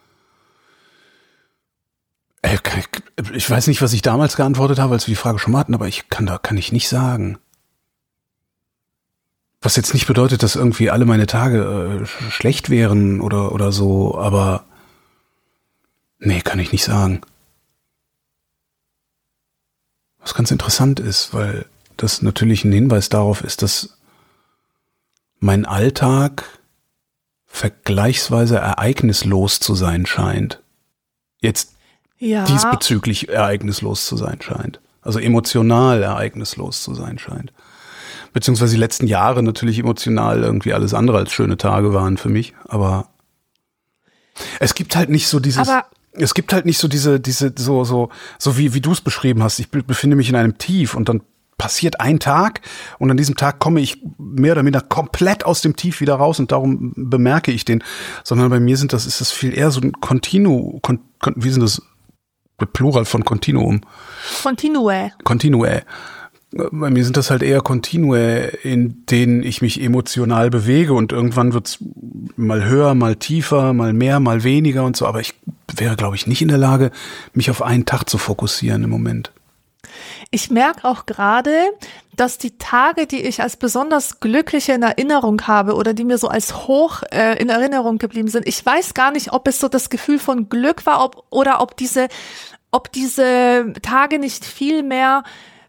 äh, ich weiß nicht, was ich damals geantwortet habe, als wir die Frage schon mal hatten, aber ich kann da kann ich nicht sagen. Was jetzt nicht bedeutet, dass irgendwie alle meine Tage äh, schlecht wären oder oder so, aber nee, kann ich nicht sagen. was ganz interessant ist, weil das natürlich ein Hinweis darauf ist, dass mein Alltag vergleichsweise ereignislos zu sein scheint. Jetzt Ja. diesbezüglich ereignislos zu sein scheint. Also emotional ereignislos zu sein scheint. Beziehungsweise die letzten Jahre natürlich emotional irgendwie alles andere als schöne Tage waren für mich. Aber es gibt halt nicht so dieses, Aber es gibt halt nicht so diese, diese, so, so, so wie, wie du es beschrieben hast. Ich be- befinde mich in einem Tief und dann passiert ein Tag und an diesem Tag komme ich mehr oder minder komplett aus dem Tief wieder raus und darum bemerke ich den. Sondern bei mir sind das, ist das viel eher so ein Continuum, kon, kon, wie sind das? Plural von Continuum. Continue. Continue. Bei mir sind das halt eher Continue, in denen ich mich emotional bewege und irgendwann wird's mal höher, mal tiefer, mal mehr, mal weniger und so. Aber ich wäre, glaube ich, nicht in der Lage, mich auf einen Tag zu fokussieren im Moment. Ich merke auch gerade, dass die Tage, die ich als besonders glückliche in Erinnerung habe oder die mir so als hoch äh, in Erinnerung geblieben sind, ich weiß gar nicht, ob es so das Gefühl von Glück war ob, oder ob diese, ob diese Tage nicht viel mehr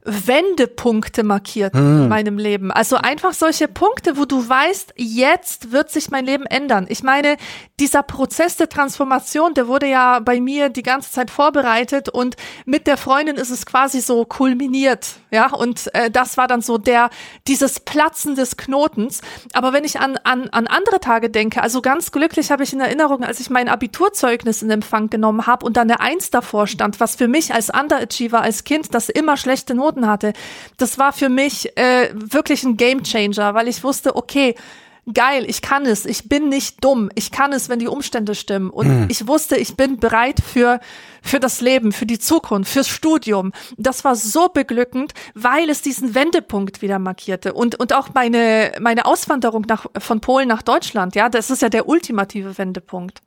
Wendepunkte markiert hm. in meinem Leben. Also einfach solche Punkte, wo du weißt, jetzt wird sich mein Leben ändern. Ich meine, dieser Prozess der Transformation, der wurde ja bei mir die ganze Zeit vorbereitet und mit der Freundin ist es quasi so kulminiert, ja, und äh, das war dann so der, dieses Platzen des Knotens. Aber wenn ich an, an, an andere Tage denke, also ganz glücklich habe ich in Erinnerung, als ich mein Abiturzeugnis in Empfang genommen habe und dann eine Eins davor stand, was für mich als Underachiever, als Kind, das immer schlechte Noten hatte. Das war für mich äh, wirklich ein Gamechanger, weil ich wusste, okay, geil, ich kann es, ich bin nicht dumm, ich kann es, wenn die Umstände stimmen. Und hm. ich wusste, ich bin bereit für für das Leben, für die Zukunft, fürs Studium. Das war so beglückend, weil es diesen Wendepunkt wieder markierte. Und und auch meine meine Auswanderung nach, von Polen nach Deutschland, ja, das ist ja der ultimative Wendepunkt.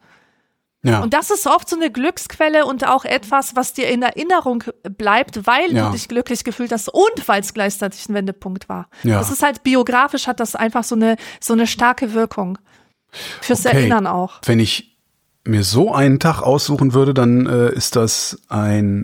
Ja. Und das ist oft so eine Glücksquelle und auch etwas, was dir in Erinnerung bleibt, weil ja. du dich glücklich gefühlt hast und weil es gleichzeitig ein Wendepunkt war. Ja. Das ist halt biografisch, hat das einfach so eine so eine starke Wirkung. Fürs okay. Erinnern auch. Wenn ich mir so einen Tag aussuchen würde, dann äh, ist das ein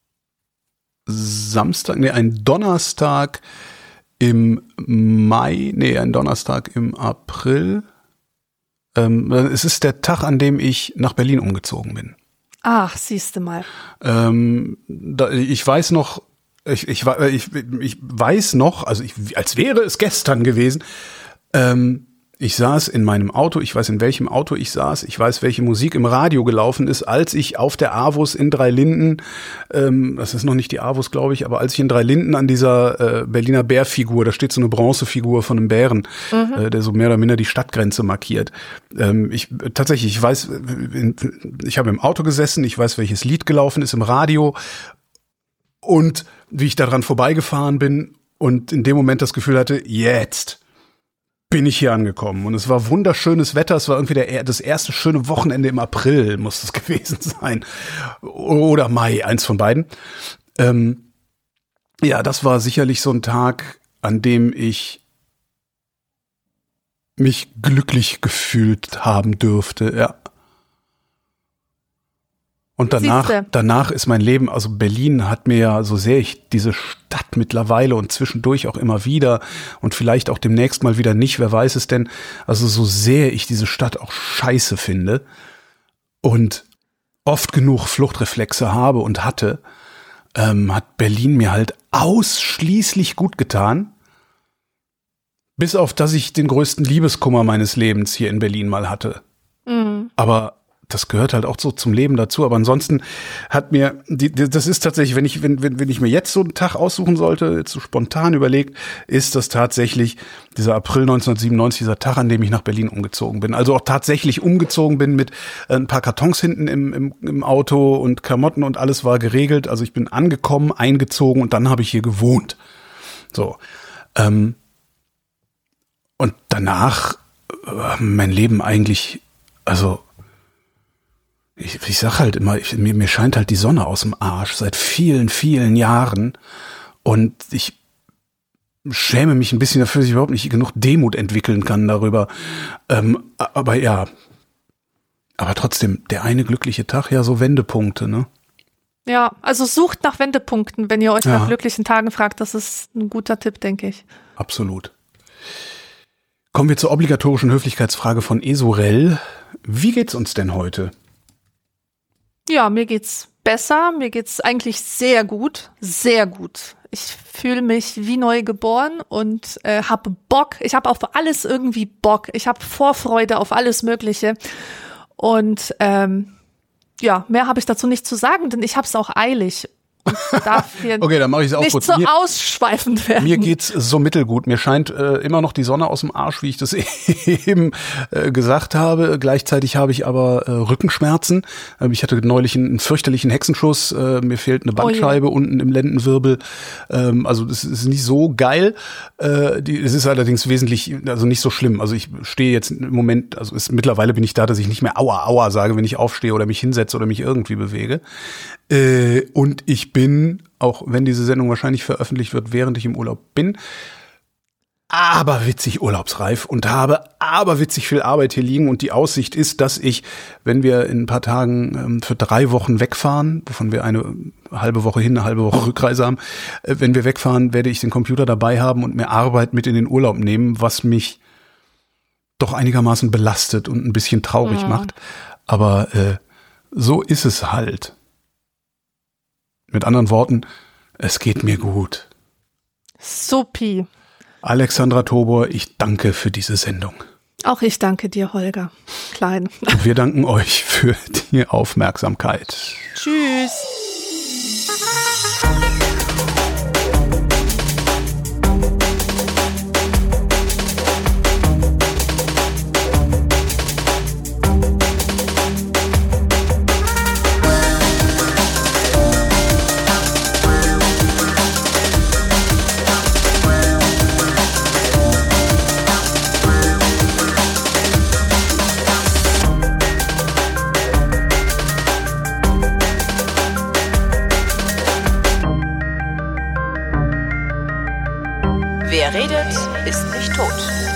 Samstag, nee, ein Donnerstag im Mai, nee, ein Donnerstag im April. Ähm, es ist der Tag, an dem ich nach Berlin umgezogen bin. Ach, siehste mal. Ähm, da, ich weiß noch, ich, ich, ich, ich weiß noch, also ich, als wäre es gestern gewesen, ähm, ich saß in meinem Auto, ich weiß in welchem Auto ich saß, ich weiß, welche Musik im Radio gelaufen ist, als ich auf der AWUS in Dreilinden, ähm, das ist noch nicht die AWUS, glaube ich, aber als ich in Dreilinden an dieser äh, Berliner Bärfigur, da steht so eine Bronzefigur von einem Bären, mhm. äh, der so mehr oder minder die Stadtgrenze markiert. Ähm, ich tatsächlich, ich weiß, ich habe im Auto gesessen, ich weiß, welches Lied gelaufen ist im Radio und wie ich daran vorbeigefahren bin und in dem Moment das Gefühl hatte, jetzt bin ich hier angekommen und es war wunderschönes Wetter, es war irgendwie der, das erste schöne Wochenende im April, muss es gewesen sein, oder Mai, eins von beiden. Ähm, ja, das war sicherlich so ein Tag, an dem ich mich glücklich gefühlt haben dürfte, ja. Und danach, Siehste. danach ist mein Leben, also Berlin hat mir ja, so sehr ich diese Stadt mittlerweile und zwischendurch auch immer wieder und vielleicht auch demnächst mal wieder nicht, wer weiß es denn, also so sehr ich diese Stadt auch scheiße finde und oft genug Fluchtreflexe habe und hatte, ähm, hat Berlin mir halt ausschließlich gut getan. Bis auf, dass ich den größten Liebeskummer meines Lebens hier in Berlin mal hatte. Mhm. Aber das gehört halt auch so zum Leben dazu. Aber ansonsten hat mir, die, das ist tatsächlich, wenn ich, wenn, wenn, wenn ich mir jetzt so einen Tag aussuchen sollte, jetzt so spontan überlegt, ist das tatsächlich dieser April neunzehnhundertsiebenundneunzig, dieser Tag, an dem ich nach Berlin umgezogen bin. Also auch tatsächlich umgezogen bin mit ein paar Kartons hinten im, im, im Auto und Klamotten und alles war geregelt. Also ich bin angekommen, eingezogen und dann habe ich hier gewohnt. So. Ähm, und danach äh, mein Leben eigentlich, also Ich, ich sag halt immer, ich, mir, mir scheint halt die Sonne aus dem Arsch seit vielen, vielen Jahren und ich schäme mich ein bisschen dafür, dass ich überhaupt nicht genug Demut entwickeln kann darüber. Ähm, aber ja, aber trotzdem, der eine glückliche Tag, ja, so Wendepunkte, ne? Ja, also sucht nach Wendepunkten, wenn ihr euch Ja. nach glücklichen Tagen fragt. Das ist ein guter Tipp, denke ich. Absolut. Kommen wir zur obligatorischen Höflichkeitsfrage von Esorel. Wie geht's uns denn heute? Ja, mir geht's besser. Mir geht's eigentlich sehr gut. Sehr gut. Ich fühle mich wie neu geboren und äh, habe Bock. Ich habe auf alles irgendwie Bock. Ich habe Vorfreude auf alles Mögliche. Und ähm, ja, mehr habe ich dazu nicht zu sagen, denn ich habe es auch eilig. Und darf hier Okay, dann mache ich es auch nicht kurz. so Mir- ausschweifend werden. Mir geht's so mittelgut. Mir scheint äh, immer noch die Sonne aus dem Arsch, wie ich das eben äh, gesagt habe. Gleichzeitig habe ich aber äh, Rückenschmerzen. Ähm, ich hatte neulich einen, einen fürchterlichen Hexenschuss. Äh, mir fehlt eine Bandscheibe Oh je. unten im Lendenwirbel. Ähm, also das ist nicht so geil. Äh, die, es ist allerdings wesentlich, also nicht so schlimm. Also ich stehe jetzt im Moment, also ist, mittlerweile bin ich da, dass ich nicht mehr Aua, Aua sage, wenn ich aufstehe oder mich hinsetze oder mich irgendwie bewege. Äh, und ich bin, auch wenn diese Sendung wahrscheinlich veröffentlicht wird, während ich im Urlaub bin, aber witzig urlaubsreif und habe aber witzig viel Arbeit hier liegen. Und die Aussicht ist, dass ich, wenn wir in ein paar Tagen ähm, für drei Wochen wegfahren, wovon wir eine halbe Woche hin, eine halbe Woche Rückreise haben, äh, wenn wir wegfahren, werde ich den Computer dabei haben und mir Arbeit mit in den Urlaub nehmen, was mich doch einigermaßen belastet und ein bisschen traurig Mhm. macht. Aber äh, so ist es halt. Mit anderen Worten, es geht mir gut. Supi. Alexandra Tobor, ich danke für diese Sendung. Auch ich danke dir, Holger. Klein. Und wir danken euch für die Aufmerksamkeit. Tschüss. Wer redet, ist nicht tot.